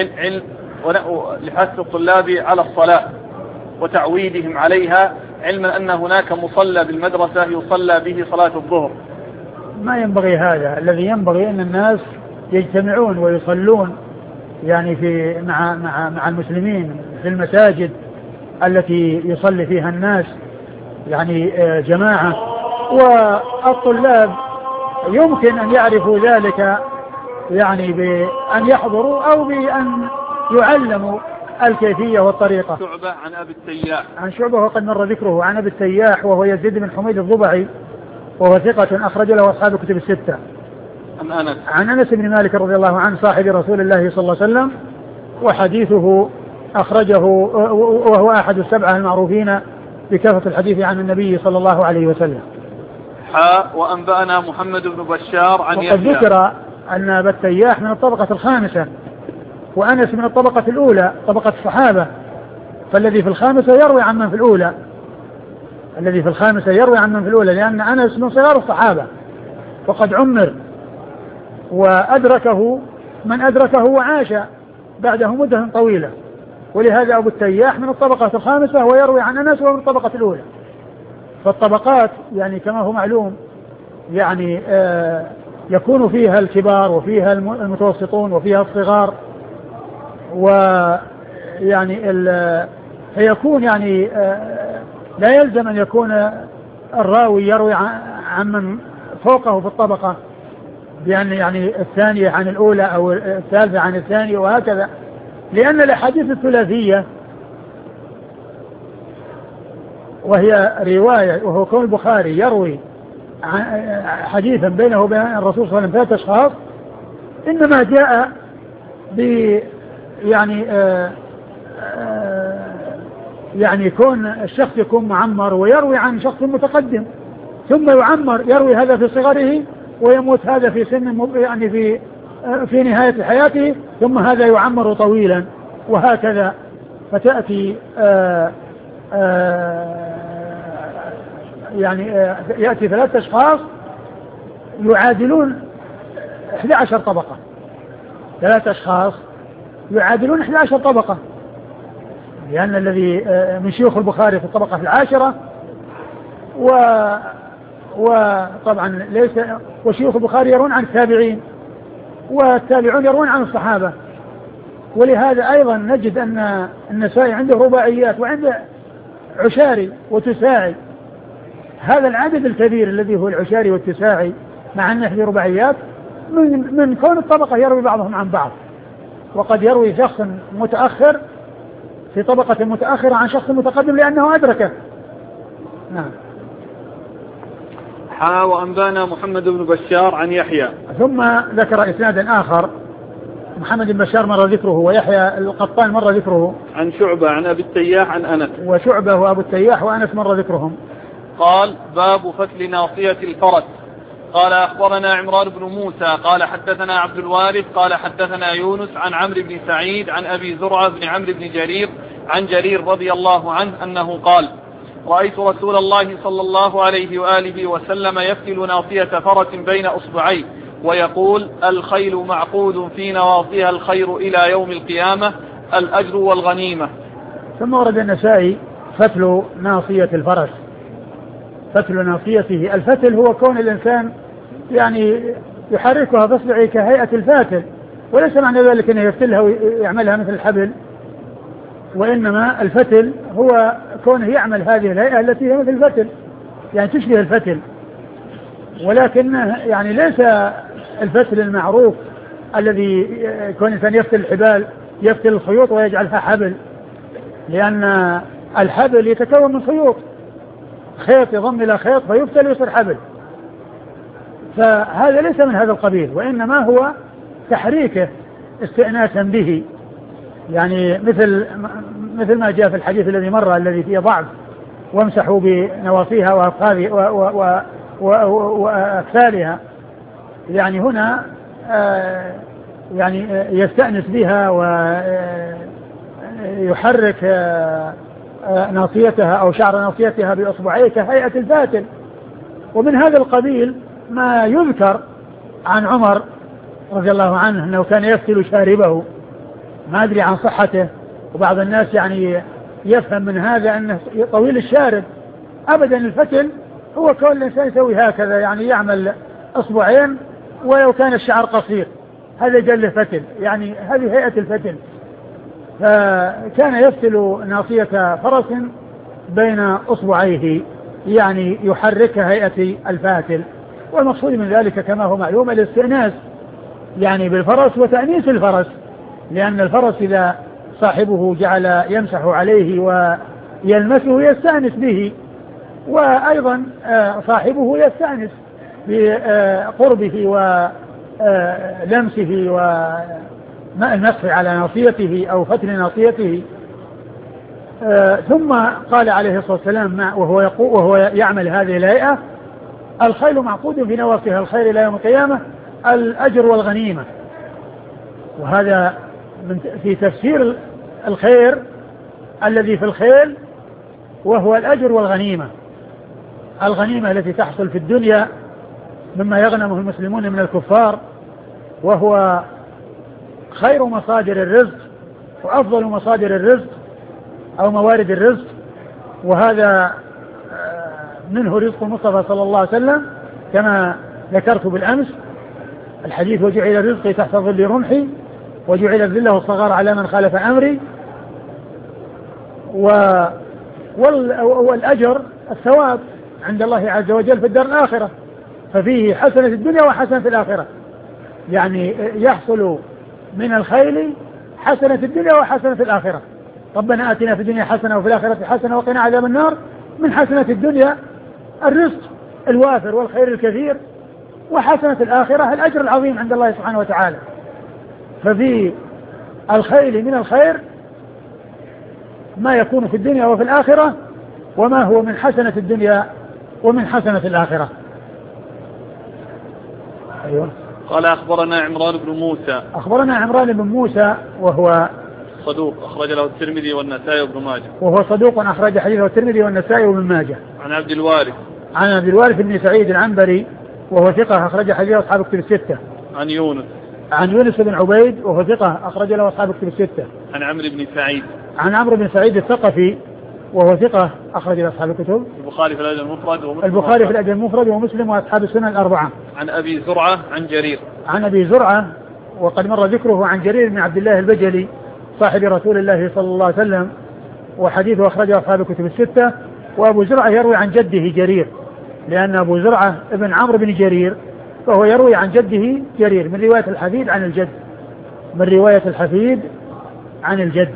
لحث الطلاب على الصلاة وتعويدهم عليها، علما أن هناك مصلى بالمدرسة يصلى به صلاة الظهر؟ ما ينبغي هذا. الذي ينبغي أن الناس يجتمعون ويصلون يعني في مع المسلمين في المساجد التي يصلي فيها الناس يعني جماعة، والطلاب يمكن أن يعرفوا ذلك يعني بأن يحضروا أو بأن يعلموا الكيفية والطريقة. شعبة عن أبي التياح. عن شعبة وقد مر ذكره. عن أبي التياح وهو يزيد بن حميد الضبعي وهو ثقة أخرج له أصحاب الكتب الستة. عن أنس بن مالك رضي الله عنه صاحب رسول الله صلى الله عليه وسلم، وحديثه أخرجه وهو أحد السبعة المعروفين بكثرة الحديث عن النبي صلى الله عليه وسلم. وأنبأنا محمد بن بشار عن وقد ذكر أن أبا التياح من الطبقة الخامسة وأنس من الطبقة الأولى طبقة الصحابة، فالذي في الخامسة يروي عن من في الأولى، الذي في الخامسة يروي عن من في الأولى، لأن أنس من صغار الصحابة وقد عمر وأدركه من أدركه وعاش بعده مدة طويلة، ولهذا أبو التياح من الطبقة الخامسة ويروي عن أنس ومن الطبقة الأولى. فالطبقات يعني كما هو معلوم يعني يكون فيها الكبار وفيها المتوسطون وفيها الصغار، ويعني فيكون يعني لا يلزم أن يكون الراوي يروي عن من فوقه في الطبقة بأن يعني الثانية عن الأولى أو الثالثة عن الثانية وهكذا، لأن الأحاديث الثلاثية وهي رواية، وهو كون البخاري يروي حديثا بينه وبين الرسول صلى الله عليه وسلم 3 أشخاص، إنما جاء ب يعني يعني كون الشخص يكون معمر ويروي عن شخص متقدم ثم يعمر يروي هذا في صغره ويموت هذا في سن يعني في نهاية حياته، ثم هذا يعمر طويلا، وهكذا. فتأتي يعني يأتي 3 أشخاص يعادلون 11 طبقة. 3 أشخاص يعادلون 11 طبقة، لأن الذي من شيوخ البخاري في الطبقة 10، وطبعا ليس، وشيوخ البخاري يرون عن التابعين، والتابعون يرون عن الصحابة. ولهذا أيضا نجد أن النسائي عنده رباعيات وعنده عشاري وتساعي. هذا العدد الكبير الذي هو العشاري والتساعي مع أنه في رباعيات من كون الطبقة يروي بعضهم عن بعض، وقد يروي شخص متأخر في طبقة متأخرة عن شخص متقدم لأنه أدركه. نعم. وأنبانا محمد بن بشار عن يحيى. ثم ذكر إسنادا آخر، محمد بن بشار مر ذكره، ويحيى القطان مر ذكره، عن شعبة عن أبي التياح عن أنس. وشعبة وأبو التياح وأنس مر ذكرهم. قال: باب فتل ناصية الفرس. قال: أخبرنا عمران بن موسى قال حدثنا عبد الوارث قال حدثنا يونس عن عمرو بن سعيد عن أبي زرعة بن عمرو بن جرير عن جرير رضي الله عنه أنه قال: رأيت رسول الله صلى الله عليه وآله وسلم يفتل ناصية فرس بين أصبعيه ويقول: الخيل معقود في نواصيها الخير إلى يوم القيامة، الأجر والغنيمة. ثم ورد النسائي فتل ناصية الفرس. فتل ناصيته، الفتل هو كون الإنسان يعني يحركها بإصبعه كهيئة الفاتل، وليس معنى ذلك أنه يفتلها ويعملها مثل الحبل، وإنما الفتل هو كونه يعمل هذه الهيئة التي هي مثل الفتل، يعني تشبه الفتل، ولكن يعني ليس الفتل المعروف الذي كون الإنسان يفتل الحبال، يفتل الخيوط ويجعلها حبل، لأن الحبل يتكون من خيوط، خيط يضم إلى خيط فيفتل ويصير حبل. فهذا ليس من هذا القبيل، وإنما هو تحريكه استئناسا به، يعني مثل ما جاء في الحديث الذي مر الذي فيه ضعف: وامسحوا بنواصيها وأكفالها. يعني هنا يعني يستأنس بها ويحرك ناصيتها أو شعر ناصيتها بأصبعيه كهيئة الفاتل. ومن هذا القبيل ما يذكر عن عمر رضي الله عنه أنه كان يفتل شاربه، ما أدري عن صحته، وبعض الناس يعني يفهم من هذا أنه طويل الشارب. أبدا، الفتل هو كون الإنسان يسوي هكذا، يعني يعمل أصبعين، ولو كان الشعر قصير هذا جل فتل، يعني هذه هيئة الفتل. فكان يفتل ناصية فرس بين أصبعيه، يعني يحرك هيئة الفاتل. والمقصود من ذلك كما هو معلوم الاستئناس يعني بالفرس وتأنيس الفرس، لأن الفرس إذا صاحبه جعل يمسح عليه ويلمسه يستأنس به، وأيضا صاحبه يستأنس بقربه ولمسه والمسح على ناصيته أو فتل ناصيته. ثم قال عليه الصلاة والسلام وهو يعمل هذه الهيئة: الخيل معقود في نواصيها الخير إلى يوم القيامة، الأجر والغنيمة. وهذا في تفسير الخير الذي في الخيل، وهو الأجر والغنيمة. الغنيمة التي تحصل في الدنيا مما يغنمه المسلمون من الكفار، وهو خير مصادر الرزق وأفضل مصادر الرزق أو موارد الرزق، وهذا منه رزق المصطفى صلى الله عليه وسلم كما ذكرت بالأمس الحديث: وجعل رزقي تحت ظل رمحي وجعل الذله الصغار على من خالف أمري. والأجر الثواب عند الله عز وجل في الدار الآخرة، ففيه حسنة الدنيا وحسنة الآخرة، يعني يحصل من الخيل حسنة الدنيا وحسنة الآخرة. ربنا آتنا في الدنيا حسنة وفي الآخرة حسنة وقنا عذاب النار. من حسنة الدنيا الرزق الوافر والخير الكثير، وحسنة الآخرة الأجر العظيم عند الله سبحانه وتعالى. ففي الخيل من الخير ما يكون في الدنيا وفي الآخرة، وما هو من حسنة الدنيا ومن حسنة الآخرة. أيوة. قال أخبرنا عمران بن موسى. أخبرنا عمران بن موسى وهو صدوق أخرج له الترمذي والنسائي وابن ماجه. وهو صدوق أخرج حديثه الترمذي والنسائي وابن ماجه. عن عبد الوارث. عن عبد الوارث بن سعيد العنبري وهو ثقة أخرج حديثه أصحاب الكتب الستة. عن يونس. عن يونس بن عبيد وهو ثقة أخرج له أصحاب الكتب الستة. عن عمرو بن سعيد. عن عمرو بن سعيد الثقفي وهو ثقة أخرج له أصحاب الكتب. البخاري في الأدب المفرد ومسلم. البخاري في الأدب المفرد ومسلم وأصحاب السنن الأربعة. عن أبي زرعة عن جرير. عن أبي زرعة وقد مر ذكره عن جرير بن عبد الله البجلي صاحب رسول الله صلى الله عليه وسلم وحديثه أخرجه أصحاب الكتب الستة. وأبو زرعة يروي عن جده جرير لأن أبو زرعة ابن عمرو بن جرير فهو يروي عن جده جرير من رواية الحفيد عن الجد. من رواية الحفيد عن الجد.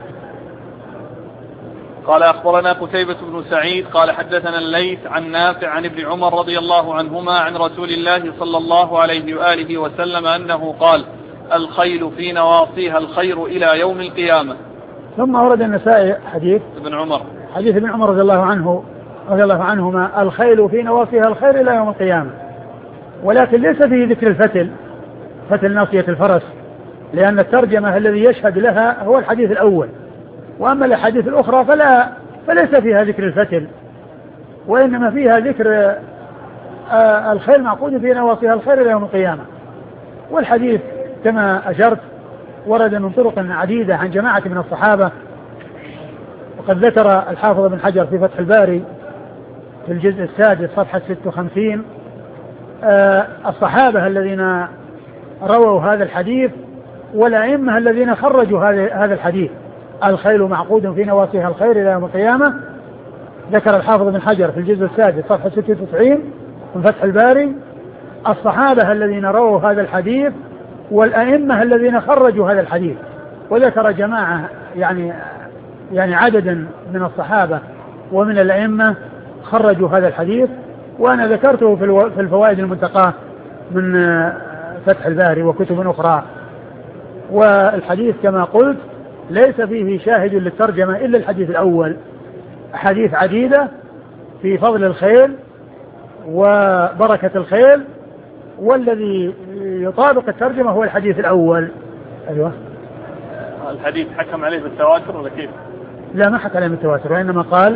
قال أخبرنا قتيبة بن سعيد قال حدثنا الليث عن نافع عن ابن عمر رضي الله عنهما عن رسول الله صلى الله عليه وآله وسلم أنه قال الخيل في نواصيها الخير إلى يوم القيامة. ثم ورد النسائي حديث ابن عمر رضي الله عنهما الخيل في نواصيها الخير إلى يوم القيامة. ولكن ليس فيه ذكر فتل ناصية الفرس لأن الترجمة الذي يشهد لها هو الحديث الأول. وأما الأحاديث الأخرى فليس فيها ذكر الفتل وإنما فيها ذكر الخيل معقود في نواصيها الخير إلى يوم القيامة. والحديث كما أشرت ورد من طرق عديدة عن جماعة من الصحابة. وقد ذكر الحافظ بن حجر في فتح الباري في الجزء السادس صفحة 56 الصحابة الذين رووا هذا الحديث والأئمة الذين خرجوا هذا الحديث الخيل معقود في نواصيها الخير إلى يوم القيامة. ذكر الحافظ بن حجر في الجزء السادس صفحة 96 من فتح الباري الصحابة الذين رووا هذا الحديث والأئمة الذين خرجوا هذا الحديث. وذكر جماعة يعني عددا من الصحابة ومن الأئمة خرجوا هذا الحديث وأنا ذكرته في الفوائد المنتقاة من فتح الباري وكتب أخرى. والحديث كما قلت ليس فيه شاهد للترجمة إلا الحديث الأول. أحاديث عديدة في فضل الخيل وبركة الخيل والذي يطابق الترجمة هو الحديث الأول. أيوة. الحديث حكم عليه بالتواتر ولا كيف؟ لا ما حكم عليه بالتواتر وإنما قال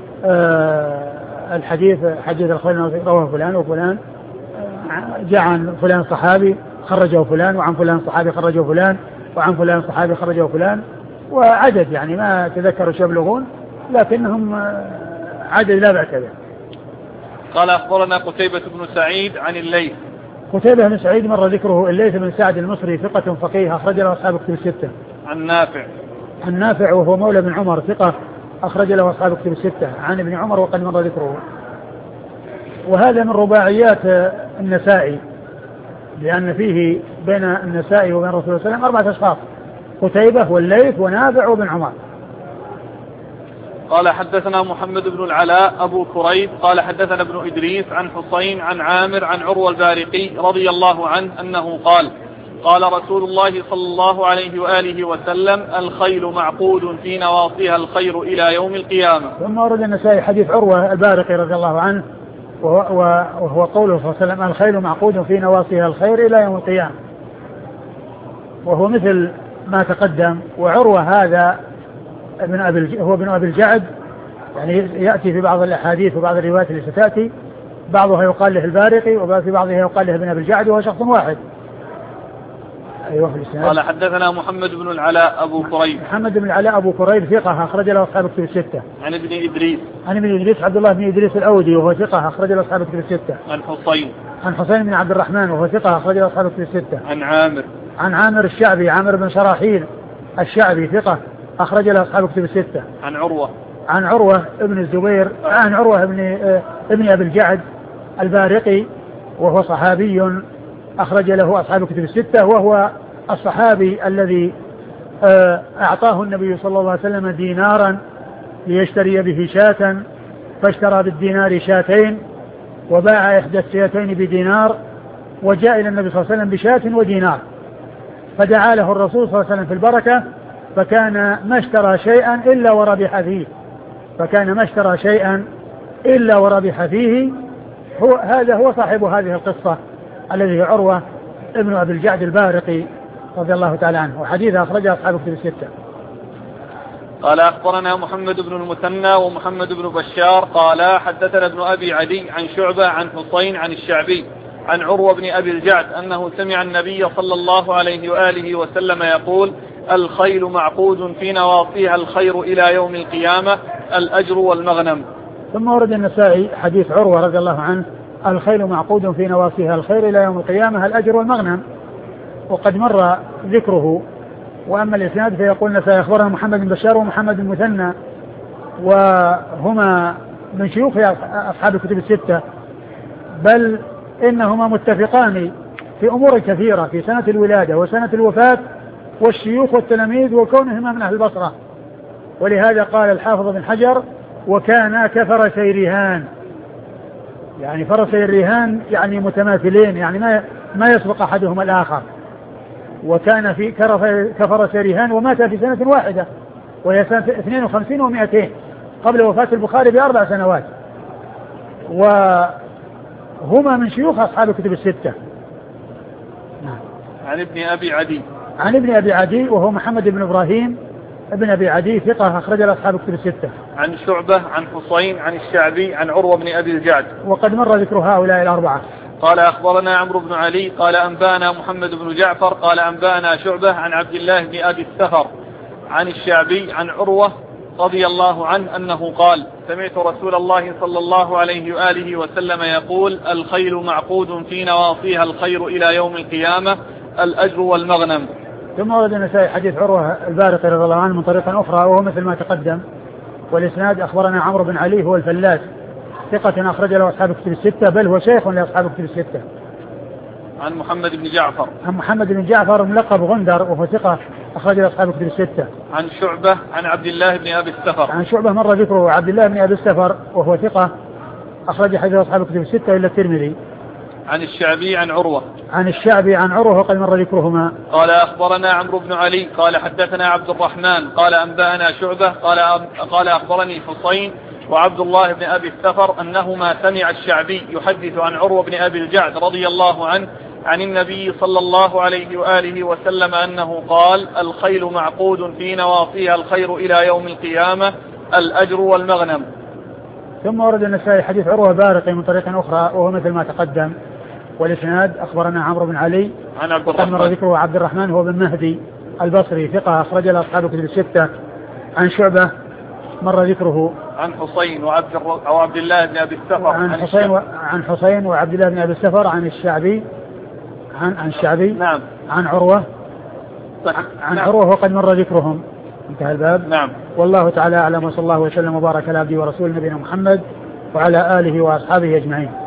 الحديث حديث الخيل رواه فلان وفلان جاء عن فلان صحابي خرجه فلان وعن فلان صحابي خرجه فلان وعن فلان صحابي خرجه فلان وعدد يعني ما تذكروا يبلغون لكنهم عدد لا بأس به. قال أخبرنا قتيبة بن سعيد عن الليث. قتيبة بن سعيد مر ذكره. الليث بن سعد المصري ثقة فقيه أخرج له أصحاب الكتب الستة. عن نافع وهو مولى بن عمر ثقة أخرج له أصحاب الكتب الستة عن ابن عمر وقد مر ذكره. وهذا من رباعيات النسائي لأن فيه بين النسائي وبين رسول الله صلى الله عليه وسلم 4 أشخاص قتيبة والليث ونافع وابن عمر. قال حدثنا محمد بن العلاء أبو كريب قال حدثنا ابن إدريس عن حسين عن عامر عن عروة البارقي رضي الله عنه أنه قال قال رسول الله صلى الله عليه وآله وسلم الخيل معقود في نواصيها الخير إلى يوم القيامة. ثم ورد النسائي حديث عروة البارقي رضي الله عنه وهو قوله صلى الله عليه وسلم الخيل معقود في نواصيها الخير إلى يوم القيامة وهو مثل ما تقدم. وعروة هذا هو ابن أبي الجعد يعني يأتي في بعض الأحاديث وبعض الروايات اللي ستأتي بعضها يقال له البارقي وفي بعضها يقال له ابن أبي الجعد وهو شخص واحد. أيوة. قال حدثنا محمد بن العلاء أبو كريب. محمد بن العلاء أبو كريب ثقة أخرج له أصحاب الكتب الستة. عن ابن إدريس عبد الله بن إدريس الأودي وهو ثقة أخرج له أصحاب الكتب الستة. عن حسين بن عبد الرحمن وهو ثقة أخرج له أصحاب الكتب الستة. عن عامر الشعبي عامر بن شراحيل الشعبي ثقة أخرج له أصحاب الكتب الستة. عن عروة ابن الزبير عن عروة ابن أبي الجعد البارقي وهو صحابي أخرج له أصحاب الكتب الستة وهو الصحابي الذي أعطاه النبي صلى الله عليه وسلم دينارا ليشتري به شاة فاشترى بالدينار شاتين وباع إحدى الشاتين بدينار وجاء إلى النبي صلى الله عليه وسلم بشاة ودينار فدعا له الرسول صلى الله عليه وسلم في البركة فكان ما اشترى شيئا إلا وربح فيه. هذا هو صاحب هذه القصة الذي عروة ابن أبي الجعد البارقي رضي الله تعالى عنه، وحديث أخرجه أصحاب كتب الستة. قال أخبرنا محمد بن المثنى ومحمد بن بشار قال حدثنا ابن أبي عدي عن شعبة عن حصين عن الشعبي عن عروة بن أبي الجعد أنه سمع النبي صلى الله عليه وآله وسلم يقول: الخيل معقود في نواصيها الخير إلى يوم القيامة الأجر والمغنم. ثم ورد النسائي حديث عروة رضي الله عنه: الخيل معقود في نواصيها الخير إلى يوم القيامة الأجر والمغنم، وقد مر ذكره. وأما الإسناد فيقول النسائي أخبرنا محمد بن بشار ومحمد بن مثنى، وهما من شيوخ أصحاب الكتب الستة، بل إنهما متفقان في أمور كثيرة في سنة الولادة وسنة الوفاة والشيوخ والتلاميذ وكونهما من أهل البصرة. ولهذا قال الحافظ بن حجر: وكانا كفرسي الرهان، يعني فرسي الرهان يعني متماثلين، يعني ما يسبق أحدهما الآخر. وكان في كفرسي الرهان ومات في سنة واحدة وهي سنة 52 و200 قبل وفاة البخاري ب4 سنوات، وهما من شيوخ أصحاب الكتب الستة. عن ابن أبي عدي، عن ابن أبي عدي وهو محمد بن إبراهيم ابن أبي عدي ثقة أخرج له أصحاب الكتب الستة. عن شعبة عن حصين عن الشعبي عن عروة بن أبي الجعد، وقد مر ذكر هؤلاء الأربعة. قال أخبرنا عمرو بن علي قال أنبانا محمد بن جعفر قال أنبانا شعبة عن عبد الله بن أبي السفر عن الشعبي عن عروة رضي الله عنه أنه قال: سمعت رسول الله صلى الله عليه وآله وسلم يقول: الخيل معقود في نواصيها الخير إلى يوم القيامة الأجر والمغنم. ثم ورد النسائي حديث عروة البارقي رضي الله عنه من طريقة أخرى وهو مثل ما تقدم، والإسناد أخبرنا عمرو بن علي هو الفلاس ثقة أخرج له أصحاب الكتب الستة، بل هو شيخ لأصحاب الكتب الستة. عن محمد بن جعفر، عن محمد بن جعفر ملقب غندر وهو ثقة أخرج له أصحاب الكتب الستة. عن شعبة عن عبد الله بن أبي السفر، عن شعبة مر ذكره عبد الله بن أبي السفر وهو ثقة أخرج حديث أصحاب الكتب الستة إلا الترمذي. عن الشعبي عن عروة، عن الشعبي عن عروة وقد مر ذكرهما. قال أخبرنا عمرو بن علي قال حدثنا عبد الرحمن قال أنبأنا شعبة قال أخبرني حصين وعبد الله بن أبي السفر أنهما سمع الشعبي يحدث عن عروة بن أبي الجعد رضي الله عنه عن النبي صلى الله عليه وآله وسلم أنه قال: الخيل معقود في نواصيها الخير إلى يوم القيامة الأجر والمغنم. ثم ورد النسائي حديث عروة بارقي من طريق أخرى وهو مثل ما تقدم، والإسناد أخبرنا عمرو بن علي عن عبد الرحمن، مر ذكره عبد الرحمن هو بن مهدي البصري ثقة أخرج له أصحاب الكتب الستة. عن شعبة مر ذكره. عن حصين وعبد الله بن أبي السفر، عن حصين وعبد الله بن أبي السفر عن الشعبي عن الشعبي نعم. عن عروة عن نعم. عروة وقد مر ذكرهم. انتهى الباب. نعم. والله تعالى أعلم، وصلى الله وسلم وبارك على عبده ورسوله نبينا محمد وعلى آله وأصحابه أجمعين.